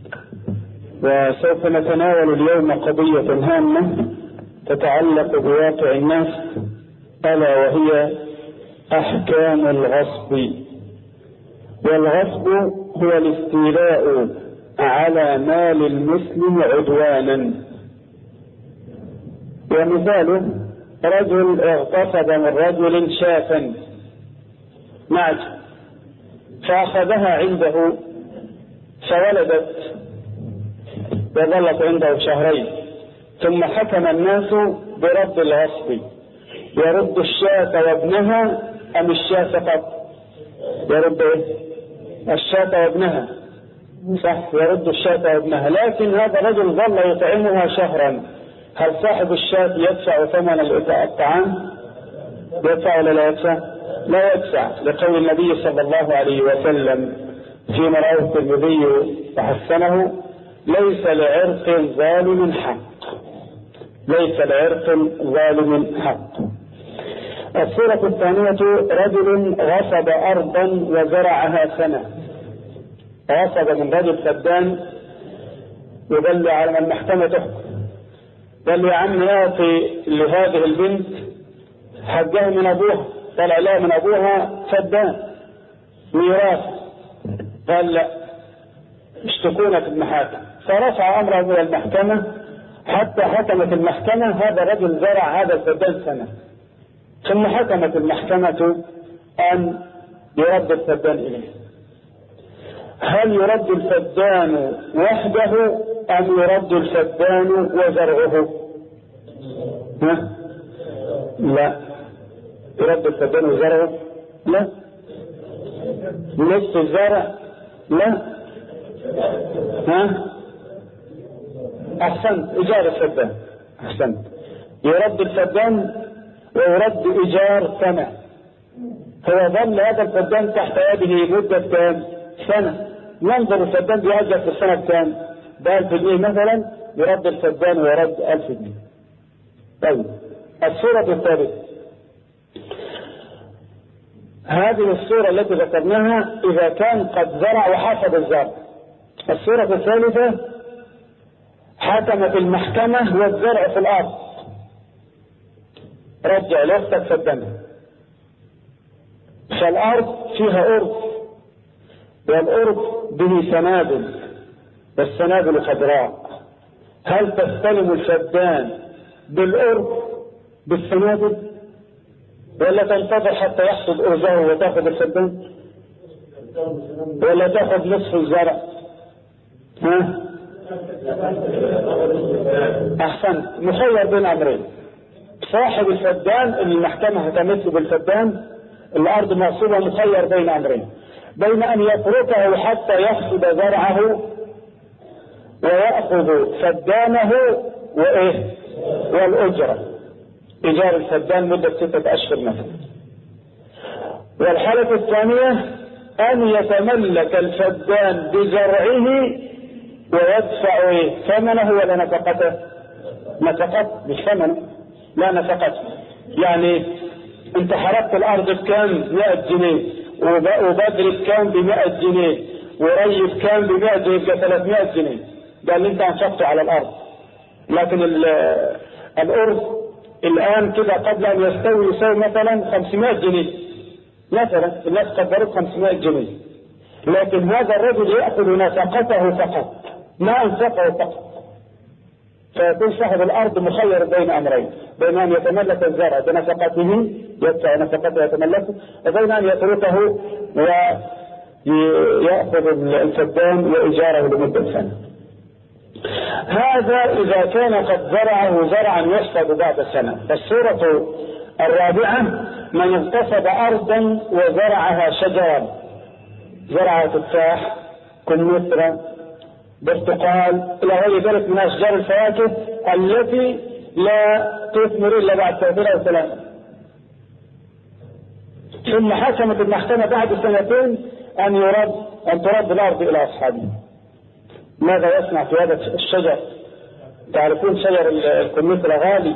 وسوف نتناول اليوم قضية هامة تتعلق بواقع الناس، ألا وهي أحكام الغصب. والغصب هو الاستيلاء على مال المسلم عدوانا، ومثاله رجل اغتصب من رجل شاة معج فأخذها عنده فولدت وظلت عنده شهرين، ثم حكم الناس برد الغصب، يرد الشاة وابنها أم الشاة فقط؟ يرد الشاة وابنها، صح، يرد الشاة وابنها. لكن هذا الرجل ظل يطعمها شهرا، هل صاحب الشاة يدفع ثمن الطعام؟ يدفع ولا لا يدفع؟ لا يدفع، لقول النبي صلى الله عليه وسلم فيما رواه الترمذي وحسنه: ليس لعرق ظالم حق، ليس لعرق ظالم حق. الصورة الثانية رجل غصب أرضا وزرعها سنة، غصب من رجل فدان وقال على المحكمة تحكم، قال له: يا عم يعطي لهذه البنت حقها من أبوها، طلع لها من أبوها فدان ميراث، قال لا، اشتكونا في المحاكم، فرفع أمره إلى المحكمة حتى حكمت المحكمة هذا الرجل زرع هذا الفدان سنة، ثم حكمت المحكمة أن يرد الفدان إليه. هل يرد الفدان وحده أم يرد الفدان وزرعه؟ لا، يرد الفدان وزرعه؟ لا. نصف الزرع؟ لا. أحسنت، إيجار الفدان، أحسنت، يرد الفدان ويرد إيجار سنة. هو ظل هذا الفدان تحت يده مدة كام؟ سنة. ينظر الفدان بيأجر في السنة كام؟ ب1000 جنيه مثلا، يرد الفدان ويرد 1000 جنيه. طيب، الصورة الثالثة، هذه الصورة التي ذكرناها إذا كان قد زرع وحفظ الزرع. الصورة الثالثة حكمت المحكمة والزرع في الأرض، رجع لأختك فدانها، فالأرض فيها أرض، والأرض به سنابل، والسنابل خضراء، هل تستلم الفدان بالأرض بالسنابل ولا تنتظر حتى يحصد أرزه وتأخذ الفدان، ولا تأخذ نصف الزرع؟ أحسن، مخير بين أمرين. صاحب الفدان اللي المحكمة هتمثل بالفدان، الأرض مغصوبة، مخير بين أمرين: بين أن يتركه حتى يحصد زرعه ويأخذ فدانه والأجرة، إيجار الفدان مدة 6 أشهر مثلا. والحالة الثانية أن يتملك الفدان بزرعه ويدفع ثمنه ولا نفقته؟ نفقته، مش ثمنه، لا نفقته. يعني انت حرقت الأرض بكام؟ 100 جنيه، وبدر بكام؟ ب100 جنيه، وري بكام؟ ب100 جنيه، يبقى 300 جنيه، ده اللي انت انفقته على الأرض. لكن الأرض الآن كده قبل أن يساوي مثلا 500 جنيه مثلا، الناس قدرت 500 جنيه، لكن هذا الرجل يأخذ نفقته فقط، ما أنفقه فقط. فيكون صاحب الأرض مخير بين أمرين: بين أن يتملك الزرع بنفقته، يدفع نفقته يتملكه، وبين أن يتركه ويأخذ الفدان وإيجاره لمدة سنة. هذا إذا كان قد زرعه زرعا يحصد بعد سنة. الصورة الرابعة: من اغتصب أرضا وزرعها شجرا، زرع تفاح، كمثرى، برتقال، إلى غير ذلك من أشجار الفواكه التي لا تثمر إلا بعد 2 أو 3. ثم حكمت المحكمة بعد 2 أن ترد الأرض إلى أصحابها. ماذا يصنع في هذا الشجر؟ تعرفون شجر الكمثرى غالي،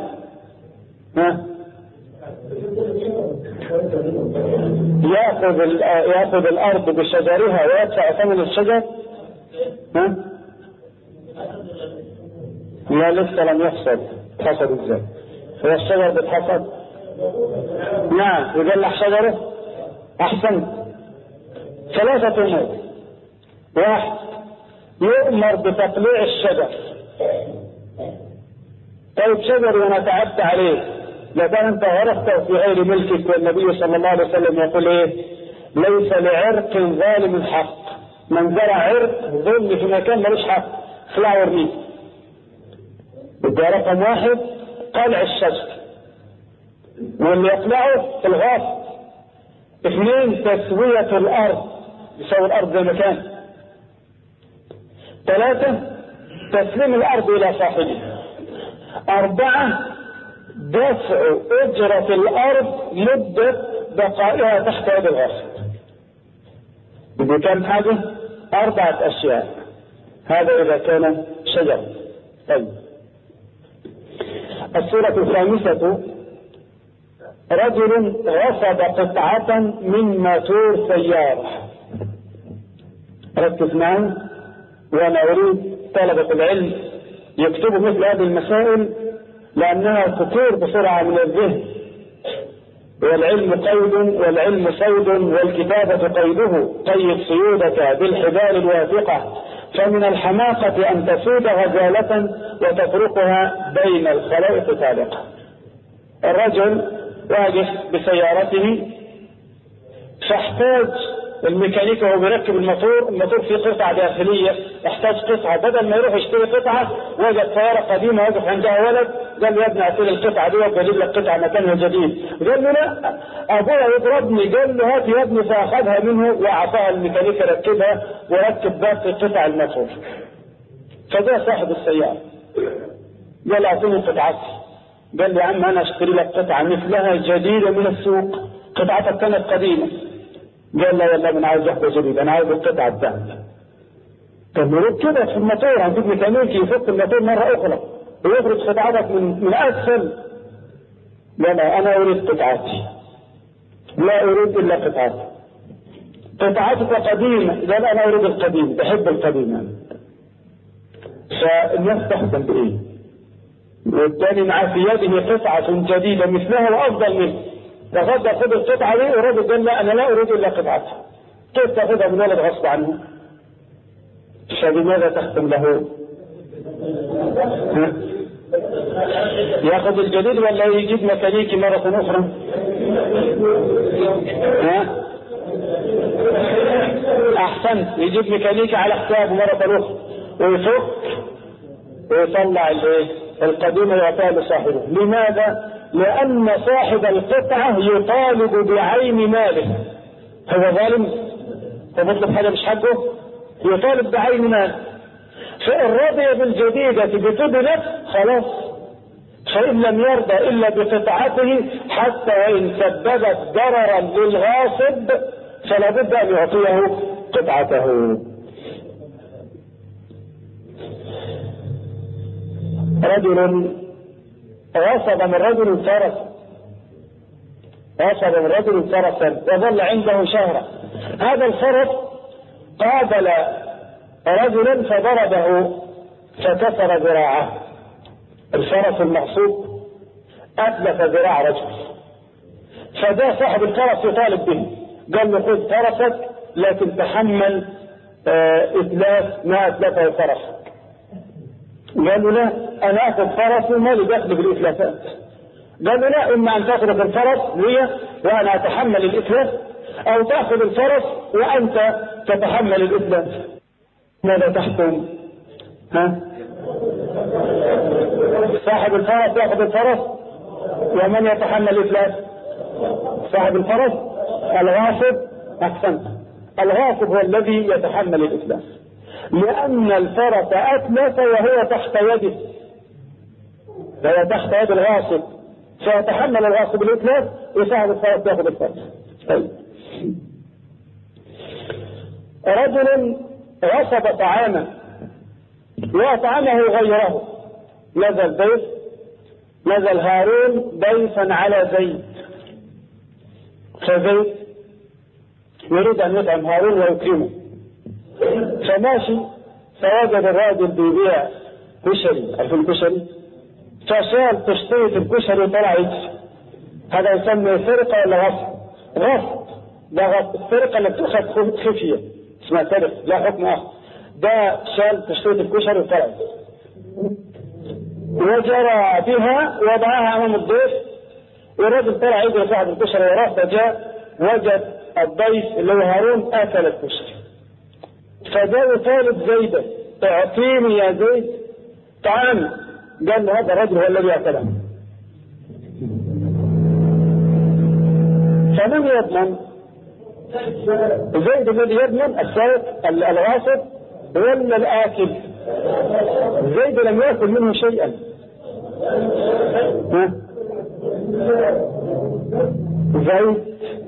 يأخذ الأرض بشجرها ويدفع ثمن الشجر؟ لا، لسه لم يحصد. حصد ازاي؟ هو الشجر بيتحصد؟ نعم، يجلح شجره. أحسن. 3 أمور: 1، يؤمر بتقليع الشجر، طيب شجر وانا تعبت عليه، لكن انت غرسته في غير ملكك، والنبي صلى الله عليه وسلم يقول ايه؟ ليس لعرق ظالم حق، من زرع عرق ظلم في مكان ملوش حق اخلعه وارميه. يبقى رقم واحد قلع الشجر، واللي يقلعه في الغاصب. اثنين تسوية الارض، يسوي الارض زي ما كان. ثلاثة تسليم الارض الى صاحبها. 4 دفع اجرة الارض مدة بقائها تحت يد الغاصب. يبقى كم حاجة؟ 4 اشياء. هذا اذا كان شجر. طيب الصورة الخامسة رجل غصب قطعة من موتور سيارة. ركز معي وانا اريد طلبة العلم يكتبوا مثل هذه المسائل لانها تطير بسرعة من الذهن. والعلم قيد والعلم صيد والكتابة قيده، قيد صيودك بالحبال الواثقة، فمن الحماقة ان تسود غزالة وتتركها بين الخلائق سابقة. الرجل واقف بسيارته فاحتاج الميكانيكي وهو بيركب الموتور فيه قطعة داخلية، يحتاج قطعة، بدل ما يروح يشتري قطعة وجد سيارة قديمة وقف عندها ولد قال له يا ابني اعطيني القطعة دي واجيب لك قطعة مكانها جديد. قال له لا ابويا يضربني. قال له هات يا ابني، فاخذها منه واعطاها الميكانيكي ركبها وركب باقي قطع الموتور. فجاء صاحب السيارة قال اعطيني قطعتي. قال له يا عم انا اشتري لك قطعة مثلها جديدة من السوق، قطعتك كانت قديمة. قال لا والله انا عايز واحدة جديدة، انا عايز القطعة الثانية. طب نرد كده في الموتور، هنجيب ميكانيكي يفك الموتور مرة اخرى ويخرج قطعتك من اسفل. لا انا اريد قطعتي، لا اريد الا قطعتي. قطعتك قديمة. قال انا اريد القديم، بحب القديم. فالناس تحكم بايه؟ والثاني معاه في يده قطعة جديدة مثلها وافضل منه، تفضل خذ القطعة دي. والراجل قال لا انا لا اريد الا قطعتها. كيف تاخذها من ولد غصب عنه؟ فبماذا تختم له؟ ياخذ الجديد ولا يجيب ميكانيكي مرة اخرى؟ احسنت، يجيب ميكانيكي على حسابه مرة اخرى ويفك ويطلع القديم ويعطيها لصاحبه. لماذا؟ لأن صاحب القطعة يطالب بعين ماله. هو ظالم؟ هو بيطلب حاجة مش حقه؟ يطالب بعين ماله. فإن رضي بالجديدة بتبلت خلاص، فإن لم يرضى إلا بقطعته حتى وإن سببت ضررا للغاصب فلا بد أن يعطيه قطعته. رجل غصب من رجل فرسا، غصب من رجل فرسا وظل عنده شهرا. هذا الفرس قابل رجلا فضربه فكسر ذراعه. الفرس المغصوب أتلف ذراع رجل، فجاء صاحب الفرس يطالب به. قال له خذ فرسك لكن تحمل إتلاف ما أتلفه فرسك. قال له لا انا اخذ فرس وما لي دخل بالاتلافات. قال له لا، اما ان تاخذ الفرس هي وانا اتحمل الاتلاف، او تاخذ الفرس وانت تتحمل الاتلاف. ماذا تحكم؟ صاحب الفرس ياخذ الفرس ومن يتحمل الاتلاف؟ صاحب الفرس. الغاصب. احسنت، الغاصب هو الذي يتحمل الاتلاف، لأن الفرس أتلف وهو تحت يده، وهو تحت يد الغاصب، فيتحمل الغاصب الإتلاف وصاحب الفرس يأخذ الفرس. طيب. رجل غصب طعاما وأطعمه غيره. نزل ضيف، نزل هارون ضيفا على زيد، فزيد يريد أن يطعم هارون ويكرمه، فماشي فوجد الراجل بيبيع كشري، عارف الكشري؟ فشال تشتيت الكشري وطلع يجري. هذا يسمى سرقة ولا غصب؟ غصب. ده غصب. السرقة اللي بتأخذ خفية اسمها سرقة، لا حكم آخر. ده شال تشتيت الكشري وطلع. وجرى بها وضعها أمام الضيف، والرجل طلع يجري صاحب الكشري وراه، فجاء وجد الضيف اللي هو هارون أكل الكشري، فجاء طالب زيدا اعطيني يا زيد طعام، قال له هذا الرجل هو الذي أكله. فمن يضمن؟ زيد الذي يضمن السارق الغاصب ولا الآكل؟ زيد لم يأكل منه شيئا. زيد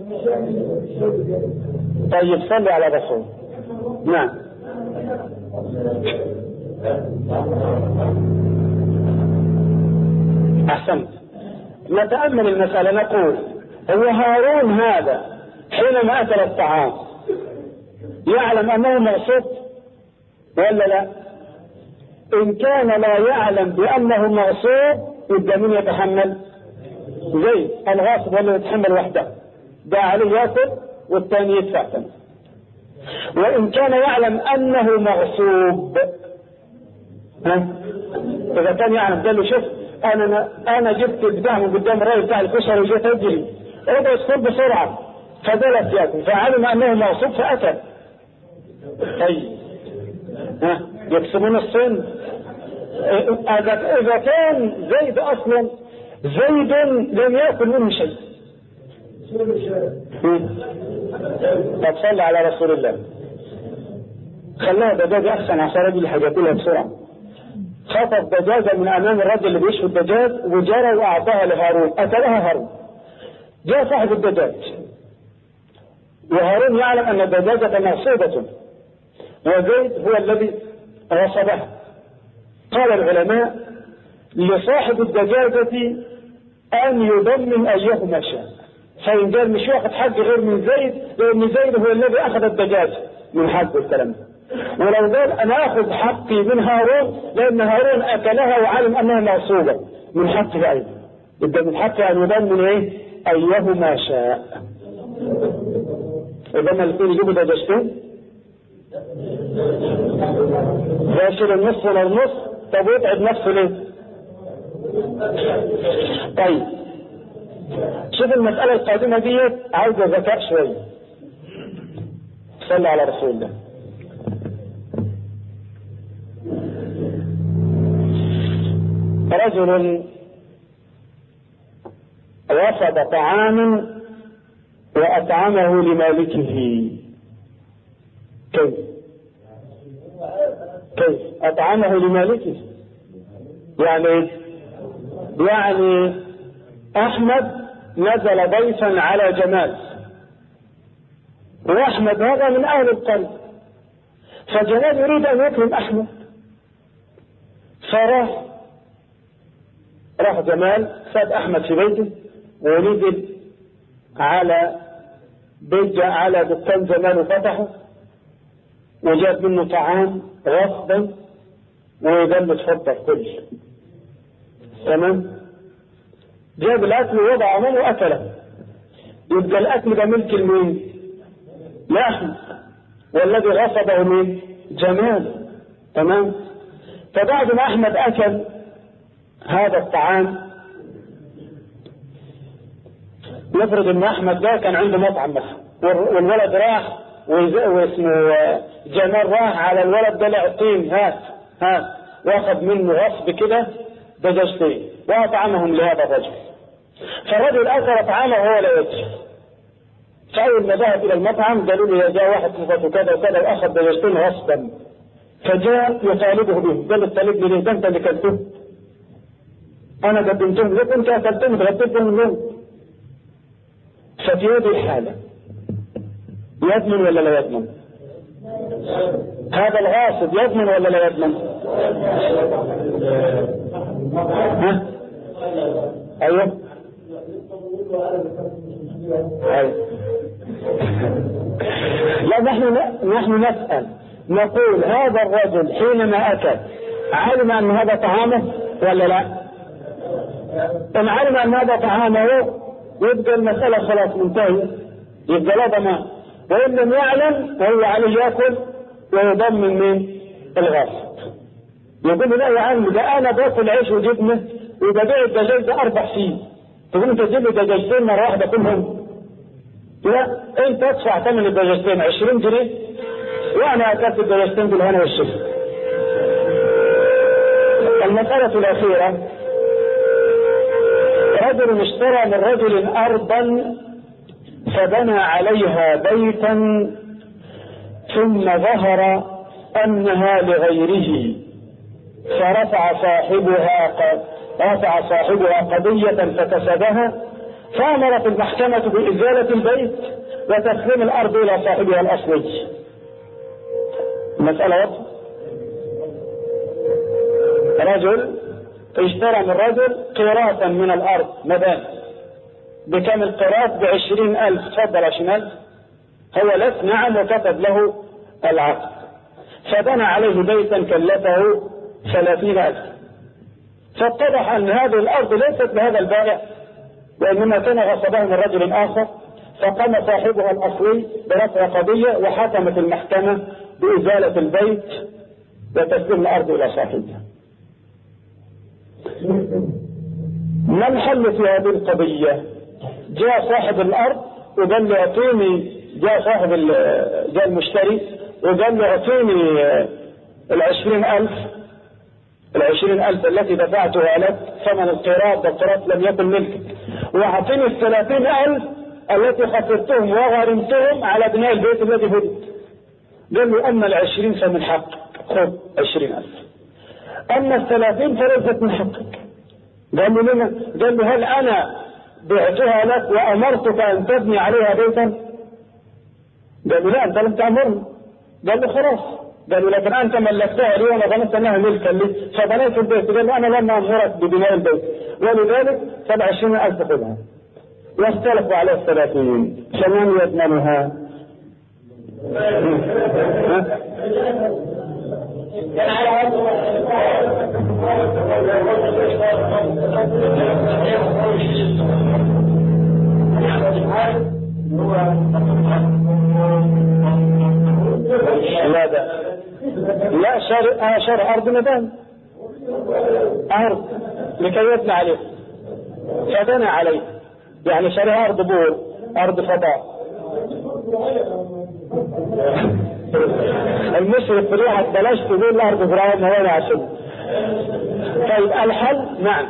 طيب صلي على رسول. نعم. أحسنت. نتأمل المسألة، نقول هو هارون هذا حينما أكل الطعام يعلم أنه مغصوب ولا لا؟ إن كان لا يعلم بأنه مغصوب يبقى من يتحمل؟ زيد الغاصب ولا يتحمل وحده؟ ده عليه يأكل والثاني يدفع ثمن. وإن كان يعلم أنه مغصوب، إذا كان يعلم قال له شوف أنا جبت البتاع من قدام الراجل بتاع الكشري وجيت أجري ابدا يدخل بسرعة فجلس يأكل فعلم أنه مغصوب فأكل. طيب يقسمون الصين. إذا كان زيد أصلا زيد لم يأكل منه شيء. طب صلى على رسول الله. خلاها دجاجة أحسن عشان رجل حاجاتها بسرعة. خطف دجاجة من أمام الرجل اللي بيشوي الدجاج وجرى وأعطاها لهارون، أكلها هارون. جاء صاحب الدجاج وهارون يعلم أن الدجاجة مغصوبة وزيد هو الذي غصبها. قال العلماء لصاحب الدجاجة أن يضمن أيهما شاء، فإن قال مش واخد حق غير من زيد لأن زيد هو الذي أخذ الدجاج من حقه الكلام ده، ولو قال أنا أخذ حقي من هارون لأن هارون أكلها وعلم أنها مغصوبة من حقه أيضا، يبقى من حقه أن يضمن إيه؟ أيهما شاء. إذا ما الاثنين يجيبوا دجاجتين يشيل النصف ولا النص، طب ويتعب نفسه ليه؟ طيب شوف المسألة القادمة دي عايزة ذكاء شوية. صلى على رسول الله. رجل وفد طعاما وأطعمه لمالكه. كيف أطعمه لمالكه؟ يعني أحمد نزل ضيفا على جمال، وأحمد هذا من أهل القلب، فجمال يريد أن يكرم أحمد، راح جمال ساب أحمد في بيته ونزل على على دكان جمال وفتحه وجاب منه طعام غصبا وقال له اتفضل كل. تمام؟ جاب الأكل ووضع أمامه وأكله، يبقى الأكل ده ملك لمين؟ لأحمد، والذي غصبه مين؟ جمال. تمام؟ فبعد ما أحمد أكل هذا الطعام، نفرض ان احمد ده كان عنده مطعم مثلا والولد راح واسمه جمال راح على الولد ده لعطين هات واخذ منه غصب كده دجاجتين واطعمهم لهذا الرجل، فالرجل اكل طعامه وهو لا يدري، فاول ما ذهب الى المطعم قالوا له جاء واحد صفته كذا وكذا واخذ دجاجتين غصبا، فجاء يطالبه به، قال له طالبني ليه؟ ده انت اللي كلته، انا قدمتهم لك انت اكلتهم تغديتهم لهم. ففي هذه الحالة يضمن ولا لا يضمن؟ هذا الغاصب يضمن ولا لا يضمن؟ ايوه لا نحن نسأل نقول هذا الرجل حينما أكل علم أن هذا طعامه ولا لا؟ إن علم أن هذا طعامه يبقى المسألة خلاص منتهية، يبقى لا ضمان، وإن لم يعلم وهو عليه يأكل ويضمن من الغاصب. يقول له لا يا عم ده انا باكل عيش وجبنه وببيع الدجاج ده 4 سنين، تقول انت تجيب لي دجاجتين مره واحده كلهم؟ لا، انت ادفع ثمن الدجاجتين 20 جنيه وانا اكلت الدجاجتين بالهنا والشفا. المسألة الأخيرة، رجل اشترى من رجل أرضا فبنى عليها بيتا ثم ظهر أنها لغيره، فرفع صاحبها قضية فكسبها، فأمرت المحكمة بإزالة البيت وتسليم الأرض إلى صاحبها الأصلي. المسألة واضحة. رجل اشترى من رجل قيراطا من الأرض مباني، بكم القيراط؟ ب20,000. تفضل 20,000. هو لك نعم، وكتب له العقد، فبنى عليه بيتا كلفه 30,000. فاتضح أن هذه الأرض ليست لهذا البائع، وإنما كان غصبها من رجل آخر، فقام صاحبها الأصلي برفع قضية وحكمت المحكمة بإزالة البيت وتسليم الأرض إلى صاحبها. ما الحل في هذه القضية؟ جاء صاحب الأرض وقال له اعطيني، جاء المشتري وقال له اعطيني 20,000 التي دفعتها لك ثمن القيراط، والقيراط لم يكن ملكك، واعطيني 30,000 التي خسرتهم وغرمتهم على بناء البيت الذي هدم. قال له أما 20 فمن حقك، خذ 20,000. أما 30 فليست من حقك. قال له لما؟ قال له هل أنا بعتها لك وأمرتك أن تبني عليها بيتا؟ قال له لا، أنت لم تأمرني. قال له خلاص. قال له لكن أنت ملكتها لي وأنا ظننت أنها ملكا لي فبنيت البيت. قال له أنا لم أمرك ببناء البيت، ولذلك فال20,000 تأخذها. واختلفوا على 30، فمن يضمنها؟ لا شرع أرض مبان، أرض لكي يبنى عليه، فبنى عليه، يعني شرع أرض بور، أرض فضاء. المشرف في الواحد بلاش تقول الأرض إبراهيم هو عشان. طيب الحل؟ نعم.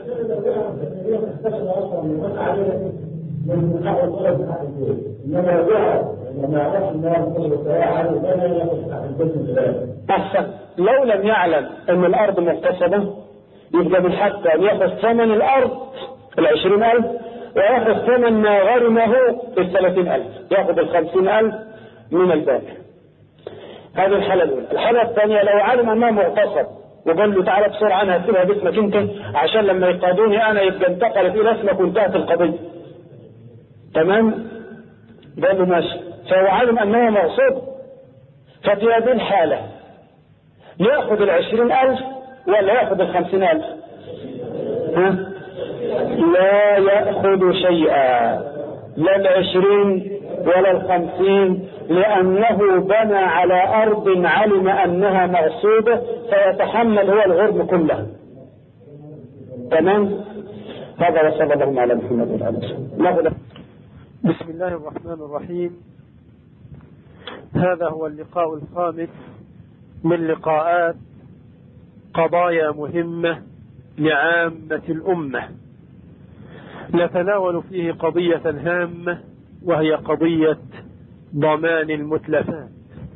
أحسن. لو لم يعلم أن الأرض مغتصبة يبقى من حقه أن يأخذ ثمن الأرض 20,000 ويأخذ ثمن ما غرمه 30,000، يأخذ 50,000 من الباقي. هذه الحالة الأولى. الحالة الثانية، لو علم أنه مغتصب وقال له تعالى بسرعة أنا هسيبها باسمك أنت عشان لما يقادوني أنا يبقى انتقلت إلى اسمك وانتهت القضية. تمام؟ قال له ماشي. فهو علم أنه مغصوب، ففي هذه الحالة يأخذ 20,000 ولا يأخذ 50,000؟ لا يأخذ شيئا، لا 20 ولا 50، لأنه بنى على أرض علم أنها مغصوبة، فيتحمل هو الغرم كله. تمام؟ هذا وصلى الله على محمد وعلى آله وسلم. بسم الله الرحمن الرحيم. هذا هو اللقاء الخامس من لقاءات قضايا مهمة لعامة الأمة، نتناول فيه قضية هامة وهي قضية ضمان المتلفات.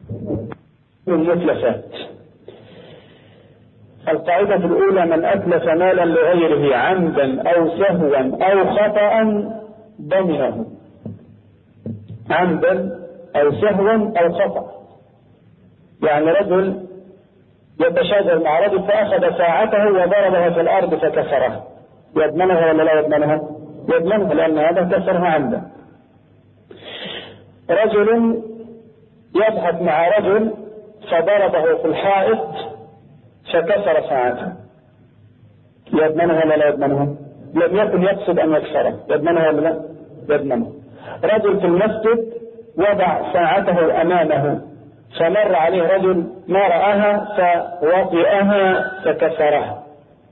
القاعدة الأولى: من أتلف مالا لغيره عمدا أو سهوا أو خطأ ضمنه. عمدا أو سهوا أو خطأ، يعني رجل يتشاجر مع رجل فأخذ ساعته وضربها في الأرض فكسرها، يضمنها ولا لا يضمنها؟ يضمنها، لأن هذا كسرها عمدا. رجل يضحك مع رجل فضربه في الحائط فكسر ساعته، يضمنها ولا لا يضمنها؟ لم يكن يقصد أن يكسرها، يضمنها ولا لا؟ يضمنها. رجل في المسجد وضع ساعته أمامه فمر عليه رجل ما رآها فوطئها فكسرها،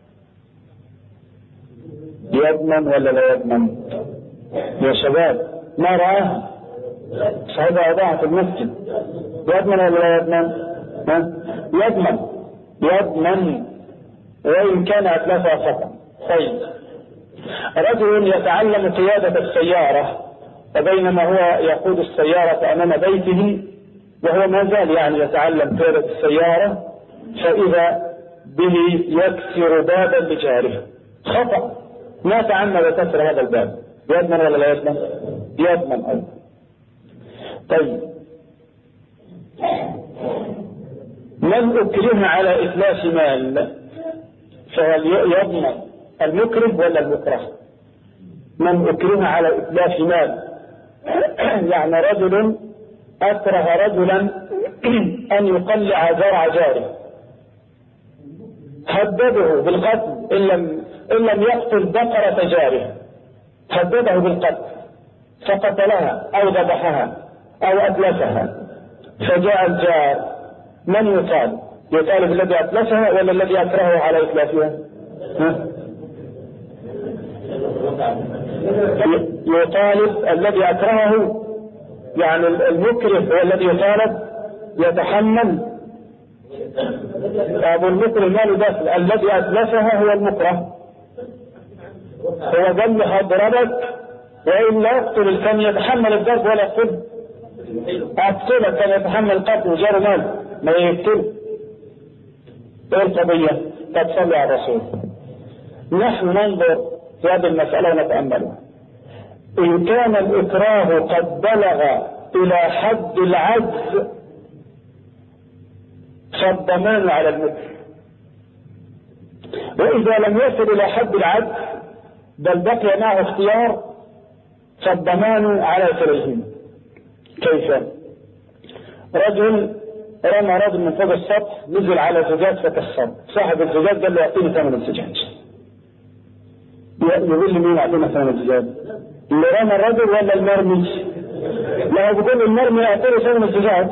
يضمن ولا لا يضمن؟ يا شباب ما رآها صاحبها وضعها في المسجد، يضمن ولا لا يضمن؟ يضمن، يضمن وإن كان أتلفها خطأ. طيب، رجل يتعلم قيادة السيارة، وبينما هو يقود السيارة أمام بيته وهو ما زال يعني يتعلم قيادة السيارة، فإذا به يكسر بابا لجاره خطأ، ما تعمد كسر هذا الباب، يضمن ولا لا يضمن؟ يضمن أيضا. طيب، من أكره على إتلاف مال فهل يضمن المكره ولا المكره؟ من أكره على إتلاف مال يعني رجل أكره رجلا أن يقلع زرع جاره، هدده بالقتل إن لم يقتل بقرة جاره، هدده بالقتل فقتلها أو ذبحها أو أتلفها، فجاء الجار، من يطالب؟ يطالب الذي أتلفها ولا الذي أكرهه على إتلافها؟ يطالب الذي أكرهه، يعني المكره هو الذي يطالب يتحمل. أبو المكره ما له دخل، الذي أتلفها هو المكره، هو قال أضربك وإن لا يقتل كان يتحمل الضرب ولا يقتل، أقتلك كان يتحمل القتل وجار مال ما يقتل. ايه القضية؟ تصلي على الرسول. نحن ننظر في هذه المسألة ونتأملها. إن كان الإكراه قد بلغ إلى حد العجز فالضمان على المكره، وإذا لم يصل إلى حد العجز بل بقي معه اختيار فالضمان على كليهما. كيف؟ رجل رمى رجل من فوق السطح، نزل على زجاج فكسر، صاحب الزجاج قال له اعطيني ثمن الزجاج. يقول لي مين اعطينا ثمن الزجاج؟ اللي رمى الرجل ولا المرمي؟ لا، بيقول المرمي اعطيني ثمن الزجاج.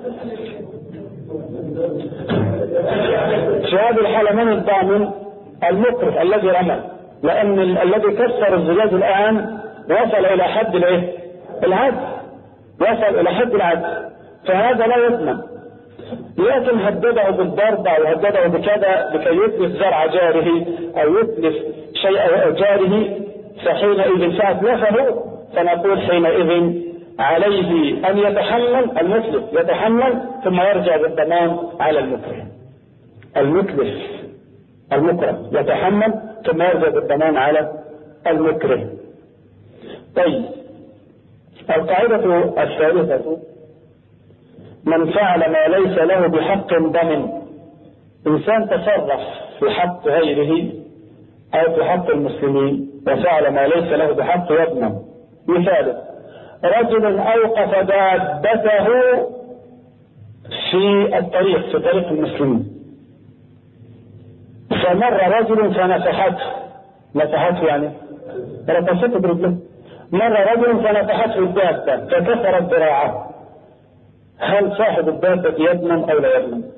في هذه الحالة من الضامن؟ المكره الذي رمى، لأن الذي كسر الزجاج الآن وصل إلى حد العجز، وصل إلى حد العجز، فهذا لا يضمن. لكن هدده بالضرب أو هدده بكذا لكي يتلف زرع جاره أو يتلف شيء جاره، فحينئذ فأتلفه فنقول حينئذ عليه أن يتحمل، المتلف يتحمل ثم يرجع بالضمان على المكره. المتلف المكره يتحمل ثم يرجع بالضمان على المكره. طيب، القاعدة الثالثة: من فعل ما ليس له بحق ضمن. إنسان تصرف في حق غيره أو في حق المسلمين وفعل ما ليس له بحق يضمن. مثال: رجل أوقف دابته في الطريق، في طريق المسلمين، فمر رجل فنفحته يعني رقصته برجله، مر رجل فنفحته الدابة فكسرت ذراعه، هل صاحب الدابة يضمن أو لا يضمن؟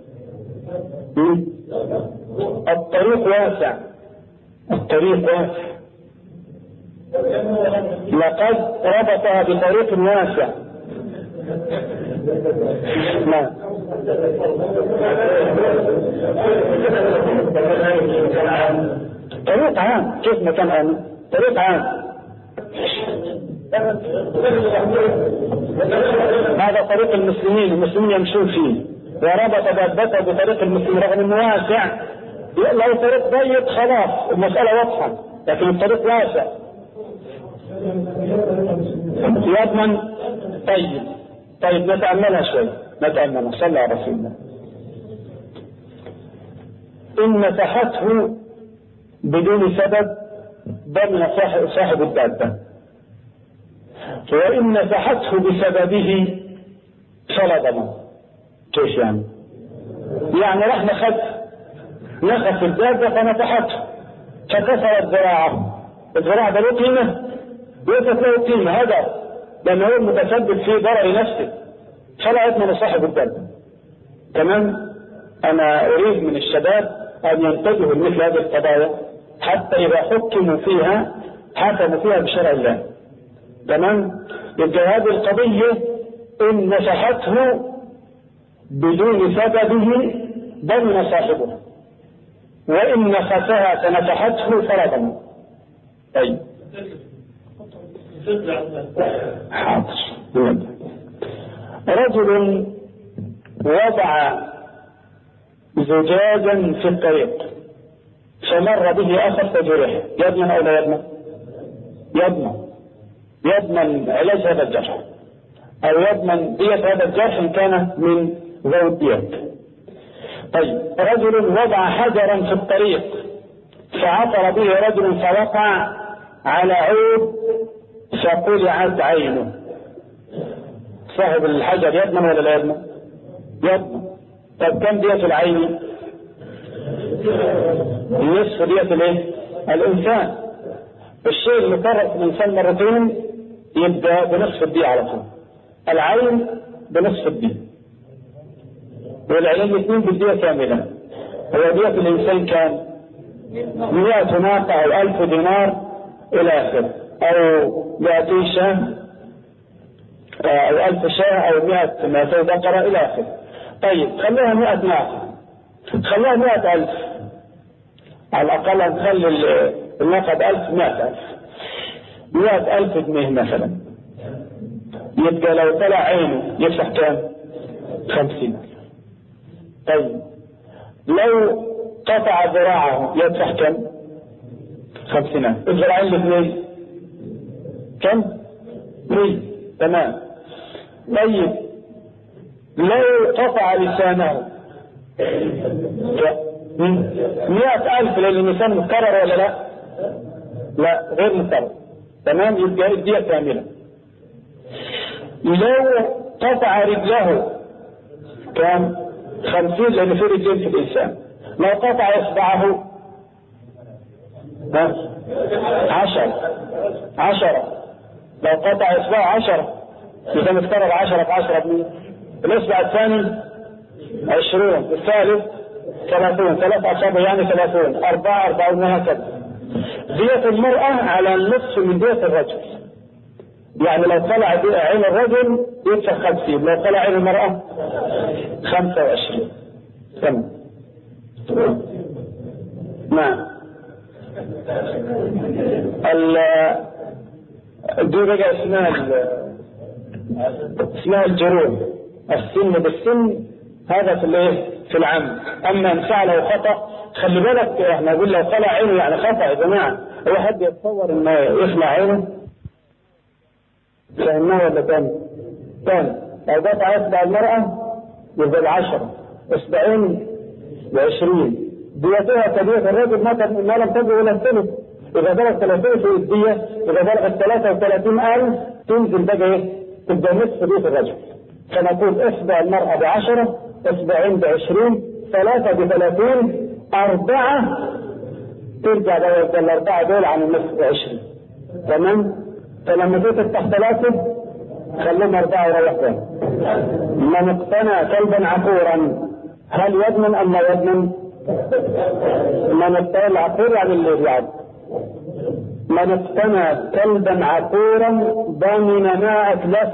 الطريق واسع، الطريق واسع، لقد ربطها بطريق واسع. نعم. طريق عام، كيف مكان عام؟ طريق عام، هذا طريق المسلمين، المسلمين يمشون فيه، وربط دابته بطريق المسلمين رغم انه واسع. لو طريق ضيق خلاص المسألة واضحة، لكن الطريق واسع يضمن. طيب نتأملها شوي، نتأملها. صلى على رسول الله. إن نفحته بدون سبب ضمن صاحب الدابة، وإن نفحته بسببه فلا ضمان. كيف يعني؟ يعني راح نخف الدابة فنفحته فكسرت ذراعه، الذراع ده له قيمة؟ ليست له قيمة، هذا لأنه هو المتسبب في ضرر نفسه، فلا يضمن صاحب الدابة. تمام. أنا أريد من الشباب أن ينتبهوا لمثل هذه القضايا حتى إذا حكموا فيها حكموا فيها بشرع الله. تمام. يبقى هذه القضية إن نفحته بدون سببه ضمن صاحبه، وإن نفسها فنفحته فرضا. طيب حاضر. رجل وضع زجاجا في الطريق فمر به أخر فجرح، يضمن أو لا يضمن؟ يضمن علاج هذا الجرح، أو يضمن دية هذا الجرح إن كان من ذوي الدية. طيب رجل وضع حجرا في الطريق فعثر به رجل فوقع على عود فقلعت عينه، صاحب الحجر يضمن ولا لا يضمن؟ يضمن. طب كم دية العين؟ نصف دية الايه؟ الإنسان. الشيء اللي قرأ في الإنسان مرتين يبدأ بنصف الدية على طول. العين بنصف الدية، والعين الاثنين بالدية كاملة. هو دية الإنسان كان 100 ناقة أو 1000 دينار إلى آخره، أو 200 شاة أو 1000 شاة أو 200 بقرة إلى آخره. طيب خليها 100 ناقة، خليها 100,000 على الأقل، نخلي الناقة ب1000 100,000 100,000 جنيه مثلا. يبقى لو طلع عينه يفتح كام؟ 50. طيب لو قطع ذراعه يدفع كم؟ 50. الذراعين الاثنين كم؟ 100. تمام. طيب لو قطع لسانه 100,000 لأن اللسان متكرر ولا لا؟ لا غير متكرر. تمام. يبقى الدية كاملة. لو قطع رجله كم؟ 50 لأن في رجلين في الإنسان. لو قطع إصبعه 10. لو قطع إصبعه 10 إذا متكرر 10 ب10 بمية. الإصبع الثاني 20، الثالث 30، 3 أصابع يعني 30، 4 40 وهكذا. دية المرأة على النصف من دية الرجل. يعني لو طلع عين الرجل يدفع 50، لو طلع عين المرأة 25. تمام. نعم. دي بقى اسمها الجروح. السن بالسن هذا في الايه؟ في العمد. اما ان فعله خطأ خلي بالك، احنا نقول لو طلع عينه يعني خطأ يا جماعه. هو حد يتصور انه يخلع عينه؟ فهمناه ولا تاني؟ لو قطع اصبع المرأة يبقى 10 اصبعين ب20 ديتها كدية الرجل ما لم تبلغ الى الثلث. اذا بلغ 30 في الدية، اذا بلغت 33,000 تنزل بقى ايه؟ تبقى نصف دية الرجل. فنقول اصبع المرأة ب10، اصبعين ب20، 3 ب30، 4 ترجع بقى ال4 دول عن النصف ب20. تمام. فلما تفتح 3 خليهم 4 وروح تاني. من اقتنى كلبا عقورا هل يضمن ام لا يضمن؟ من اقتنى العقور يعني اللي يعد. من اقتنى كلبا عقورا ضمن ما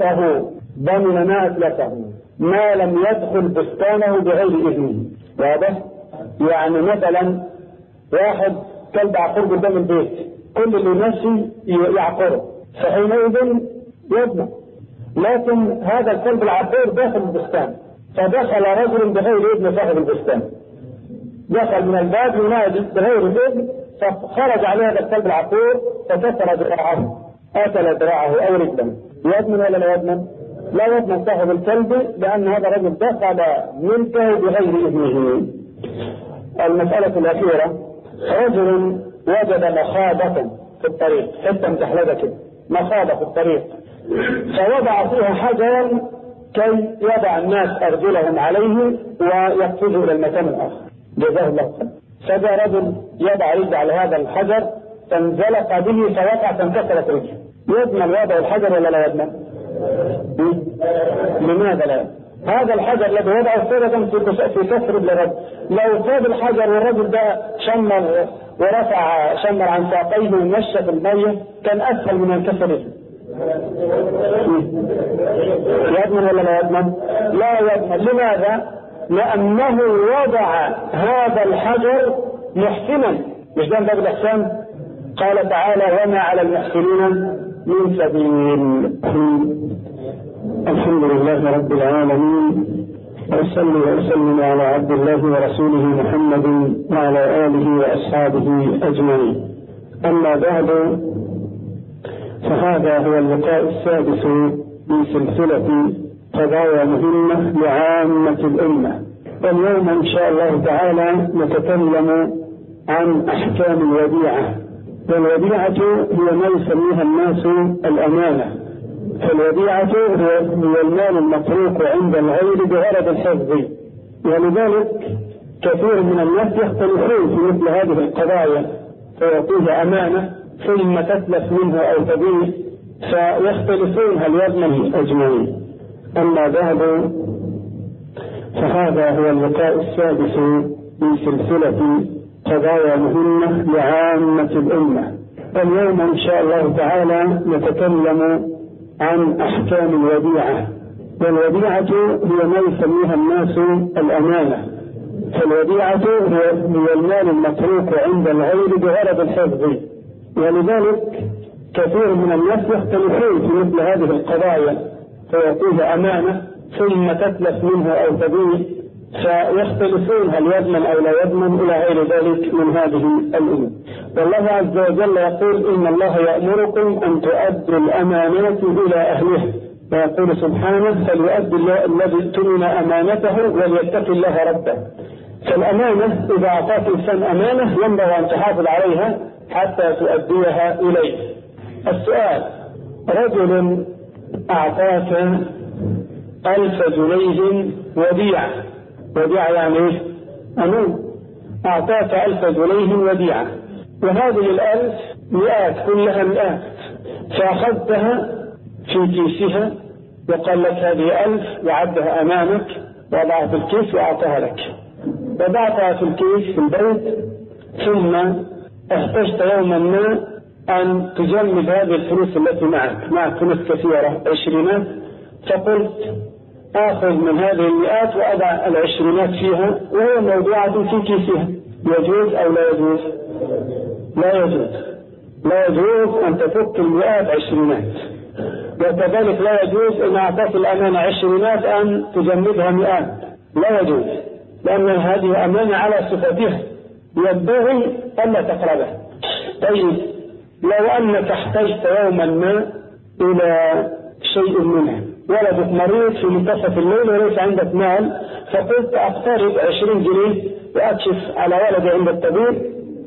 اتلفه ما لم يدخل بستانه بغير اذنه. واضح؟ يعني مثلا واحد كلب عقور قدام البيت، كل اللي ماشي يعقره، فحينئذ يضمن. لكن هذا الكلب العقور داخل البستان، فدخل رجل بغير اذن صاحب البستان، دخل من الباب ينادي بغير اذن، فخرج عليه هذا الكلب العقور فكسر ذراعه، قتل ذراعه او رجله. يضمن ولا لا يضمن؟ لا يضمن صاحب الكلب، لان هذا الرجل دخل ملكه بغير اذنه. المسألة الأخيرة، رجل وجد مخاضة في الطريق، حتى متحلبة كده، مخاضة في الطريق، فوضع فيها حجرا كي يضع الناس أرجلهم عليه ويقفزوا إلى المكان الآخر. جزاه الله خيرا. فجاء رجل يضع رجل على هذا الحجر فانزلق به فوقع فانكسرت رجله. يضمن وضع الحجر ولا لا يضمن؟ لماذا لا؟ هذا الحجر الذي وضعه صورة في كسر للرجل، لو خد الحجر والرجل ده شمر ورفع شمر عن ساقيه ومشى في المية كان أسهل من أن كسره. يضمن ولا لا يضمن؟ لا يضمن. لماذا؟ لأنه وضع هذا الحجر محسنا، مش ده باب الإحسان؟ قال تعالى وما على المحسنين من سبيل. الحمد لله رب العالمين، وصلي وسلم على عبد الله ورسوله محمد وعلى آله وأصحابه أجمعين. أما بعد، فهذا هو اللقاء السادس من سلسلة قضايا مهمة لعامة الأمة، واليوم إن شاء الله تعالى نتكلم عن أحكام الوديعة. والوديعة هي ما يسميها الناس الأمانة. فالوديعة هي المال المتروك عند الغير بغرض الحفظ، ولذلك كثير من الناس يختلفون في مثل هذه القضايا، فيعطيه أمانة ثم تتلف منه أو تضيع، فيختلفون هل يضمن أجمعين. أما بعد، فهذا هو اللقاء السادس من سلسلة قضايا مهمة لعامة الأمة، واليوم إن شاء الله تعالى نتكلم عن أحكام الوديعة. والوديعة هي ما يسميها الناس الأمانة. فالوديعة هي المال المتروك عند الغير بغرض الحفظ، ولذلك كثير من الناس يختلفون في مثل هذه القضايا، فيعطيه أمانة ثم تتلف منه أو تضيع، فيختلفون هل يضمن أو لا يضمن إلى غير ذلك من هذه الأمور. والله عز وجل يقول إن الله يأمركم أن تؤدوا الأمانات إلى أهلها، ويقول سبحانه فليؤدي الذي اؤتمن أمانته وليتق الله ربه. فالأمانة إذا أعطاك إنسان أمانة ينبغي أن تحافظ عليها حتى تؤديها إليه. السؤال: رجل أعطاك 1000 جنيه وديعة. وديعة يعني إيه؟ أمين. أعطاك 1000 جنيه وديعة، وهذه 1000 مئات، كلها مئات، فأخذتها في كيسها وقال لك هذه 1000 وعدها أمامك، وضعها في الكيس وأعطاها لك، وضعتها في الكيس في البيت، ثم احتجت يوما ما أن تجمد هذه الفلوس التي معك فلوس كثيرة 20، فقلت آخذ من هذه المئات وأضع 20 فيها وهي موضوعة في كيسها. يجوز أو لا يجوز؟ لا يجوز. لا يجوز أن تفك المئات 20، وكذلك لا يجوز أن أعطاك الأمانة 20 أن تجمدها مئات، لا يجوز، لأن هذه أمانة على صفتها، ينبغي ألا تقربها. طيب، لو أنك احتجت يوما ما إلى شيء منها، ولدك مريض في منتصف الليل وليس عندك مال، فقلت أقترب 20 جنيه وأكشف على ولدي عند الطبيب،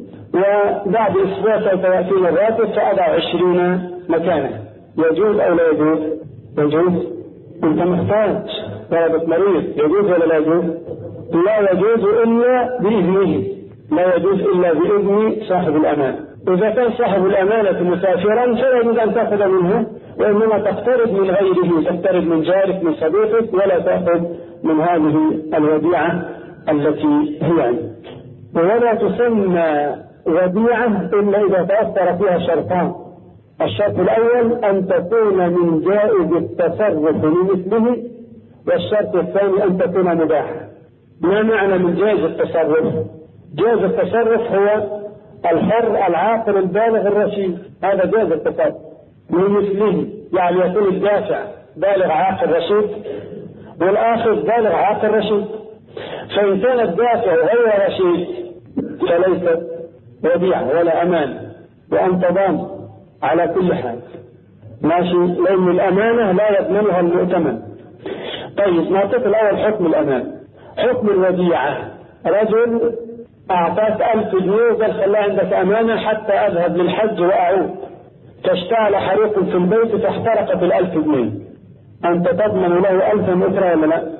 وبعد أسبوع سوف يأتيني الراتب فأضع 20 مكانه. يجوز أو لا يجوز؟ يجوز. أنت محتاج، ولدك مريض، يجوز ولا لا يجوز؟ لا يجوز إلا بإذنه، لا يجوز إلا بإذن صاحب الأمانة. إذا كان صاحب الأمانة مسافرا فلا يجوز أن تأخذ منه، وإنما تقترب من غيره، تقترب من جارك من صديقك، ولا تأخذ من هذه الوديعة التي هي عندك. ولا تسمى وديعة إلا إذا تأثر فيها شرطان: الشرط الأول أن تكون من جائز التصرف لمثله، والشرط الثاني أن تكون مباحة. ما معنى من جائز التصرف؟ جائز التصرف هو الحر العاقل البالغ الرشيد، هذا جائز التصرف. لمثله يعني يكون الدافع بالغ عاقل رشيد والآخذ بالغ عاقل رشيد. فإن كان الدافع غير رشيد فليست وديعة ولا أمان، وأنت ضامن على كل حال، ماشي، لأن الأمانة لا يضمنها المؤتمن. طيب، نعطيك الأول حكم الأمان. حكم الوديعة: رجل أعطاك 1000 جنيه وقال خلاه عندك أمانة حتى أذهب للحج وأعود، فاشتعل حريق في البيت فاحترقت 1000 جنيه، أنت تضمن له 1000 أخرى ولا لا؟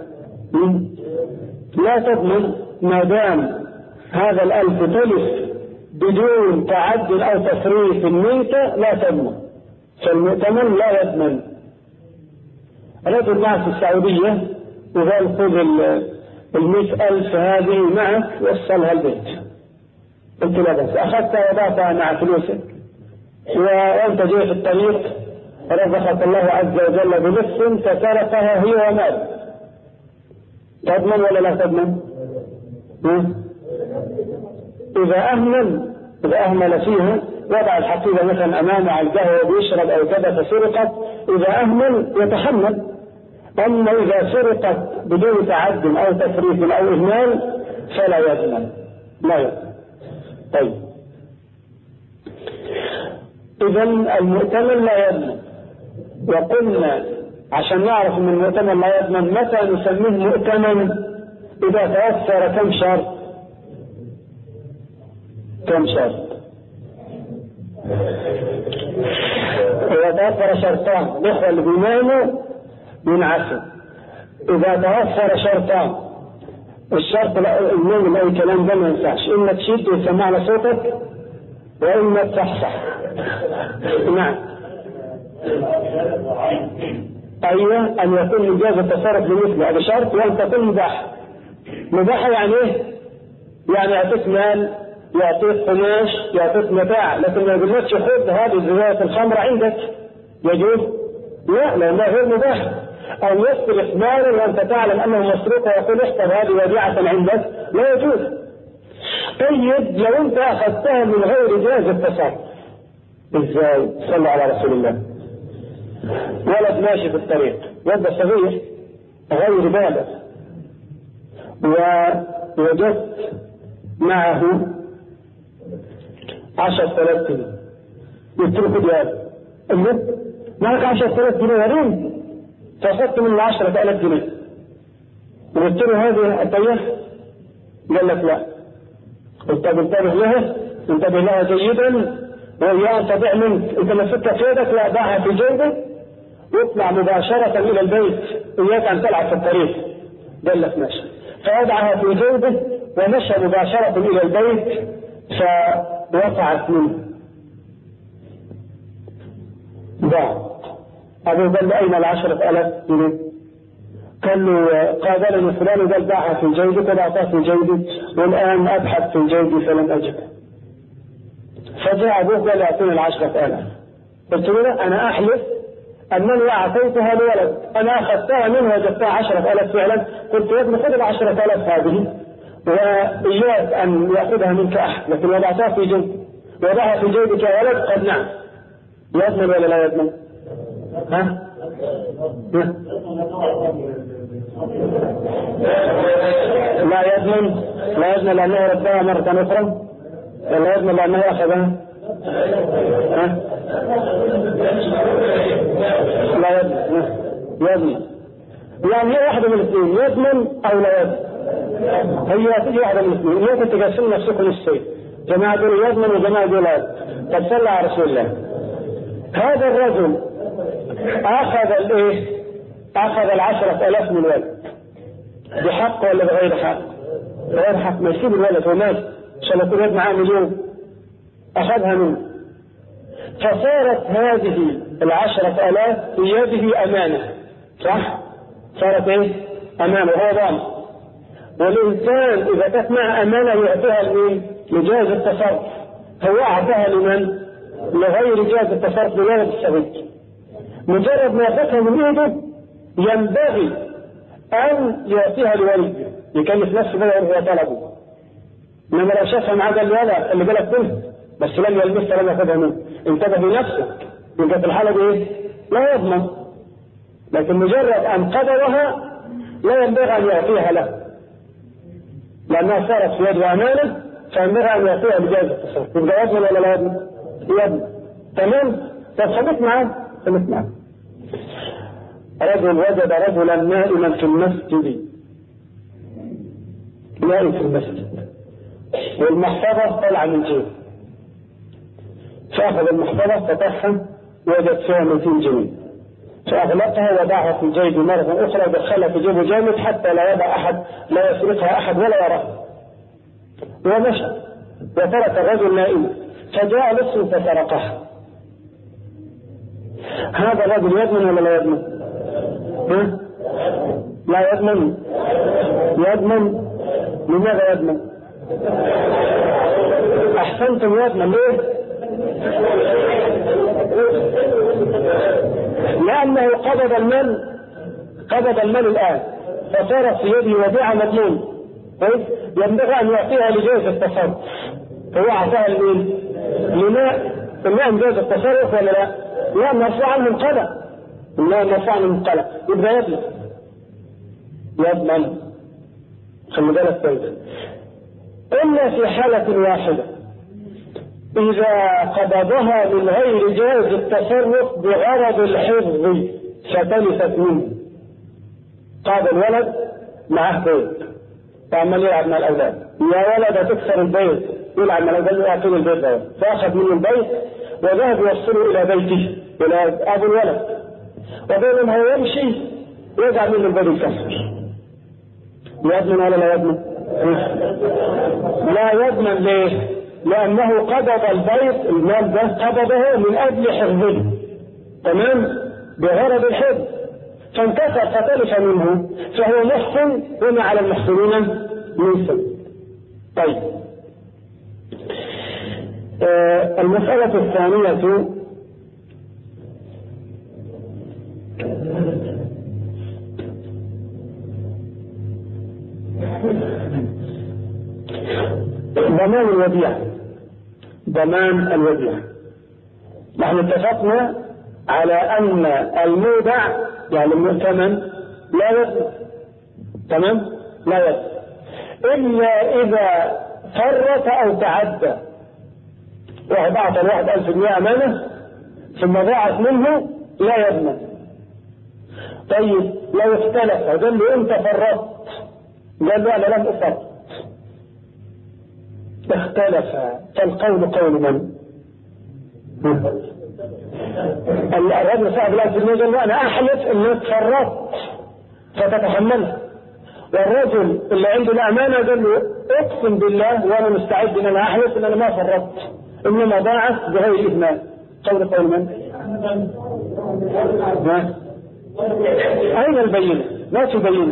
لا تضمن، ما دام هذا 1000 تلف بدون تعد أو تفريط منك لا تضمن، فالمؤتمن لا يضمن. رجل معه في السعودية وقال خذ 100,000 هذه معك وصلها البيت. قلت له بس أخذتها وضعتها مع فلوسك وأنت جاي في الطريق رزقك الله عز وجل بنصف فسرقها هي ومال، تضمن ولا لا تضمن؟ إذا أهمل فيها وضع الحقيبة مثلا أمامه على القهوة وبيشرب أو كذا فسرقت، إذا أهمل يتحمل. أما إذا سرقت بدون تعد أو تفريط أو إهمال فلا يضمن، لا يضمن. طيب إذا المؤتمن لا يضمن. وقلنا عشان نعرف أن المؤتمن لا يضمن متى نسميه مؤتمن؟ إذا توفر كم شرط؟ كم شرط؟ إذا توفر شرطان الإخوة اللي بيناموا ينعسوا. إذا توفر شرطان، الشرط النوم أي كلام ده ما ينفعش، إما تشد وتسمعنا صوتك وإما تصحصح. نعم. أيوة، أن يكون مجاز التصرف بمثله، هذا شرط. وأن تكون مباح. مباح يعني إيه؟ يعني يعطيك مال، يعطيك قماش، يعطيك متاع، لكن ما يقولكش خذ هذه زجاجة الخمر عندك، يجوز؟ لا، لأنه غير مباح. أو يصرف مالا وأنت تعلم أنه مسروق ويقول احفظ هذه وديعة عندك، لا يجوز. طيب لو أنت أخذتها من غير جواز التصرف، إزاي؟ صلى على رسول الله. ولد ماشي في الطريق، ولد صغير غير بالغ، ووجدت معه 10,000 جنيه. قلت له خذ هذا. معك 10,000 جنيه ورين؟ فأخذت منه 10,000 جنيه. قلت له هذه الطيح؟ قال لك لا. قلت انتبه لها، انتبه لها جيدا، وهي أن تضيع منك. انت مسكت في يدك لا ضعها في جيبك واطلع مباشرة إلى البيت، إياك أن تلعب في الطريق. قال لك ماشي. فوضعها في جيبه ومشى مباشرة إلى البيت فوقعت منه. ضاع. أبو قال له أين 10,000 جنيه؟ قال له قابلني فلان وقال ضعها في جيبك وضعتها في جيبي والآن أبحث في جيبي فلم أجدها. فجاء أبوه قال أعطيني 10,000. قلت له أنا أحلف أنني أعطيتها لولد، أنا أخذتها منه وجدتها 10,000 فعلا. قلت يا ابني خذ 10,000 هذه وإياك أن يأخذها منك أحد، لكن وضعتها في جيبك، وضعها في جيبك يا ولد. قد نعم. يضمن ولا لا يضمن؟ ها؟ لا يضمن. لا يضمن لأنه ردها مرة أخرى، ولا يضمن لأنه أخذها؟ ها؟ لا يضمن. يضمن يعني هي واحدة من الاثنين، يضمن أو لا يضمن. هي تجي واحدة من الاثنين، ممكن تقسم نفسكم الشيء، جماعة يقول يضمن وجماعة يقول لا يضمن. طب صلى على رسول الله. هذا الرجل أخذ الإيه؟ أخذ 10,000 من الولد بحق ولا بغير حق؟ بغير حق. ما يسيب الولد وماشي عشان يكون يد معاه مليون، أخذها منه. فصارت هذه 10,000 في يده أمانة، صح؟ صارت إيه؟ أمانة وهو ضامن. والإنسان إذا كانت معه أمانة يعطيها لمين؟ لجاز التصرف. هو أعطاها لمن؟ لغير جاز التصرف لولد الصغير. مجرد ما يأخذها من إيده ينبغي أن يعطيها لولده، يكلف نفسه بقى وهو طلبه. إنما لو شافها معاه قال لا اللي بالك منه بس لم يلمسها لم يأخذها منه، انتبه لنفسك، يبقى في الحالة دي إيه؟ لا يضمن. لكن مجرد أن قدرها لا ينبغي أن يعطيها له، لأنها صارت في يده أمانة، فينبغي أن يعطيها لجائز التصرف. يبقى يضمن ولا لا يضمن؟ يضمن. تمام؟ طب خليك معاه. رجل وجد رجلا نائما في المسجد، نائم في المسجد، والمحفظة طلع من جيبه، فأخذ المحفظة فتحها وجد فيها 200 جنيه، فأغلقها وضعها في جيبه مرة أخرى ودخلها في جيبه جامد حتى لا يضع أحد، لا يسرقها أحد ولا يراها، ومشى وترك الرجل نائما. فجاء لص فسرقها. هذا الرجل يضمن ولا لا يضمن؟ لا يضمن. يضمن. لماذا يضمن؟ أحسنتم، يضمن. ليه؟ لأنه قبض المال الآن فصارت في يده وديعة مضمون، ينبغي أن يعطيها لجائز التصرف، فهو أعطاها لمين؟ لماء جائز التصرف ولا لا؟ لا، مرفوع عنه القلق. لا، مرفوع عنه القلق، يبقى يضمن. خلي بالك كويس. إلا في حالة واحدة، إذا قبضها من غير جائز التصرف بغرض الحفظ فتلفت منه. قابل الولد معه بيت وعمال يلعب مع الأولاد، يا ولد هتكسر البيت، يلعب مع الأولاد ويعطيه البيت ده، فأخذ منه البيت وذهب يوصله إلى بيته إلى أبو الولد، وبينما هو يمشي يجعل منه البيت يكسر. يضمن ولا لا يضمن؟ لا يضمن. ليه؟ لأنه قبض البيت، المال ده قبضه من أجل حفظه، تمام، بغرض الحفظ، فانكسر فتلف منه، فهو محسن وما على المحسنين من سبيل. طيب، المسألة الثانية ضمان الوديعة. ضمان الوديعة، نحن اتفقنا على أن المودع يعني المؤتمن لا يضمن، تمام، لا يضمن إلا إذا فرط أو تعدى. واحد أعطى الواحد 1000 أمانة ثم ضاعت منه، لا يضمن. طيب، لو اختلف قال له أنت فرطت، قال له أنا لم أفرط، اختلف، فالقول قول من؟ الرجل صاحب ال1000 قال له أنا أحلف إنك فرطت فتتحملها، والرجل اللي عنده الأمانة قال له اقسم بالله وأنا مستعد إن أنا أحلف إن أنا ما فرطت، إنما ضاعت بغير إهمال. قول من؟ أين البينة؟ ما تبين.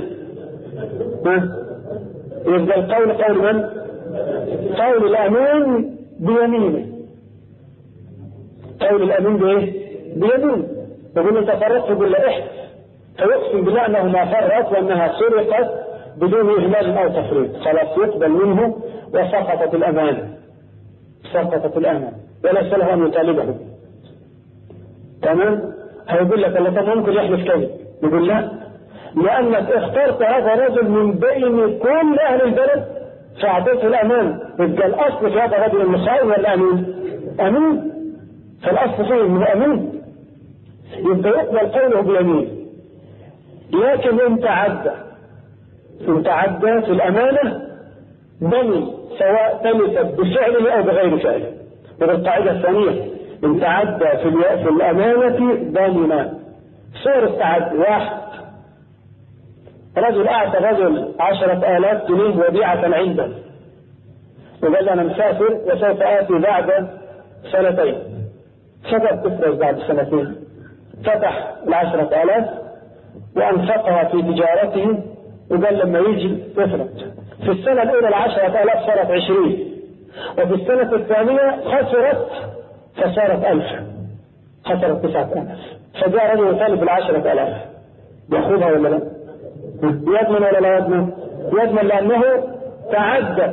يبقى القول قول من؟ قول الأمين بيمينه. قول الأمين بإيه؟ بيمينه. يقول أنت فرطت بالله احلف، فيقسم بالله أنه ما فرط وأنها سرقت بدون إهمال أو تفريط، خلاص يقبل منه وسقطت الأمانة. سقطت الأمانة وليس له أن يطالبه، تمام. هيقول لك الله ممكن يحلف كذب، يقول لا، لأنك اخترت هذا الرجل من بين كل أهل البلد فأعطيته الأمان. يبقى الأصل في هذا الرجل المخائن ولا أمين؟ أمين، فالأصل فيه أنه أمين، يبقى يقبل قوله بيمين. لكن إن تعدى في الأمانة بني، سواء تلفت بفعله أو بغير فعله. وبالقاعدة الثانية إن تعدى في الأمانة بني. صور التعدي: واحد، رجل أعطى رجل 10,000 جنيه وديعة عنده، وقال أنا مسافر وسوف آتي بعد 2 سنين، سبب تفرز بعد 2 سنين، فتح 10,000 وأنفقها في تجارته، وقال لما يجي يفرج. في السنة الأولى 10,000 صارت 20، وفي السنة الثانية خسرت فصارت 1000، خسرت 9,000. فجاء رجل يطالب 10,000، يأخذها ولا لا؟ يضمن ولا لا يضمن؟ يضمن، لأنه تعدى.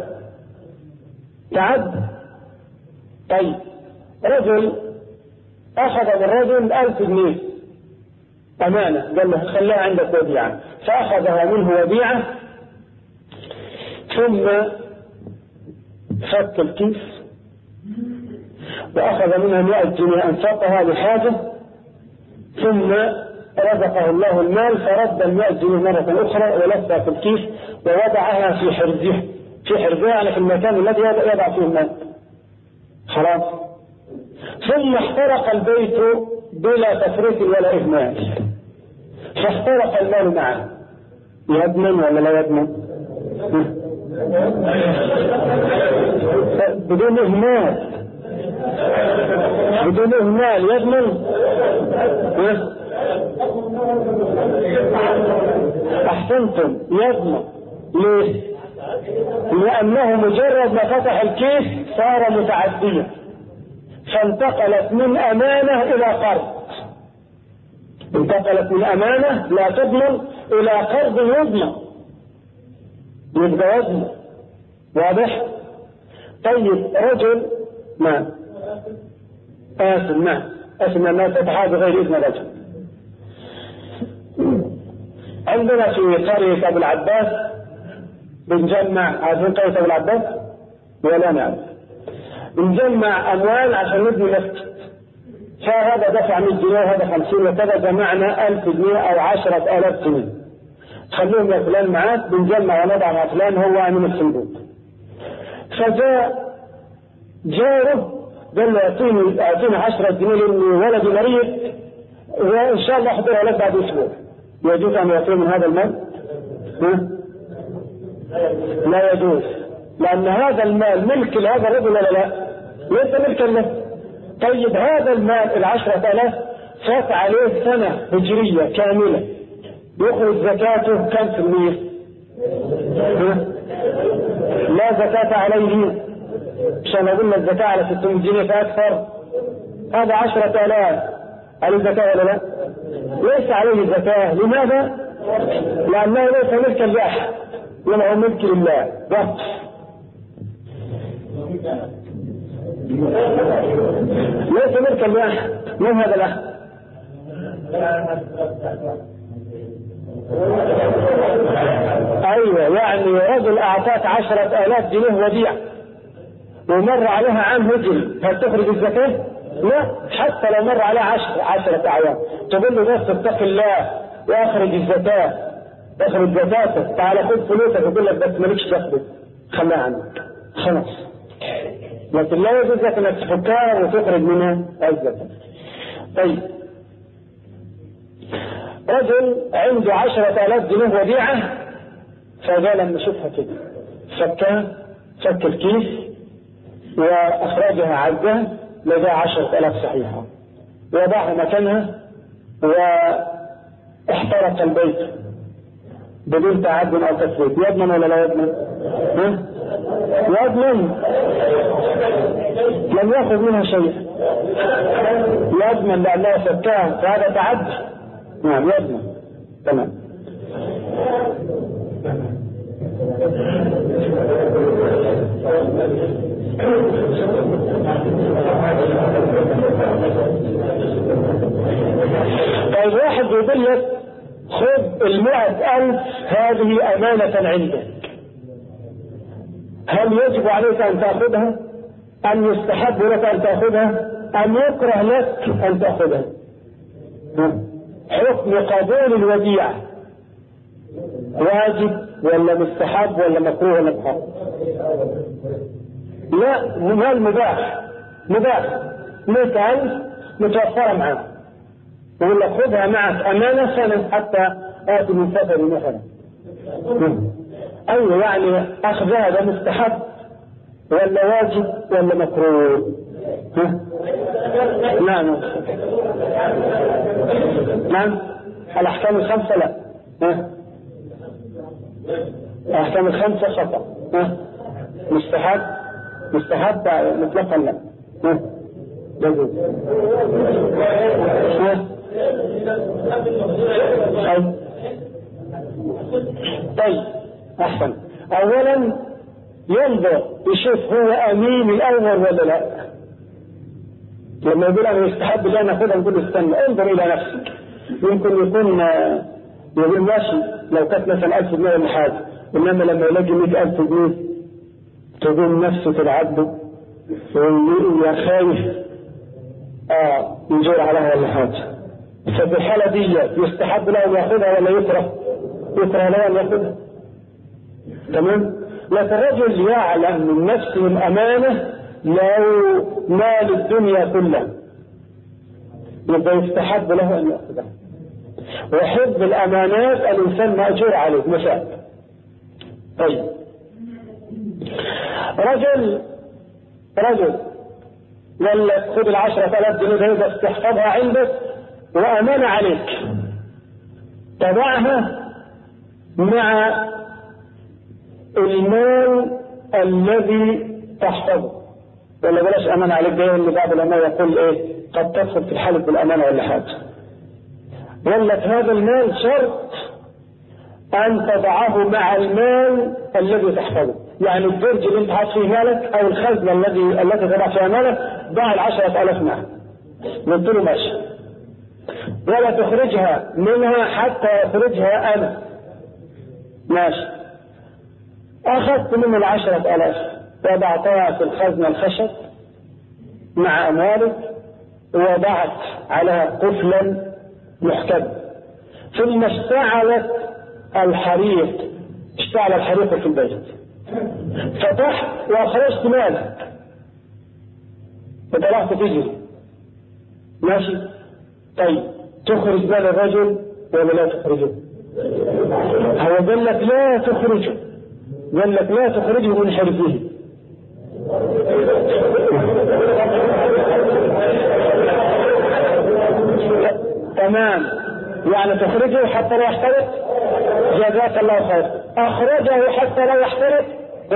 طيب، رجل أخذ من رجل 1000 جنيه أمانة، قال له خليها عندك وديعة، فأخذها منه وديعة، ثم فك الكيس وأخذ منها 100 جنيه أنفقها لحاجة، ثم رزقه الله المال فرد 100 جنيه مرة أخرى ولفها في الكيس ووضعها في حرزها، يعني في المكان الذي يضع فيه المال. خلاص. ثم احترق البيت بلا تفريط ولا إهمال، فاحترق المال معه، يضمن ولا لا يضمن؟ بدون إهمال يضمن. أحسنتم، يضمن. ليه؟ لأنه مجرد ما فتح الكيس صار متعديا، فانتقلت من أمانة إلى قرض، انتقلت من أمانة لا تضمن إلى قرض يضمن، يبقى يضمن. واضح؟ طيب رجل ما آسم الناس تتحاد بغير إذن رجل. عندنا في قرية أبو العباس بنجمع، عارفين قرية أبو العباس ولا نعم؟ بنجمع أموال عشان نبني مسجد، فهذا دفع 100 جنيه وهذا 50 وكذا، جمعنا 1000 جنيه أو 10,000 جنيه. خلوهم يا فلان معاك، بنجمع ونضع مع فلان هو أمين الصندوق. فجاء جاره قال له أعطيني 10 جنيه لأني ولدي مريض وإن شاء الله أحضرها لك بعد أسبوع. يجوز أن يعطيه من هذا المال؟ لا يجوز، لأن هذا المال ملك لهذا الرجل ولا لا؟ ليس ملكا له. طيب هذا المال 10,000 فات عليه سنة هجرية كاملة، يخرج زكاته كم في المية؟ لا زكاة عليه، عشان أقول الزكاة على 600 جنيه فأكثر، هذا 10,000 عليه زكاة ولا لا؟ ليس عليه زكاة. لماذا؟ لأنه ليس ملكا لأحد، ولا هو ملك لله، وقف. ليس ملكا لأحد. من هذا الأحد؟ أيوة، يعني رجل أعطاك 10,000 جنيه وديعة ومر عليها عام هجري، هل تخرج الزكاة؟ لا، حتى لو مر عليها 10 أعوام تقول له بس اتق الله واخرج الزكاة، اخرج زكاتك، تعال خذ فلوسك، يقول لك بس مالكش تاخده، خليها عنك خلاص. لكن لا يجوز لك انك تفكها وتخرج منها الزكاة. طيب رجل عنده 10,000 جنيه وديعة، فقال لما شوفها كده فك الكيس واخرجها عدها، لقى 10,000 صحيحة، وضعها مكانها واحترق البيت بدون تعد او تثبيت. يضمن ولا لا يضمن؟ يضمن، لم يأخذ منها شيء، يضمن لأنه فكاها، فهذا تعد. نعم يضمن. تمام. طيب واحد يقول لك خذ 100,000 هذه أمانة عندك، هل يجب عليك أن تأخذها؟ أم يستحب لك أن تأخذها؟ أم يكره لك أن تأخذها؟ حكم قبول الوديعة واجب ولا مستحب ولا مكروه ولا محرم؟ لا، مال مباح. 100,000 متوفرة معك، يقول لك خذها معك أمانة سنة حتى آتي من سفر مثلا. أيوة، يعني أخذ هذا مستحب ولا واجب ولا مكروه؟ نعم الأحكام الخمسة لا. الأحكام الخمسة خطأ. مستحب مطلقا لا. يجوز. طيب أحسن. أولا ينظر يشوف هو أمين الأول ولا لا. لما يقول أنا يستحب لي أن أخذها نقول استنى، انظر إلى نفسك، يمكن يكون يقول ماشي لو كانت مثلا 1000 جنيه ولا حاجة، إنما لما يلاقي 100,000 جنيه تقول نفسه تلعبه ويقول يا خايف يجور عليها ولا حاجة. ففي الحالة دي يستحب له أن يأخذها ولا يكره له أن يأخذها؟ تمام؟ لكن الرجل يعلم من نفسه الأمانة لو مال الدنيا كلها يبقى يستحب له أن يأخذها. وحفظ الأمانات الإنسان مأجور عليه مثال. طيب رجل قال لك خذ 10,000 جنيه بس تحفظها عندك وأمانة عليك، تضعها مع المال الذي تحفظه. ولا بلاش أمانة عليك، ده اللي بعض العلماء يقول إيه قد تدخل في الحلف بالأمانة ولا حاجة. يقول لك هذا المال شرط أن تضعه مع المال الذي تحفظه. يعني الدرج اللي انت حاط فيه مالك أو الخزنة التي تضع فيها مالك ضع 10,000 معه، قلت له ماشي، ولا تخرجها منها حتى يخرجها أنا، ماشي. أخذت منه 10,000 وضعتها في الخزنة الخشب مع أموالك، ووضعت على قفلا محكم، ثم اشتعل الحريق في البيت، فتحت وأخرجت مالك وطلعت تجري، ماشي. طيب تخرج مال الرجل ولا لا تخرجه؟ هو قال لك لا تخرجه، قال لك لا تخرجه من حرفه. تمام، يعني تخرجه حتى لا يحترق، جزاك الله خير. أخرجه حتى لا يحترق،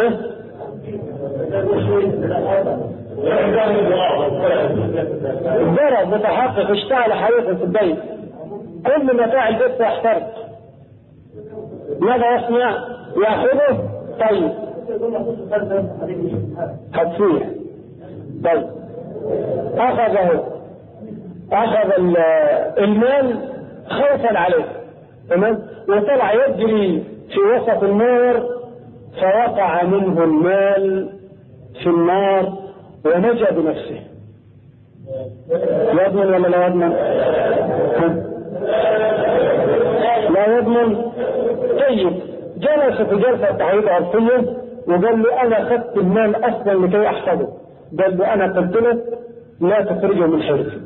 ضرب متحقق، اشتعل حريق في البيت، كل متاع البيت يحترق، ماذا يصنع؟ يأخذه. طيب هتصيح. طيب أخذ المال خوفا عليه، تمام، وطلع يجري في وسط النار، فوقع منه المال في النار ونجا بنفسه. يضمن ولا لا يضمن؟ لا يضمن. طيب جلس في جلسة تحقيق عرفية وقال له أنا أخذت المال أصلا لكي أحفظه، قال له أنا قلت لك لا تخرجه من حرفي.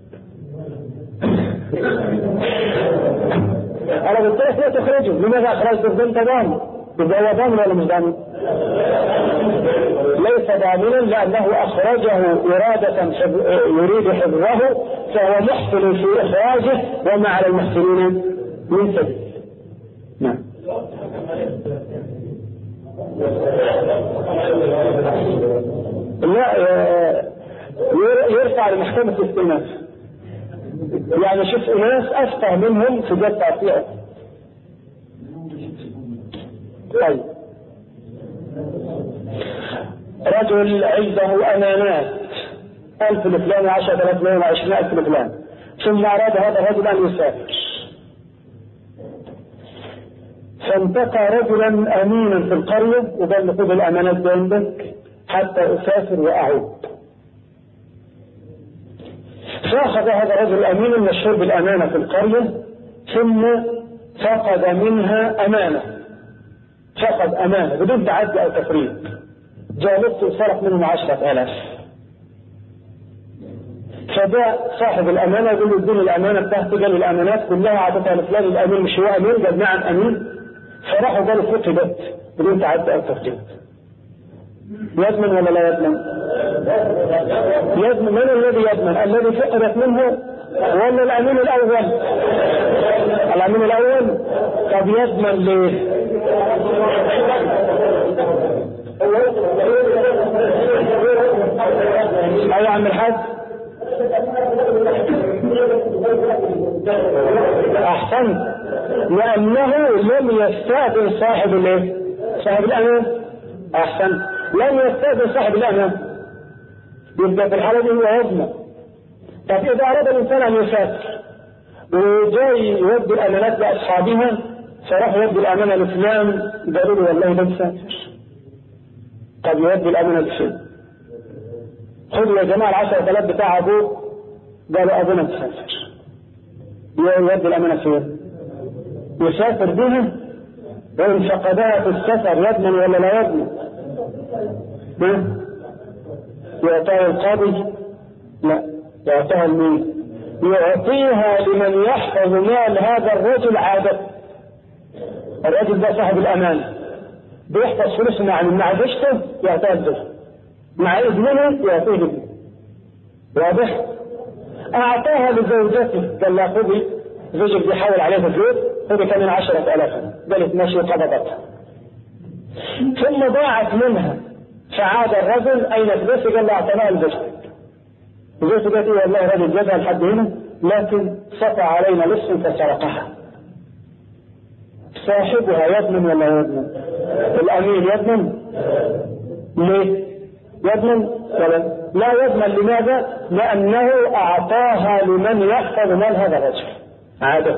أنا قلت لك لا تخرجه، لماذا أخرجته؟ أنت ضامن، يبقى هو ضامن ولا مش ضامن؟ ليس ضامنا، لأنه أخرجه إرادة يريد حفظه، فهو محسن في إخراجه، وما على المحسنين من سبيل. نعم. لا، يرفع لمحكمة الاستئناف. يعني شوف ناس أفقه منهم في جد تعطيه. طيب رجل عنده أمانات 1000 لفلان 10,000 و20,000 لفلان، ثم أراد هذا الرجل أن يسافر، فانتقى رجلا أمينا في القرية وقال له خذ الأمانات دي عندك حتى أسافر وأعود. فأخذ هذا الرجل الأمين المشهور بالأمانة في القرية، ثم فقد منها أمانة، فقد أمانة بدون تعدي أو تفريط، جالبته وصرف منهم 10,000. فجاء صاحب الأمانة يقول له اديني الأمانة بتاعتي، قال الأمانات كلها عطتها لفلان الأمين، مش هو أمين؟ قال نعم أمين. فراحوا قالوا فقدت بدون تعدي أو تفريط. يضمن ولا لا يضمن؟ يضمن. من الذي يضمن؟ الذي فقدت منه ولا الأمين الأول؟ الأمين الأول. طب يضمن ليه؟ أي عم الحاج؟ أحسنت، لأنه لم يستأذن صاحب الايه؟ صاحب الأمان. أحسنت، لم يستأذن صاحب الأمان، يبقى في الحالة دي هو يضمن. طب إذا أراد الإنسان أن يسافر وجاي يودي الأمانات لأصحابها، فراح يودي الأمانة لفلان، قالوا له والله ده مسافر. طب يودي الأمانة لفين؟ خذوا يا جماعة 10,000 بتاع أبوه، قالوا أبونا مسافر. يودي الأمانة فين؟ يسافر بها، وإن فقدها في السفر يضمن ولا لا يضمن؟ يعطيها القاضي؟ لا، يعطيها لمين؟ يعطيها لمن يحفظ مال هذا الرجل عادة. الرجل ده صاحب الأمان، بيحفظ فلوس مع زوجته، يعطيها الزوجة، مع ابنه يعطيه ابنه. واضح؟ أعطاها لزوجته، قال لها خذي، زوجك بيحاول عليها البيت، ترك من 10,000 قالت ماشي قبضتها. ثم ضاعت منها فعاد الرجل أين فلوسي؟ قال له اعطناها البشر. البشر قالت إيه والله رجل جابها لحد هنا لكن سطع علينا لص فسرقها. صاحبها يضمن ولا يضمن؟ الأمين يضمن؟ ليه؟ يضمن ولا لا يضمن؟ لماذا؟ لأنه أعطاها لمن يحفظ مال هذا الرجل عادة.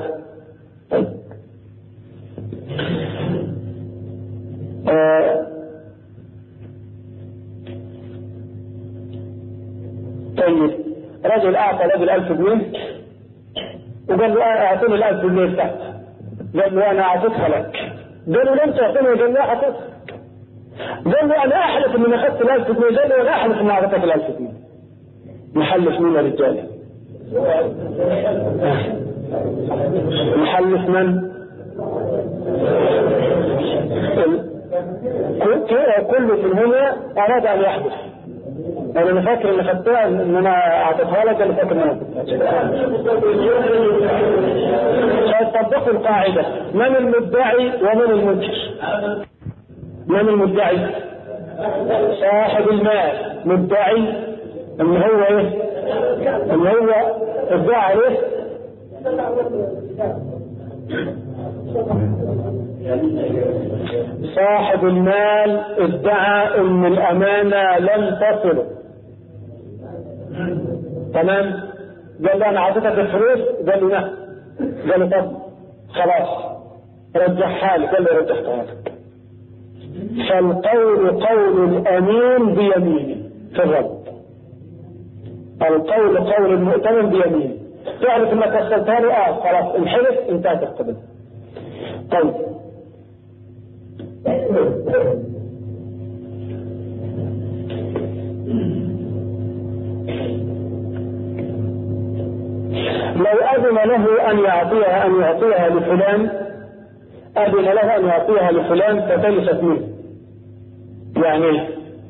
طيب رجل أعطى رجل 1000 جنيه وقال له أعطيني 1000 جنيه بتاعتي. قال له أنا أعطيتها لك. قال له لم تعطيني. قال له أعطيتها. قال له أنا أحلف إني أخذت 1000 جنيه. قال له أنا أحلف إني أعطيتك 1000 جنيه. محلف مين يا رجال؟ محلف من؟ كل منهما أراد أن يحدث. أنا فاكر إن خدتها إن أنا أعطيتها لك. أنا فاكر إن أنا فطبقوا القاعدة: من المدعي ومن المنكر؟ من المدعي؟ صاحب المال. مدعي إن هو إيه؟ إن هو ادعى عليه صاحب المال ادعى ان الامانة لم تصله. تمام؟ قال له انا اعطيتك الفلوس. قال له لا. قال له طب خلاص رجعها لي. قال له رجعتها لك. فالقول قول الامين بيمينه في الرد. القول قول المؤتمن بيمينه. تعرف انك وصلتها له خلاص الحلف انتهت القضيه. طيب لو أذن له أن يعطيها لفلان، أذن له أن يعطيها لفلان فتلفت منه. يعني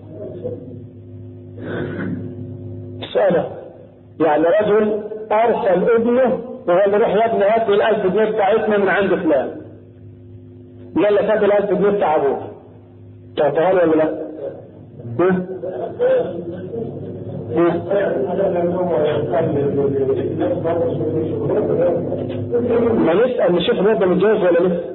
سأله يعني رجل أرسل ابنه وقال له روح يا ابني هات لي 1000 جنيه بتاعتنا من عند فلان. قال لك هات ال 1000 جنيه بتاع أبوه. تعطيها له ولا لا؟ ما نسأل نشوف الوضع متجوز ولا لسه؟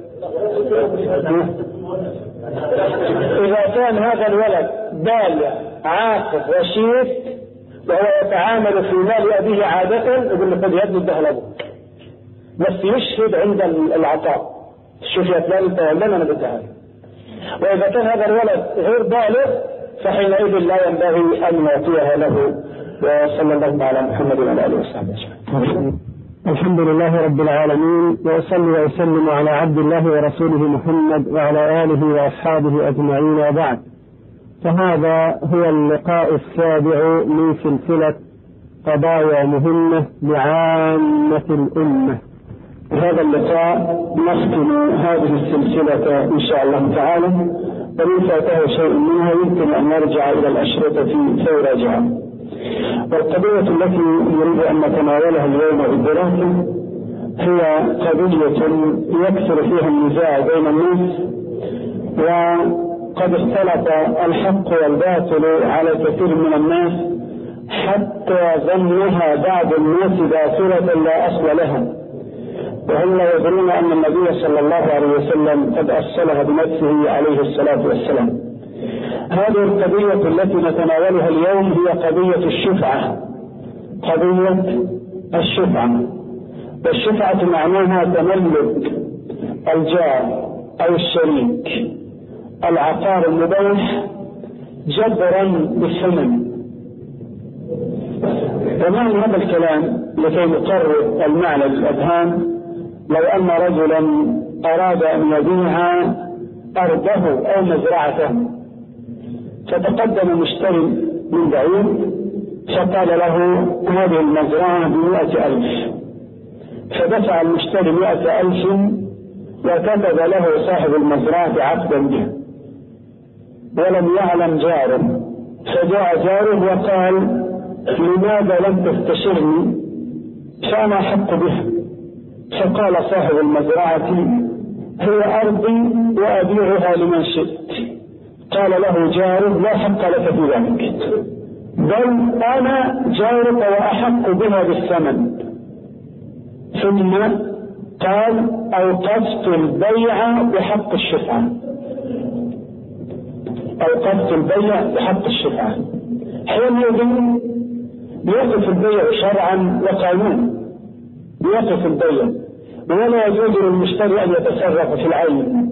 إذا كان هذا الولد بالغ عاقل رشيد وهو يتعامل في مال أبيه عادة يقول له خذ يا ابني اديها لأبوك، بس يشهد عند العطاء. شوف يا فلان انت ولا انا بديها لك. وإذا كان هذا الولد غير بالغ فحينئذ لا ينبغي أن يعطيها له. وصلى الله على محمد وعلى آله وصحبه أجمعين. الحمد لله رب العالمين، وأصلي وأسلم على عبد الله ورسوله محمد وعلى آله وأصحابه أجمعين، وبعد. فهذا هو اللقاء السابع من سلسلة قضايا مهمة لعامة الأمة. هذا اللقاء نختم هذه السلسلة إن شاء الله تعالى، ومن فاته شيء منها يمكن أن نرجع إلى الأشرطة فيراجعها. والقضية التي نريد أن نتناولها اليوم بالدراسة هي قضية يكثر فيها النزاع بين الناس، وقد اختلط الحق والباطل على كثير من الناس حتى ظنها بعض الناس باطلة لا أصل لها، وهم لا يدرون أن النبي صلى الله عليه وسلم قد أصلها بنفسه عليه الصلاة والسلام. هذه القضية التي نتناولها اليوم هي قضية الشفعة. قضية الشفعة، والشفعة معناها تملك الجار أو الشريك العقار المباح جبرا بالثمن. ومعنى هذا الكلام لكي نقرب المعنى للأذهان: لو أن رجلا أراد أن يبيع أرضه أو مزرعته، فتقدم مشتري من بعيد فقال له هذه المزرعة ب100,000، فدفع المشتري 100,000 وكتب له صاحب المزرعة عقدا بها، ولم يعلم جاره، فجاء جاره وقال لماذا لم تستشرني فأنا أحق بها، فقال صاحب المزرعة هي أرضي وأبيعها لمن شئت. قال له جاره لا حق لك في ذلك، بل أنا جارك وأحق بها بالثمن. ثم قال أوقفت البيع بحق الشفعة، أوقفت البيع بحق الشفعة. حينئذ يقف البيع شرعا وقانونا، يقف البيع ولا يجوز للمشتري أن يتصرف في العين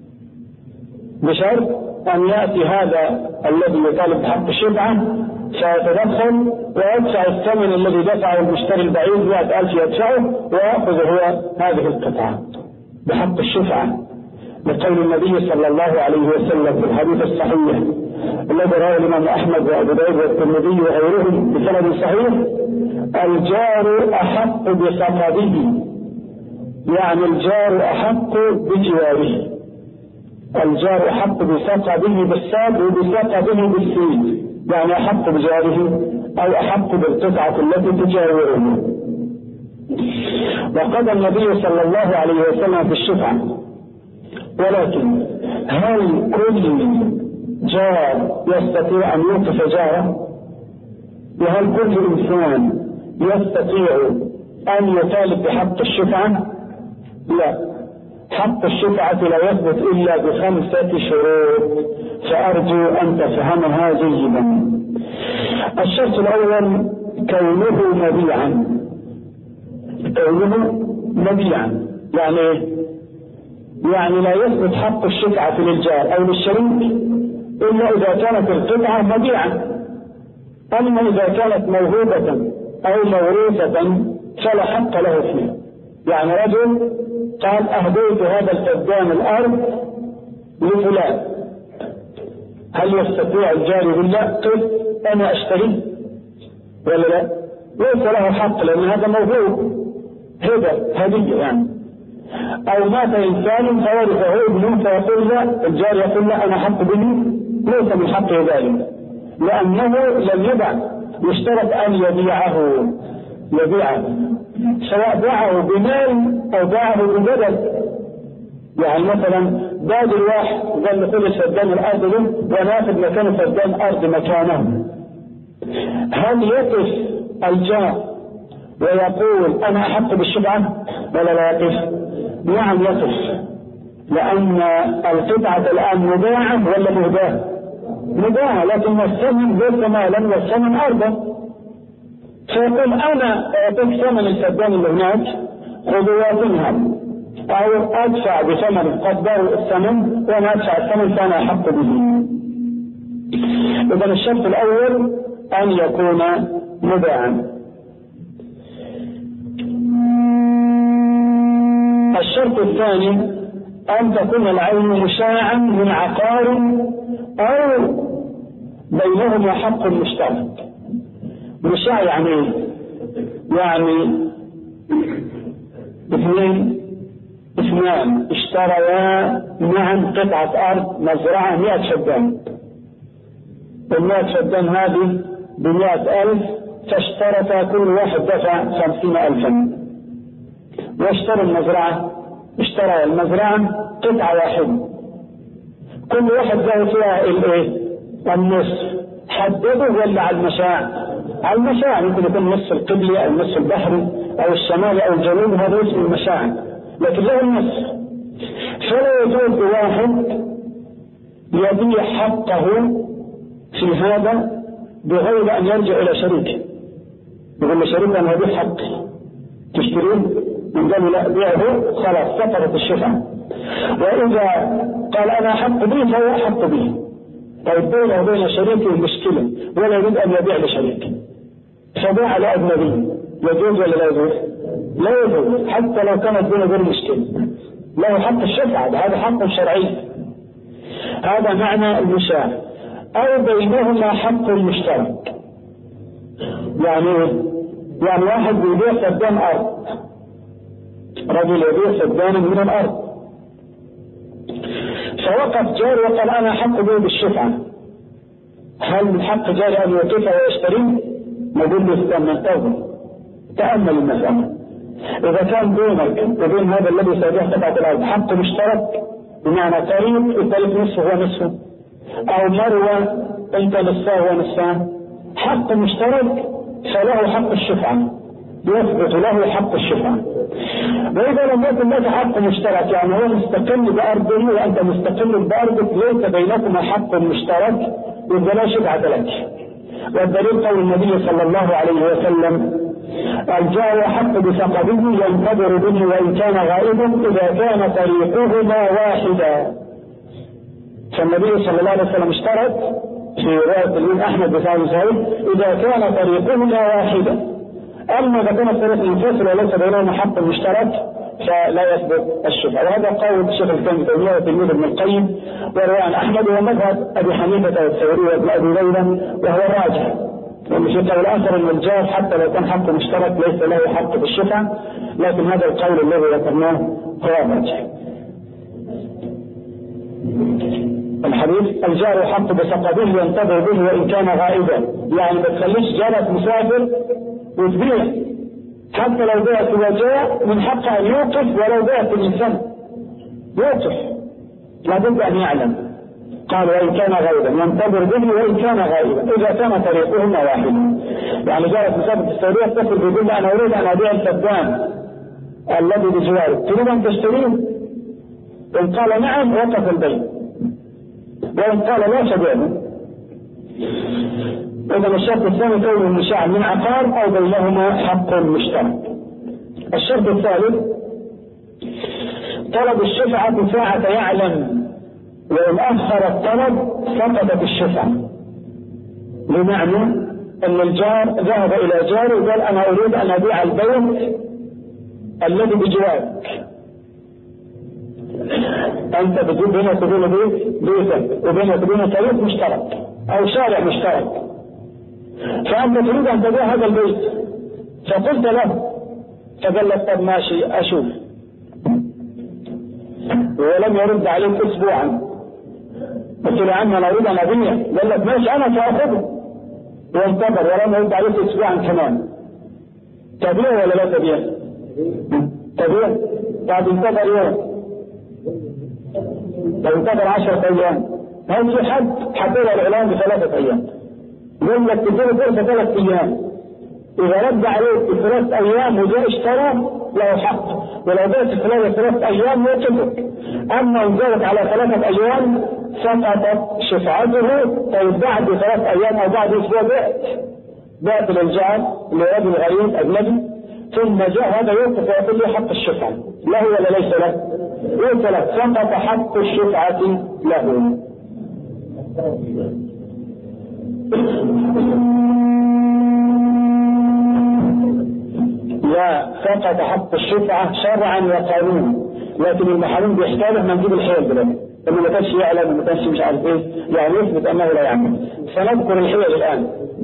بشرط أن يأتي هذا الذي يطالب بحق الشفعة سيتدخل ويدفع الثمن الذي دفعه المشتري البعيد 100,000 يدفعه ويأخذ هو هذه القطعة بحق الشفعة، لقول النبي صلى الله عليه وسلم في الحديث الصحيح الذي رواه الإمام أحمد وأبو داود والترمذي وغيرهم بسند صحيح: الجار أحق بصفده، يعني الجار أحق بجواره، الجار أحق بصفده بالصاد وبصفده بالسين، يعني أحق بجاره أو أحق بالقطعة التي تجاوره. وقضى النبي صلى الله عليه وسلم في الشفعة، ولكن هل كل جار يستطيع أن يوقف جاره؟ وهل كل إنسان يستطيع أن يطالب بحق الشفعة؟ لا، حق الشفعة لا يثبت إلا ب5 شروط، فأرجو أن تفهمها جيدا. الشرط الأول كونه مبيعا، كونه مبيعا يعني لا يثبت حق الشفعة للجار أو للشريك إلا إذا كانت القطعة مبيعا. أما إذا كانت موهوبة أو موروثة فلا حق له فيها. يعني رجل قال أهديت هذا الفدان الأرض لفلان، هل يستطيع الجار يقول لا قل أنا أشتري ولا لا؟ ليس له حق، لأن هذا موهوب هدية يعني. أو مات إنسان فورثه ابنه فيقول لا، الجار يقول لا أنا حق به، ليس من حقه ذلك لأنه لم يبع، يشترط أن يبيعه سواء باعه بمال أو باعه ببدل. يعني مثلا بادل واحد قال لكل فدان الأرض له وناخذ مكان فدان أرض مكانه، هل يقف الجار ويقول أنا أحق بالشفعة ولا لا يقف؟ نعم يقف، لأن القطعة الآن مباعة ولا مهداة؟ مباعة، لكن الثمن ليس مالا والثمن أرضا، فيقول أنا أعطيك ثمن الفدان اللي هناك خذوا وزنها، أو أدفع بثمن قدر الثمن وأنا أدفع الثمن فأنا أحق به. إذن الشرط الأول أن يكون مباعا. الشرط الثاني أن تكون العين مشاعا من عقار أو بينهما حق مشترك. مشاع يعني اثنان اشتريا معا قطعة أرض مزرعة 100 فدان، ال100 فدان هذه ب100,000، فاشترطا كل واحد دفع 50,000، واشترى المزرعة قطعة واحدة، كل واحد له فيها النصف، حدده ولا على المشاع؟ على المشاع، ممكن يكون نصف القبلي أو نصف البحري أو الشمالي أو الجنوب، هذا اسم المشاع، لكن له النصف. فلا يجوز واحد يبيع حقه في هذا بغير أن يرجع إلى شريكه، يقول لشريك أنا هبيع حقي تشترين، من قال لا بيعه خلاص سقطت الشفعة. وإذا قال أنا أحق به فهو أحق به. طيب بينه وبين شريكه مشكلة ولا يريد أن يبيع لشريكه، فباع لأجنبي، يجوز ولا لا يجوز؟ لا يجوز، حتى لو كانت بينه وبين مشكلة له حق الشفعة، هذا حق شرعي. هذا معنى المشاع. أو بينهما حق مشترك، يعني واحد يبيع فدان أرض، رجل يبيع فدانا من الأرض، فوقف جار وقال أنا حق به بالشفعة، هل من حق جاري أن يوقفه ويشتريه؟ نقول له استنى انتظر، تأمل المسألة، إذا كان بينك وبين هذا الذي سيبيع قطعة الأرض حق مشترك، بمعنى طريق الطريق نصفه ونصفه، أو مروة أنت نصفه ونصفه، حق مشترك فله حق الشفعة، يثبت له حق الشفعة. وإذا لم يكن لك حق مشترك، يعني هو مستقل بأرضه وأنت مستقل بأرضك، ليس بينكما حق مشترك، إذا لا شفعة لك. والدليل قول النبي صلى الله عليه وسلم: الجار يحق بفقده ينتظر به وإن كان غائبا إذا كان طريقهما واحدا. فالنبي صلى الله عليه وسلم اشترط في رواية الإمام أحمد بن سعيد: إذا كان طريقهما واحدا. أما إذا كان الطريق منفصل وليس بينهما حق مشترك فلا يثبت الشفعة. وهذا قول الشيخ الإسلام ابن تيمية وتلميذ ابن القيم وروى عن أحمد ومذهب أبي حنيفة والثوري وابن أبي ليلى، وهو الراجح. ومن قول آخر أن الجار حتى لو كان حق مشترك ليس له حق بالشفعة، لكن هذا القول الذي ذكرناه هو الراجح. الحديث: الجار حق بفقده ينتظر به وإن كان غائبا، يعني ما تخليش جارك مسافر وتبيع، حتى لو بعت وجاء من حقه أن يوقف، ولو بعت من سنة يوقف، لابد أن يعلم. قال: وإن كان غائبا ينتظر به وإن كان غائبا إذا كان طريقهما واحدا. يعني جارك مسافر في السعودية اتصل بيقول: أنا أريد أن أبيع الفدان الذي بجوارك، تريد أن تشتريه؟ إن قال نعم وقف البيع، وإن قال لا فبيعه. إذا الشرط الثاني كون المشاع من عقار أو بينهما حق مشترك. الشرط الثالث: طلب الشفعة ساعة يعلم، وإن أخر الطلب سقطت الشفعة. بمعنى أن الجار ذهب إلى جاره وقال: أنا أريد أن أبيع البيت الذي بجوارك. أنت بتجيب بينك وبين بيتك وبينك وبين طريق مشترك أو شارع مشترك، فأنت تريد أن تبيع هذا البيت، فقلت له، فقال لك: طب ماشي أشوف، ولم يرد عليك أسبوعا. قلت له: عم أنا أريد أن أبيع. قال لك: ماشي أنا سأخذه، وانتظر ولم يرد عليك أسبوعا كمان. تبيع ولا لا تبيع؟ تبيع. بعد انتظر يوم، لو انتظر 10 أيام، هل في حد حدد الإعلان ب3 أيام؟ يقول لك تديله فرصة 3 أيام، إذا رد عليك ب3 أيام وجاء اشترى له حق، ولو جاءت خلال 3 أيام يترك. أما إن جاءت على 3 أيام سقطت شفعته. طيب بعد 3 أيام أو بعد أسبوع بعت للجار لرجل غريب أجنبي، ثم جاء هذا يوقف ويقول له حق الشفعة له ولا ليس له؟ ليس له، سقط حق الشفعة له. لا، سقط حق الشفعة شرعا وقانونا، لكن المحامين بيحتاجوا ان نجيب الحيل دلوقتي، انه ما كانش يعلم وما كانش مش عارف ايه، يعني يثبت انه لا يعمل. سنذكر الحيل الان،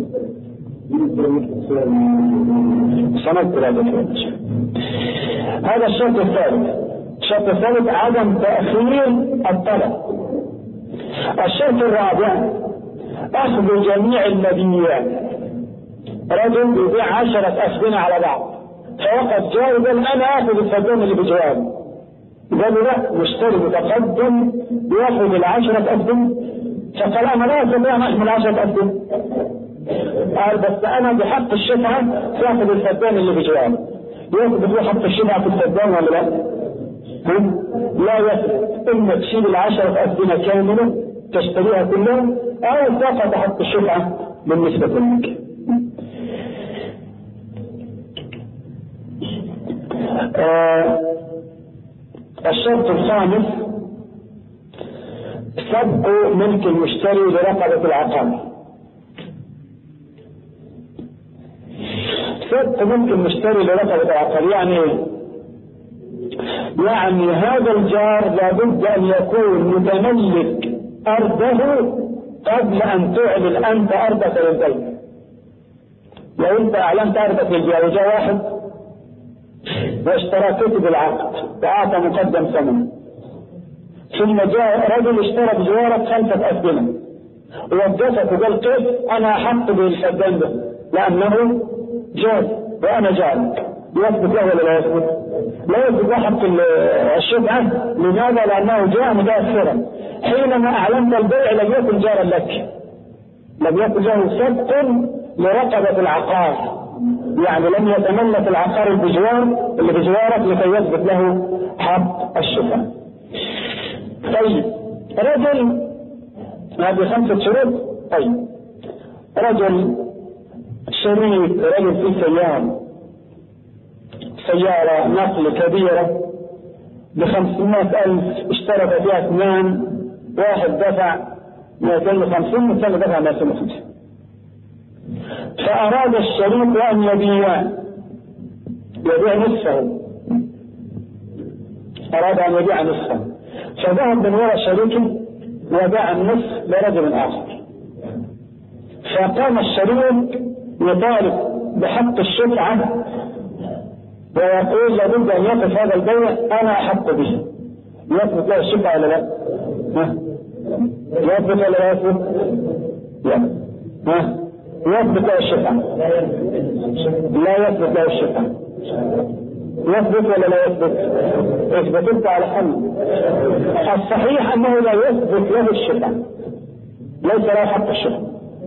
سنذكر هذا الحيل. هذا الشرط الثالث. الشرط الثالث عدم تأخير الطلب. الشرط الرابع أخذ جميع المبيعات. رجل يبيع 10 أسبنة على بعض، فوقف جاي قال: أنا آخذ الفدان اللي بجواري. قالوا: لا، مشتري متقدم يأخذ 10 أسبنة. فقال: أنا لا أستطيع أن أحمل 10 أسبنة. قال: بس أنا بحق الشفعة سأخذ الفدان اللي بجواري. يثبت حق الشفعة في الفدان ولا لا؟ لا يثبت. إما تشيل 10 أسبنة كاملة تشتريها كلها، أو سقط حق الشفعة بالنسبة لك. الشرط الخامس سبق ملك المشتري لرقبة العقار. سبق ملك المشتري لرقبة العقار يعني هذا الجار لابد أن يكون متملك أرضه قبل أن تعلن أنت أرضك للبيع. لو أنت أعلنت أرضك للبيع وجاء واحد واشتركت بالعقد وأعطى مقدم ثمن، ثم جاء رجل اشترى بجوارك 5 أسبنة ووقفك وقال: كيف أنا أحق بالفدان ده؟ لأنه جاز وأنا جارك. يثبت له ولا لا يثبت؟ لا يثبت له حق الشفعة. لماذا؟ لأنه جاء متأخرا. حينما أعلنت البيع لم يكن جارا لك، لم يكن له سبق لرقبة العقار، يعني لم يتملك العقار اللي بجوارك لكي يثبت له حق الشفعة. طيب رجل، هذه 5 شروط. طيب رجل شريك، رجل في سيارة نقل كبيرة ب500,000 اشترك فيها 2، واحد دفع 250 والثاني دفع 250. فأراد الشريك أن يبيع نصفه، أراد أن يبيع نصفه، فذهب من وراء شريكه وباع النصف لرجل آخر. فقام الشريك يطالب بحق الشفعة ويقول لابد أن يقف هذا البيع، أنا أحق به. يثبت له الشفعة ولا لا؟ يثبت ولا لا يثبت؟ يثبت له الشفعة؟ لا يثبت له الشفعة. يثبت ولا لا يثبت؟ اثبتت على حل. الصحيح أنه لا يثبت له الشفعة، ليس له حق الشفعة.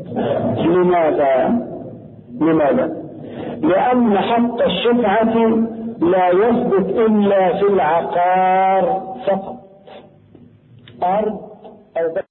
لماذا؟ لأن حق الشفعة لا يثبت إلا في العقار فقط، أرض أو